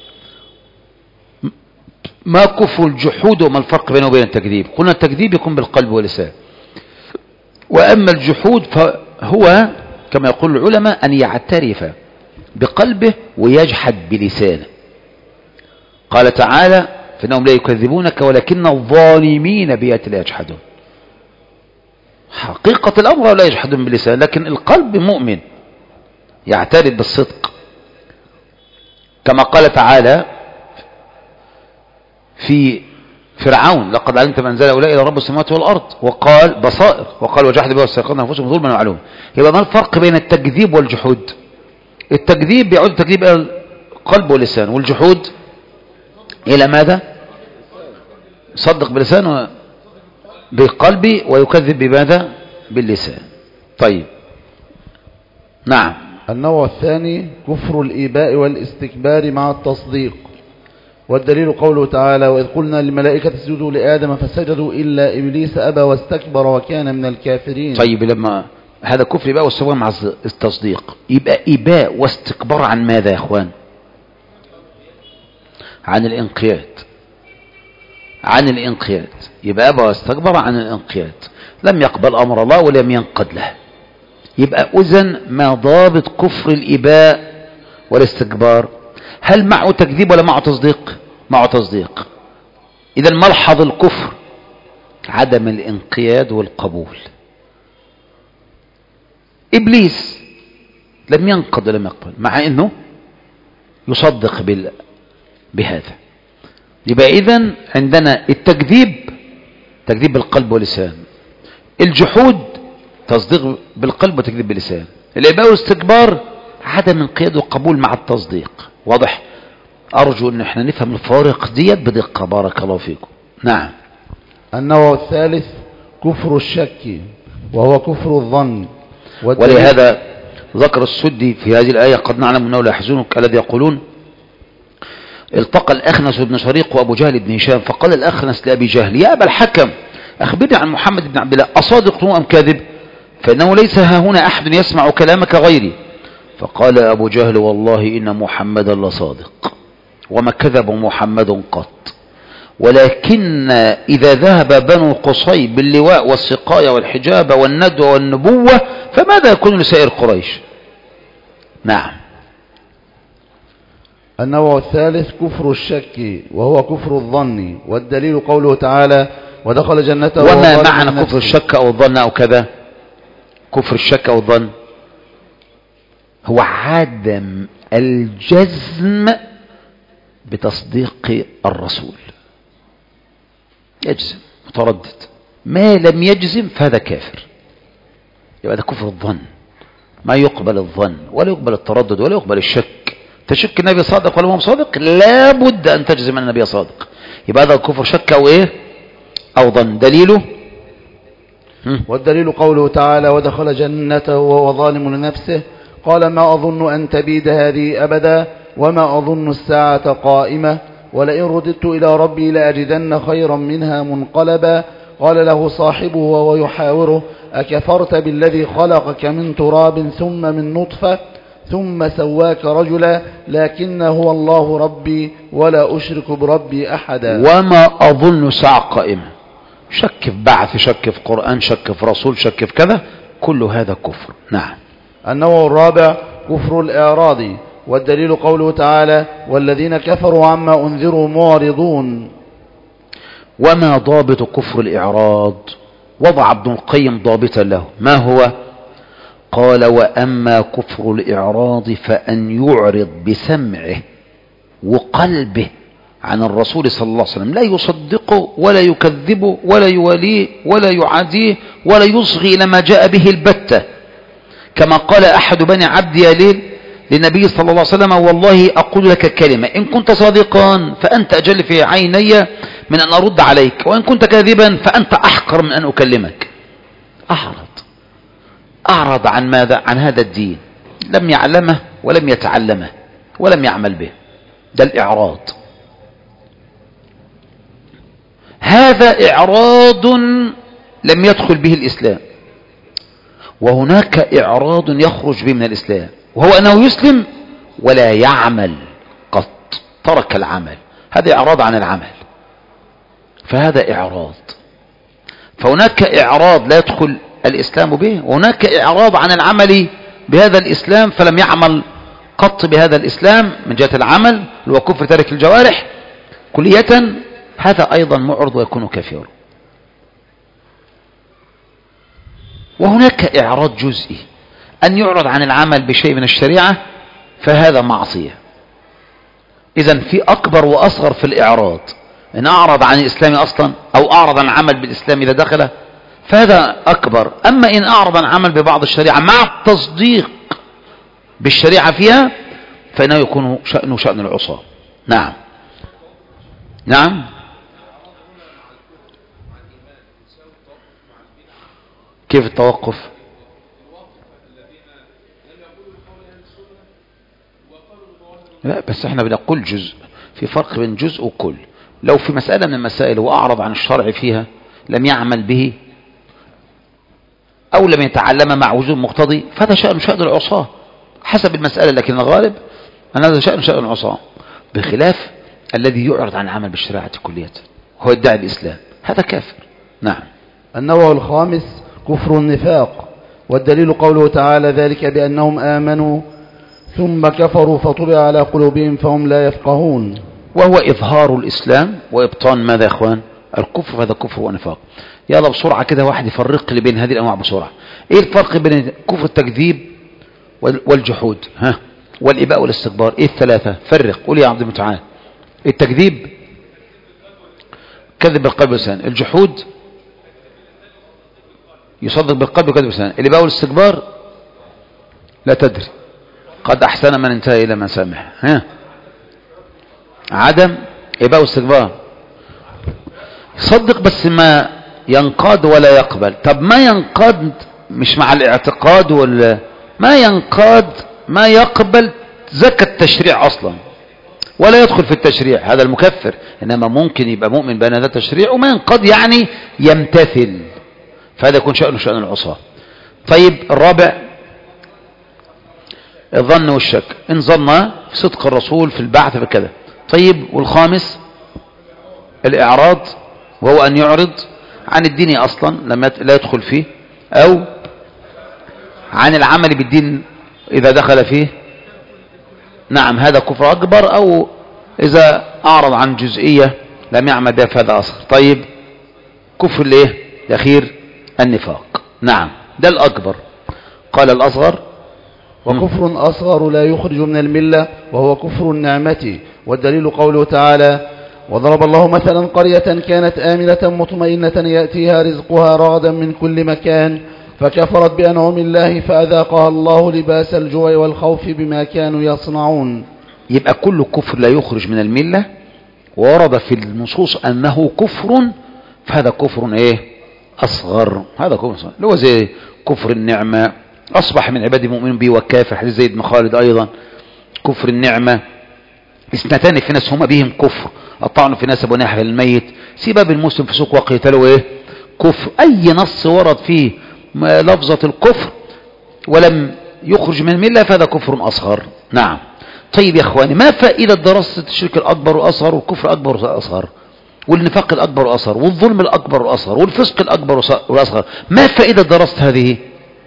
ما كفر الجحود وما الفرق بينه وبين التكذيب؟ قلنا التكذيب يكون بالقلب واللسان، وأما الجحود فهو كما يقول العلماء أن يعترف بقلبه ويجحد بلسانه. قال تعالى: فإنهم لا يكذبونك ولكن الظالمين بآيات الله يجحدون. حقيقة الأمر لا يجحدون بلسان، لكن القلب مؤمن يعترف بالصدق، كما قال تعالى في فرعون: لقد علمت من أنزل هؤلاء إلى رب السماوات والأرض، وقال بصائر، وقال وجحد بها واستيقنتها أنفسهم ظلما وعلوا. يبقى ما الفرق بين التكذيب والجحود؟ التكذيب يعود التكذيب إلى القلب واللسان، والجحود إلى ماذا؟ صدق بلسانه بالقلب ويكذب بماذا؟ باللسان. طيب. نعم. النوع الثاني كفر الإيباء والاستكبار مع التصديق. والدليل قوله تعالى: وإذ قلنا للملائكة اسجدوا لآدم فسجدوا إلا إبليس أبى واستكبر وكان من الكافرين. طيب، لما هذا كفر إباء واستكبار مع التصديق، يبقى إباء واستكبار عن ماذا يا أخوان؟ عن الانقياد. عن الانقياد. يبقى أبى واستكبر عن الانقياد، لم يقبل أمر الله ولم ينقد له. يبقى إذن ما ضابط كفر الإباء والاستكبار؟ هل معه تكذيب ولا معه تصديق؟ معه تصديق. إذن ملحظ الكفر عدم الانقياد والقبول. إبليس لم ينقض ولم يقبل، مع أنه يصدق بهذا. يبقى إذن عندنا التكذيب تكذيب بالقلب واللسان، الجحود تصديق بالقلب وتكذيب باللسان، الإباء والاستكبار عدم انقياد وقبول مع التصديق. واضح؟ أرجو أن احنا نفهم الفوارق ديت بدقة. بارك الله فيكم. نعم. النوع الثالث كفر الشك، وهو كفر الظن. ولهذا ذكر السدي في هذه الآية قد نعلم أنه لا يحزنك الذي يقولون. التقى الأخنس بن شريق وأبو جهل بن هشام فقال الأخنس لأبي جهل يا أبا الحكم أخبرني عن محمد بن عبد الله أصادق أم كاذب فإنه ليس ها هنا أحد يسمع كلامك غيري. فقال أبو جهل والله إن محمدا لصادق وما كذب محمد قط ولكن إذا ذهب بنو قصي باللواء والسقاية والحجاب والندوة والنبوة فماذا يكون لسائر قريش؟ نعم. النوع الثالث كفر الشك وهو كفر الظن، والدليل قوله تعالى ودخل جنته. وما معنى كفر الشك أو الظن أو كذا؟ كفر الشك أو الظن هو عدم الجزم بتصديق الرسول، يجزم متردد، ما لم يجزم فهذا كافر، يبقى ده كفر الظن. ما يقبل الظن ولا يقبل التردد ولا يقبل الشك. تشك النبي صادق ولا هو صادق لابد أن تجزم أن النبي صادق، يبقى هذا كفر شك أو إيه أو ظن. دليله والدليل قوله تعالى ودخل جنته وهو ظالم لنفسه قال ما أظن أن تبيد هذه أبدا وما أظن الساعة قائمة ولئن رددت إلى ربي لأجدن خيرا منها منقلبا. قال له صاحبه وهو يحاوره أكفرت بالذي خلقك من تراب ثم من نطفة ثم سواك رجلا لكن هو الله ربي ولا أشرك بربي أحدا. وما أظن الساعة قائمة، شك في بعث، شك في قرآن، شك في رسول، شك في كذا، كل هذا كفر. نعم. النوع الرابع كفر الإعراض، والدليل قوله تعالى والذين كفروا عما أنذروا معرضون. وما ضابط كفر الإعراض؟ وضع ابن القيم ضابطا له، ما هو؟ قال وأما كفر الإعراض فأن يعرض بسمعه وقلبه عن الرسول صلى الله عليه وسلم، لا يصدقه ولا يكذبه ولا يواليه ولا يعاديه ولا يصغي لما جاء به البتة، كما قال أحد بني عبد ياليل للنبي صلى الله عليه وسلم والله أقول لك كلمة إن كنت صادقا فأنت أجل في عيني من أن أرد عليك وإن كنت كاذبا فأنت أحقر من أن أكلمك. أعرض عن ماذا؟ عن هذا الدين، لم يعلمه ولم يتعلمه ولم يعمل به، ده الإعراض. هذا إعراض لم يدخل به الإسلام، وهناك إعراض يخرج به من الإسلام وهو أنه يسلم ولا يعمل قط، ترك العمل، هذا إعراض عن العمل، فهذا إعراض. فهناك إعراض لا يدخل الإسلام به، وهناك إعراض عن العمل بهذا الإسلام فلم يعمل قط بهذا الإسلام من جهة العمل اللي هو كفر تارك الجوارح كلية، هذا أيضا معرض ويكون كافرا. وهناك إعراض جزئي، أن يعرض عن العمل بشيء من الشريعة فهذا معصية. إذن في أكبر وأصغر في الإعراض، إن أعرض عن الإسلام أصلا أو أعرض عن العمل بالإسلام إذا دخله فهذا أكبر. أما إن أعرض عن عمل ببعض الشريعة مع التصديق بالشريعة فيها فإنه يكون شأنه شأن العصاة. نعم. نعم. كيف التوقف؟ لا بس احنا بنقول جزء، في فرق بين جزء وكل. لو في مسألة من المسائل وأعرض عن الشرع فيها لم يعمل به أو لم يتعلم مع وجود مقتضي فهذا شأن العصاة حسب المسألة، لكن الغالب أن هذا شأن العصاة، بخلاف الذي يعرض عن العمل بالشريعة كلية هو يدعي الإسلام، هذا كافر. نعم. النوع الخامس كفر النفاق، والدليل قوله تعالى ذلك بأنهم آمنوا ثم كفروا فطبع على قلوبهم فهم لا يفقهون، وهو إظهار الإسلام وإبطان ماذا يا إخوان؟ الكفر، هذا كفر ونفاق. يلا بسرعة كده واحد يفرق لي بين هذه الأنواع بسرعة. إيه الفرق بين كفر التكذيب والجحود والإباء والاستكبار؟ إيه الثلاثة؟ فرق، قول يا عبد المتعال. التكذيب كذب بالقلب واللسان، الجحود يصدق بالقلب وكذب باللسان، الإباء والاستكبار لا تدري، قد أحسن من انتهى إلى ما سامح. عدم إباء واستكبار، يصدق بس ما ينقاد ولا يقبل. طب ما ينقاد مش مع الاعتقاد ما ينقاد ما يقبل زكاة التشريع أصلا ولا يدخل في التشريع، هذا المكفر. إنما ممكن يبقى مؤمن بأن هذا تشريع وما ينقاد يعني يمتثل، فهذا يكون شأنه شأن العصاة. طيب الرابع الظن والشك، إن ظن في صدق الرسول في البعث بكذا. طيب والخامس الإعراض، وهو أن يعرض عن الدين أصلا لا يدخل فيه، أو عن العمل بالدين إذا دخل فيه. نعم هذا كفر أكبر، أو إذا أعرض عن جزئية لم يعمل بها فهذا أصغر. طيب كفر الإيه الأخير النفاق. نعم ده الأكبر. قال الأصغر وكفر أصغر لا يخرج من الملة وهو كفر النعمة، والدليل قوله تعالى وضرب الله مثلا قرية كانت آمنة مطمئنة يأتيها رزقها رغدا من كل مكان فكفرت بأنعم الله فأذاقها الله لباس الجوع والخوف بما كانوا يصنعون. يبقى كل كفر لا يخرج من الملة ورد في النصوص أنه كفر، فهذا كفر إيه أصغر. هذا كفر أصغر اللي هو زي كفر النعمة، أصبح من عبادي مؤمن به وكافر، حديث زيد بن خالد. أيضا كفر النعمة، اثنتان في ناس هما بهم كفر، الطعن في نسب ونحر الميت، سباب المسلم في سوق وقتله ايه كفر. اي نص ورد فيه لفظة الكفر ولم يخرج من الملة فهذا كفر اصغر. نعم. طيب يا اخواني، ما فائدة دراسة الشرك الاكبر والاصغر والكفر الاكبر والاصغر والنفاق الاكبر والاصغر والظلم الاكبر والاصغر والفسق الاكبر والاصغر؟ ما فائدة دراسة هذه؟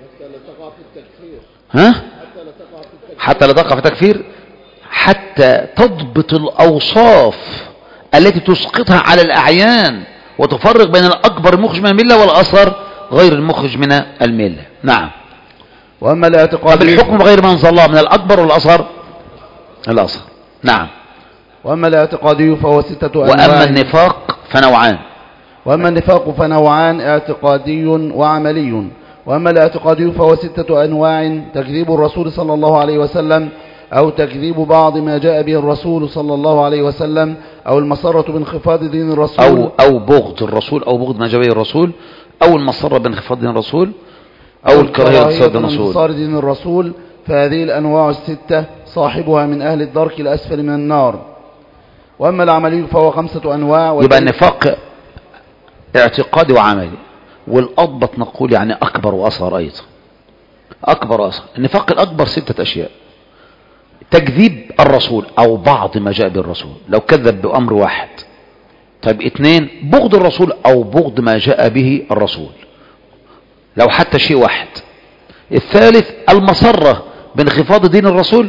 حتى لا تقع في التكفير، حتى تضبط الأوصاف التي تسقطها على الأعيان وتفرق بين الأكبر المخرج من الملة والأصغر غير المخرج من الملة. نعم. وأما الاعتقاد الحكم بغير ما أنزل الله من الأكبر والأصغر الأصغر. نعم. وأما الاعتقادي فهو 6 أنواع. وأما النفاق فنوعان. وأما النفاق فنوعان اعتقادي وعملي. وأما الاعتقادي فهو 6 أنواع: تكذيب الرسول صلى الله عليه وسلم، أو تكذيب بعض ما جاء به الرسول صلى الله عليه وسلم، أو المسرة بانخفاض دين الرسول، أو بغض الرسول، أو بغض ما جاء به الرسول، أو المسرة بانخفاض دين الرسول، أو الكراهية بانتصار دين الرسول. فهذه الأنواع 6 صاحبها من أهل الدرك الأسفل من النار. وأما العملي فهو 5 أنواع. يبقى النفاق اعتقادي وعملي، والأضبط نقول يعني أكبر وأصغر أيضا. أكبر وأصغر. النفاق الأكبر 6 أشياء: تكذيب الرسول أو بعض ما جاء بالرسول لو كذب بأمر واحد. طيب 2 بغض الرسول أو بغض ما جاء به الرسول لو حتى شيء واحد. 3 المسرة بانخفاض دين الرسول،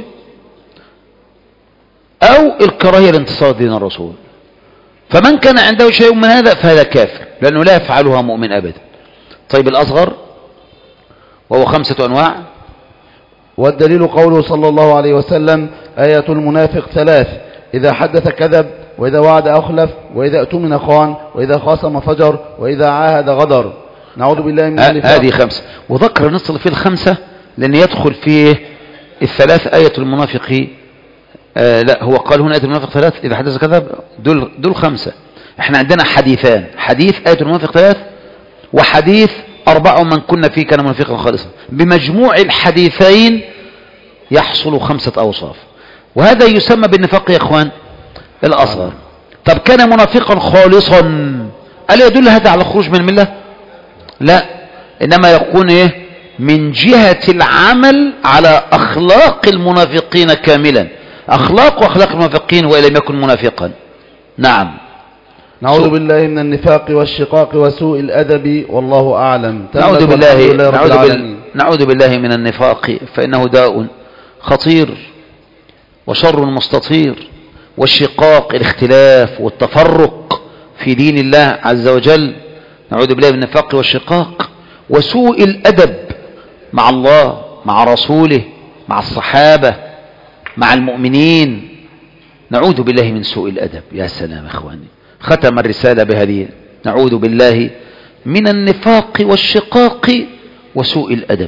أو الكراهية لانتصار دين الرسول. فمن كان عنده شيء من هذا فهذا كافر، لأنه لا يفعلها مؤمن أبدا. طيب الأصغر وهو 5 أنواع. والدليل قوله صلى الله عليه وسلم: آية المنافق 3: إذا حدث كذب، وإذا وعد أخلف، وإذا اؤتمن خان، وإذا خاصم فجر، وإذا عاهد غدر. نعوذ بالله من النفاق. هذه 5. وذكر نصل في 5 لأن يدخل فيه 3 آية المنافق. لا، هو قال هنا آية المنافق 3 إذا حدث كذب. دول 5. احنا عندنا حديثان: حديث آية المنافق 3، وحديث 4 من كنا فيه كان منافقا خالصا. بمجموع الحديثين يحصل 5 أوصاف، وهذا يسمى بالنفاق يا اخوان الأصغر. طب كان منافقا خالصا، ألا يدل هذا على الخروج من الملة؟ لا، إنما يكون إيه؟ من جهة العمل على أخلاق المنافقين كاملا، أخلاق وأخلاق المنافقين وإن لم يكن منافقا. نعم. نعوذ بالله من النفاق والشقاق وسوء الأدب، والله أعلم. نعوذ بالله من النفاق، فإنه داء خطير وشر مستطير، والشقاق الاختلاف والتفرق في دين الله عز وجل. نعوذ بالله من النفاق والشقاق. وسوء الأدب مع الله، مع رسوله، مع الصحابة، مع المؤمنين. نعوذ بالله من سوء الأدب. يا سلام اخواني، ختم الرسالة بهذه: نعوذ بالله من النفاق والشقاق وسوء الأدب.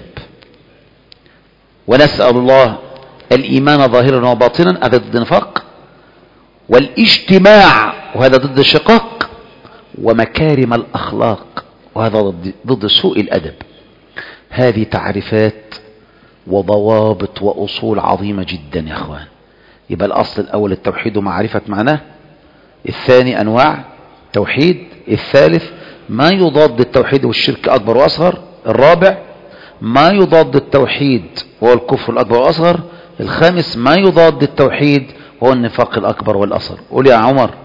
ونسأل الله الإيمان ظاهرا وباطنا، هذا ضد النفاق، والاجتماع وهذا ضد الشقاق، ومكارم الأخلاق وهذا ضد سوء الأدب. هذه تعريفات وضوابط وأصول عظيمة جدا يا أخوان. يبقى الأصل الأول التوحيد ومعرفة معناه، الثاني أنواع توحيد، الثالث ما يضاد التوحيد والشرك أكبر وأصغر، الرابع ما يضاد التوحيد وهو الكفر الأكبر والأصغر، الخامس ما يضاد التوحيد وهو النفاق الأكبر والأصغر. قول يا عمر.